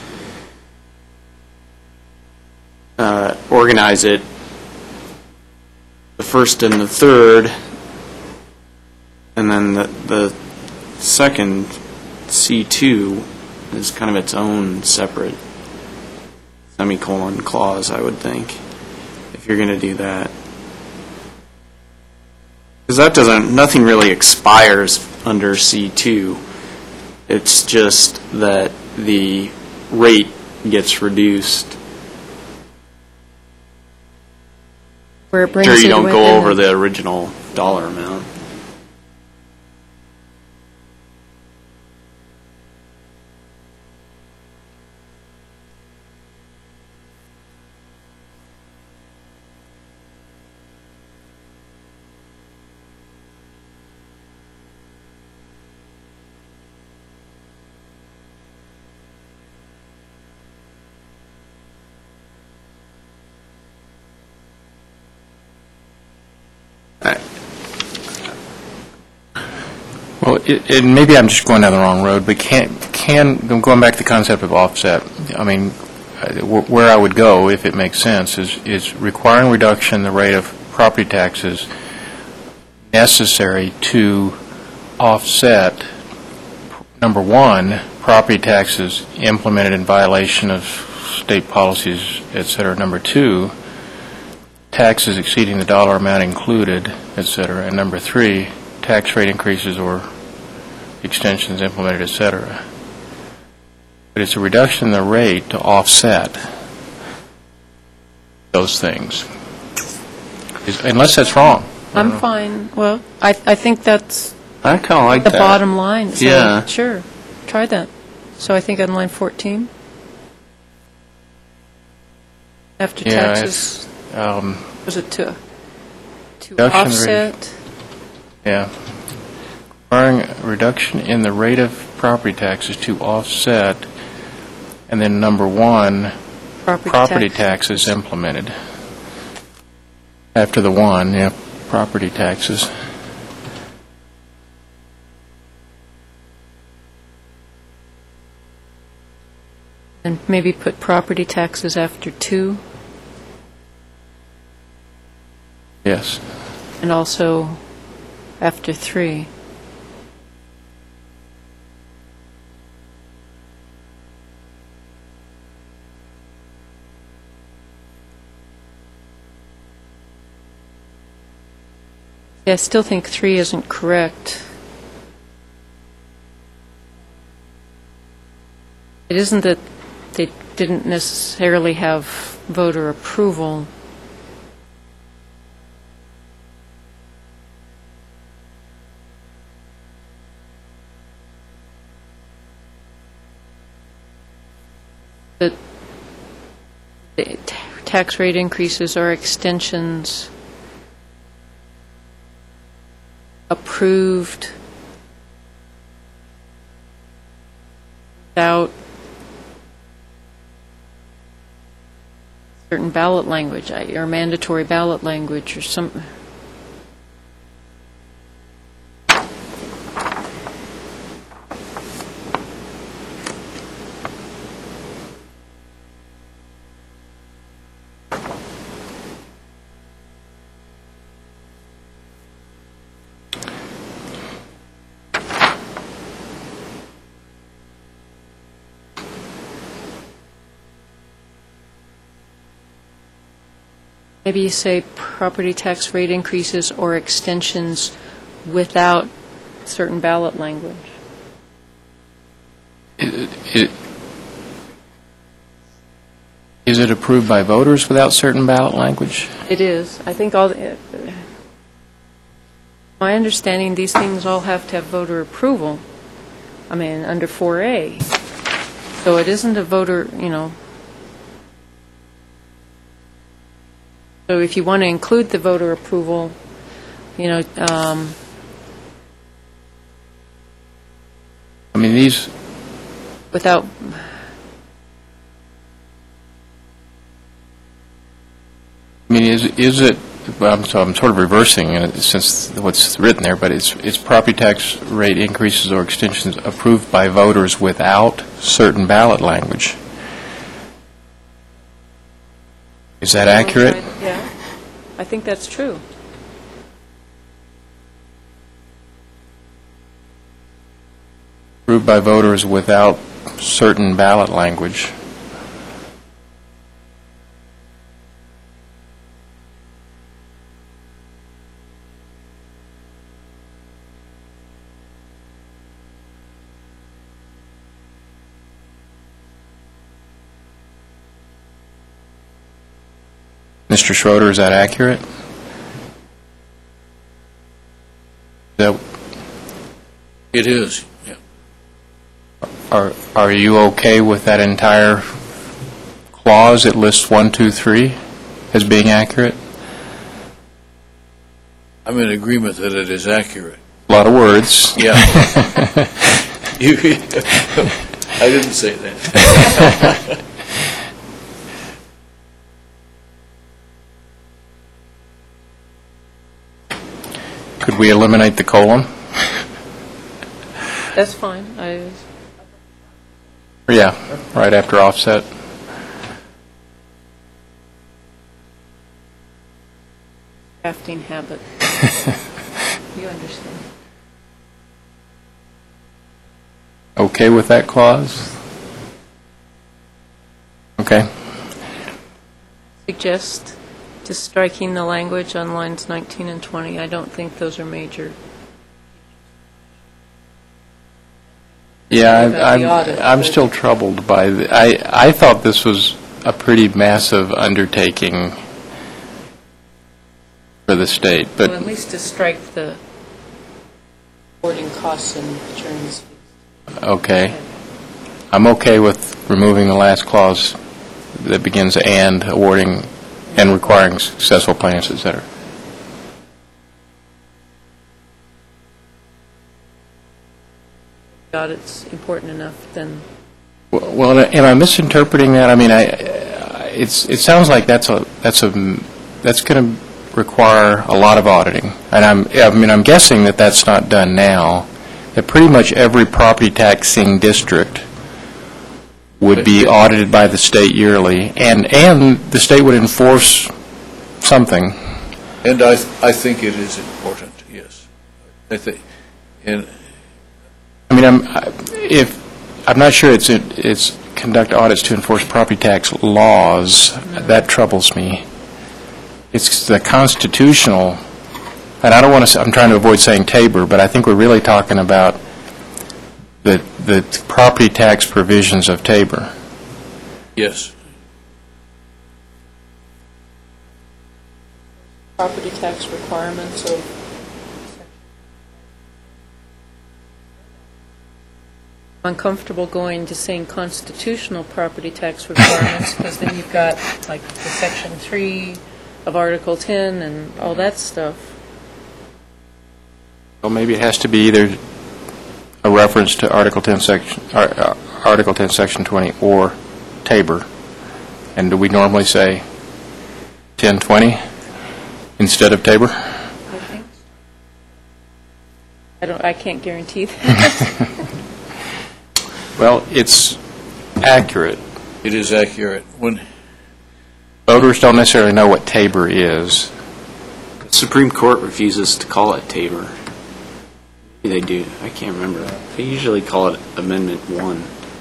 uh, organize it the first and the third, and then the, the second, C two, is kind of its own separate semicolon clause, I would think, if you're going to do that. Because that doesn't, nothing really expires under C two. It's just that the rate gets reduced. Where it brings Sure, you it don't within go over the- the original dollar amount. well, it, it, maybe I'm just going down the wrong road, but can, can, going back to the concept of offset, I mean, uh, wh- where I would go, if it makes sense, is, is requiring reduction in the rate of property taxes necessary to offset, number one, property taxes implemented in violation of state policies, et cetera. Number two, taxes exceeding the dollar amount included, et cetera. And number three, tax rate increases or extensions implemented, et cetera. But it's a reduction in the rate to offset those things. Is- Unless that's wrong. I'm fine. Well, I, I think that's I kind of like the that. bottom line. So, Yeah. Sure. Try that. So I think on line fourteen, after Yeah, taxes, it's, um, was it to, to Reduction in the rate. offset? yeah. Requiring a reduction in the rate of property taxes to offset, and then number one, Property property tax. taxes implemented. After the one, yeah, property taxes. And maybe put property taxes after two, Yes. and also after three. Yeah, I still think three isn't correct. It isn't that they didn't necessarily have voter approval. That the ta- tax rate increases or extensions approved without certain ballot language, I- or mandatory ballot language, or some. Maybe you say property tax rate increases or extensions without certain ballot language. It- it- Is it approved by voters without certain ballot language? It is. I think all, the- my understanding, these things all have to have voter approval. I mean, under four A. So it isn't a voter, you know. So if you want to include the voter approval, you know, um, I mean, these, without, I mean, is is it, well, I'm so I'm sort of reversing it since what's written there, but it's it's property tax rate increases or extensions approved by voters without certain ballot language. Is that accurate? Yeah, I think that's true. Approved by voters without certain ballot language. Mister Schroeder, is that accurate? That, It is, yeah. are, are you okay with that entire clause? It lists one, two, three as being accurate? I'm in agreement that it is accurate. A lot of words. Yeah. You, I didn't say that. Could we eliminate the colon? That's fine. I, Yeah, right after offset. crafting habit. You understand. Okay with that clause? Okay. Suggest just striking the language on lines nineteen and twenty. I don't think those are major. Yeah, About the I'm, audit, I'm but- still troubled by, the- I, I thought this was a pretty massive undertaking for the state, Well, at but, least to strike the boarding costs and insurance fees. okay. I'm okay with removing the last clause that begins "and" awarding and requiring successful plans, et cetera. God, it's important enough, then Well, well, am I misinterpreting that? I mean, I, it's, it sounds like that's a, that's a, that's going to require a lot of auditing. And I'm, I mean, I'm guessing that that's not done now, that pretty much every property taxing district would be audited by the state yearly, and, and the state would enforce something. And I, I think it is important, yes. I think, and I mean, I'm, if, I'm not sure it's, it's conduct audits to enforce property tax laws. That troubles me. It's the constitutional, and I don't want to, I'm trying to avoid saying Tabor, but I think we're really talking about the, the property tax provisions of Tabor. yes, Property tax requirements of... I'm uncomfortable going to saying constitutional property tax requirements, because then you've got, like, the Section three of Article ten and all that stuff. Well, maybe it has to be either a reference to Article ten, Section, uh, Article ten, Section twenty, or Tabor. And do we normally say ten twenty instead of Tabor? I think. I don't, I can't guarantee that. Well, it's accurate. it is accurate. When, Voters don't necessarily know what Tabor is. The Supreme Court refuses to call it Tabor. Maybe they do. I can't remember. They usually call it Amendment one.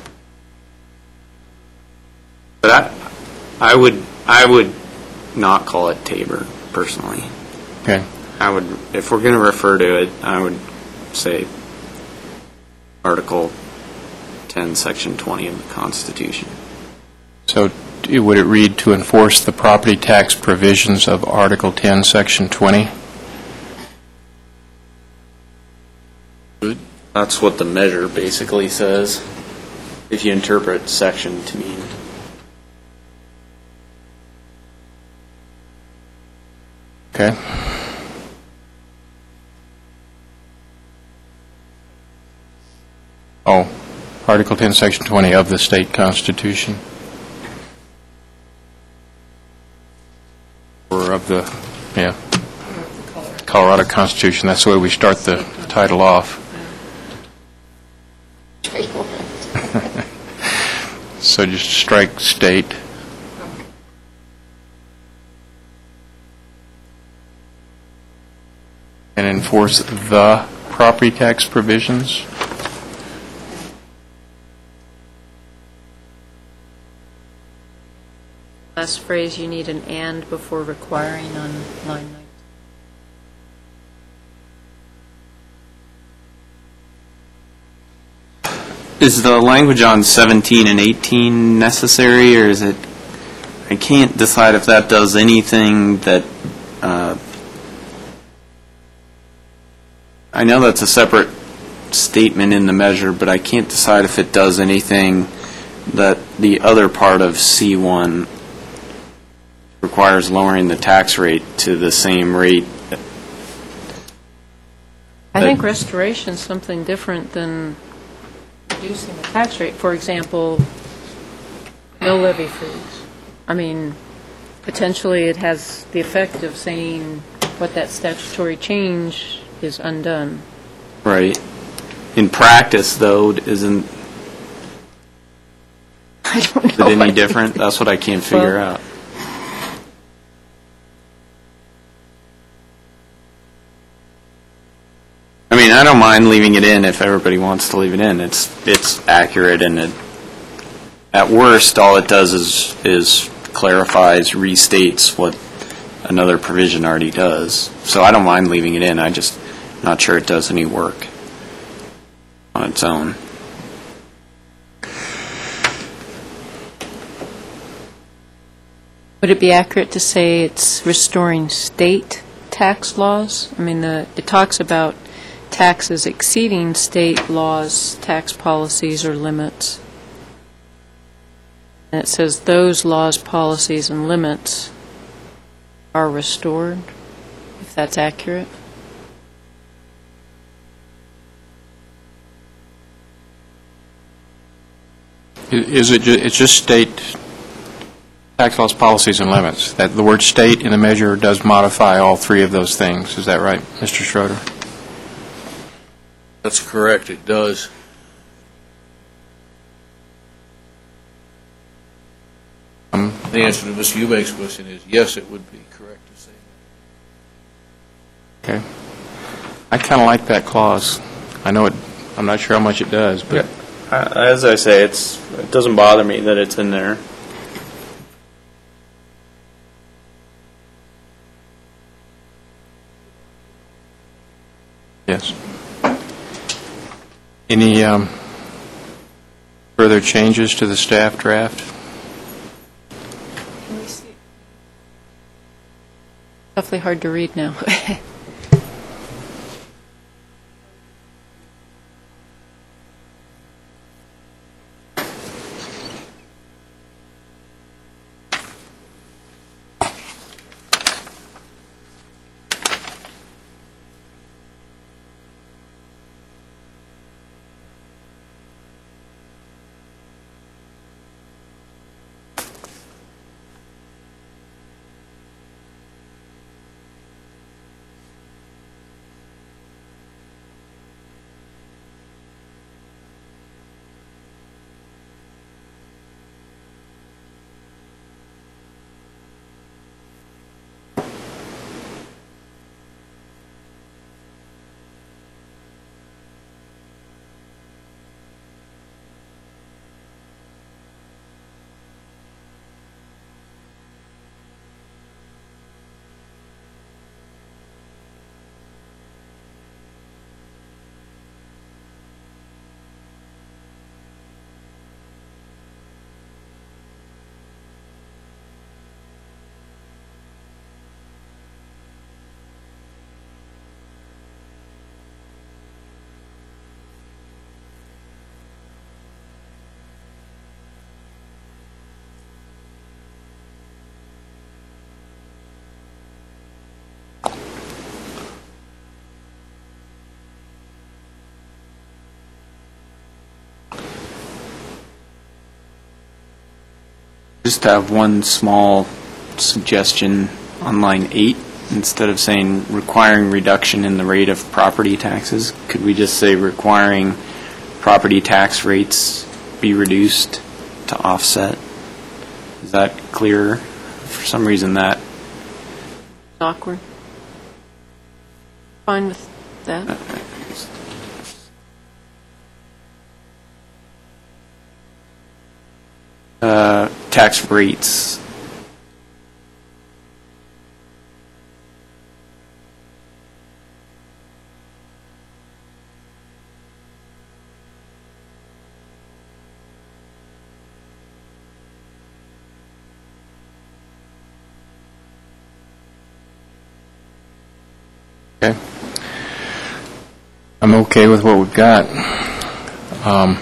But I, I would, I would not call it Tabor, personally. Okay. I would, if we're going to refer to it, I would say Article ten, Section twenty of the Constitution. So it- would it read to enforce the property tax provisions of Article ten, Section twenty? That's what the measure basically says, if you interpret section to mean. Okay. Oh, Article ten, Section twenty of the state constitution. Or of the, yeah, Colorado Constitution. That's the way we start the title off. So just strike state. And enforce the property tax provisions. Last phrase, you need an "and" before requiring on line nineteen. Is the language on seventeen and eighteen necessary, or is it, I can't decide if that does anything that, uh, I know that's a separate statement in the measure, but I can't decide if it does anything that the other part of C one requires lowering the tax rate to the same rate. I That- think restoration's something different than reducing the tax rate. For example, mill levy freeze. I mean, potentially it has the effect of saying what that statutory change is undone. Right. In practice, though, isn't I don't it know. any different? That's what I can't figure Well- out. I mean, I don't mind leaving it in if everybody wants to leave it in. It's it's accurate, and it, at worst, all it does is is clarifies, restates what another provision already does. So I don't mind leaving it in. I just not sure it does any work on its own. Would it be accurate to say it's restoring state tax laws? I mean, the, it talks about taxes exceeding state laws, tax policies, or limits. And it says those laws, policies, and limits are restored, if that's accurate. I- Is it, ju- it's just state tax laws, policies, and limits. That the word state in the measure does modify all three of those things. Is that right, Mister Schroeder? That's correct, it does. Um, The answer to Mister Eubank's question is, yes, it would be correct to say that. Okay. I kind of like that clause. I know it, I'm not sure how much it does, but Uh, As I say, it's, it doesn't bother me that it's in there. yes. Any um, further changes to the staff draft? Can we see? Awfully hard to read now. Just have one small suggestion on line eight. Instead of saying requiring reduction in the rate of property taxes, could we just say requiring property tax rates be reduced to offset? Is that clearer? For some reason that Awkward. Fine with that. uh, tax rates. Okay. I'm okay with what we've got. Um,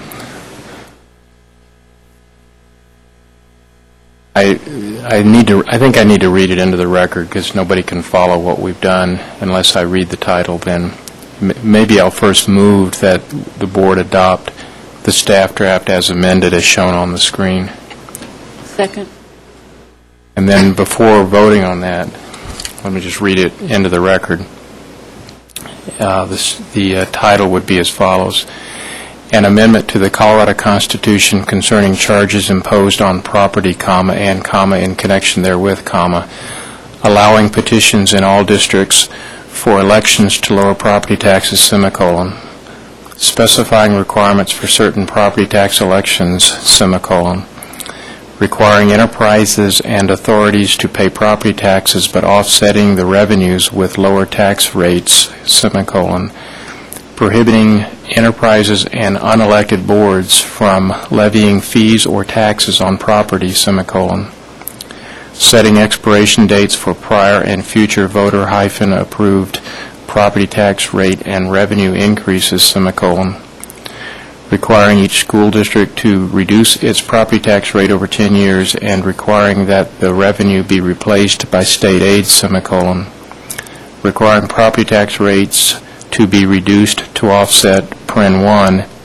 I I need to. I think I need to read it into the record because nobody can follow what we've done unless I read the title. Then M- maybe I'll first move that the board adopt the staff draft as amended, as shown on the screen, Second. and then before voting on that, let me just read it into the record. Uh, this, the uh, title would be as follows: An amendment to the Colorado Constitution concerning charges imposed on property, comma, and comma, in connection therewith, comma, allowing petitions in all districts for elections to lower property taxes, semicolon, specifying requirements for certain property tax elections, semicolon, requiring enterprises and authorities to pay property taxes but offsetting the revenues with lower tax rates, semicolon, prohibiting enterprises and unelected boards from levying fees or taxes on property, semicolon, setting expiration dates for prior and future voter-approved property tax rate and revenue increases, semicolon, requiring each school district to reduce its property tax rate over ten years and requiring that the revenue be replaced by state aid, semicolon, requiring property tax rates to be reduced to offset, paren one,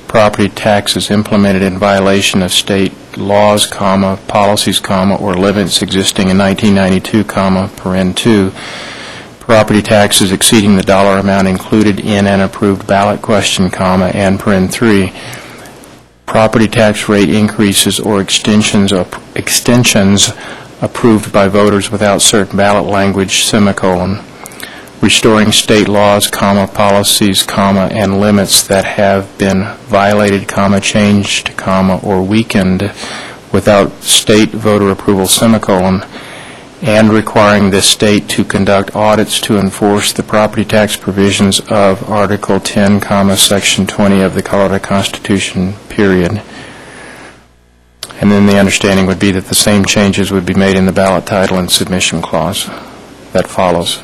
property taxes implemented in violation of state laws, comma, policies, comma, or limits existing in nineteen ninety-two, comma, paren two, property taxes exceeding the dollar amount included in an approved ballot question, comma, and paren three, property tax rate increases or extensions of, extensions approved by voters without certain ballot language, semicolon, restoring state laws, comma, policies, comma, and limits that have been violated, comma, changed, comma, or weakened without state voter approval, semicolon, and requiring the state to conduct audits to enforce the property tax provisions of Article ten, comma, Section twenty of the Colorado Constitution, period. And then the understanding would be that the same changes would be made in the ballot title and submission clause that follows.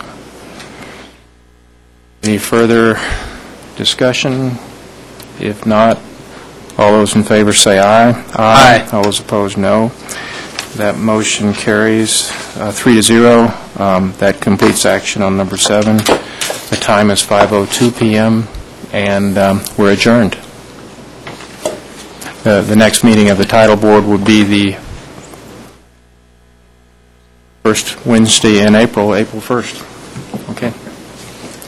Any further discussion? If not, all those in favor say aye. Aye. All those opposed, no. That motion carries uh, three to zero. Um, That completes action on number seven. The time is five oh two p.m., and um, we're adjourned. Uh, The next meeting of the title board would be the first Wednesday in April, April first. Okay.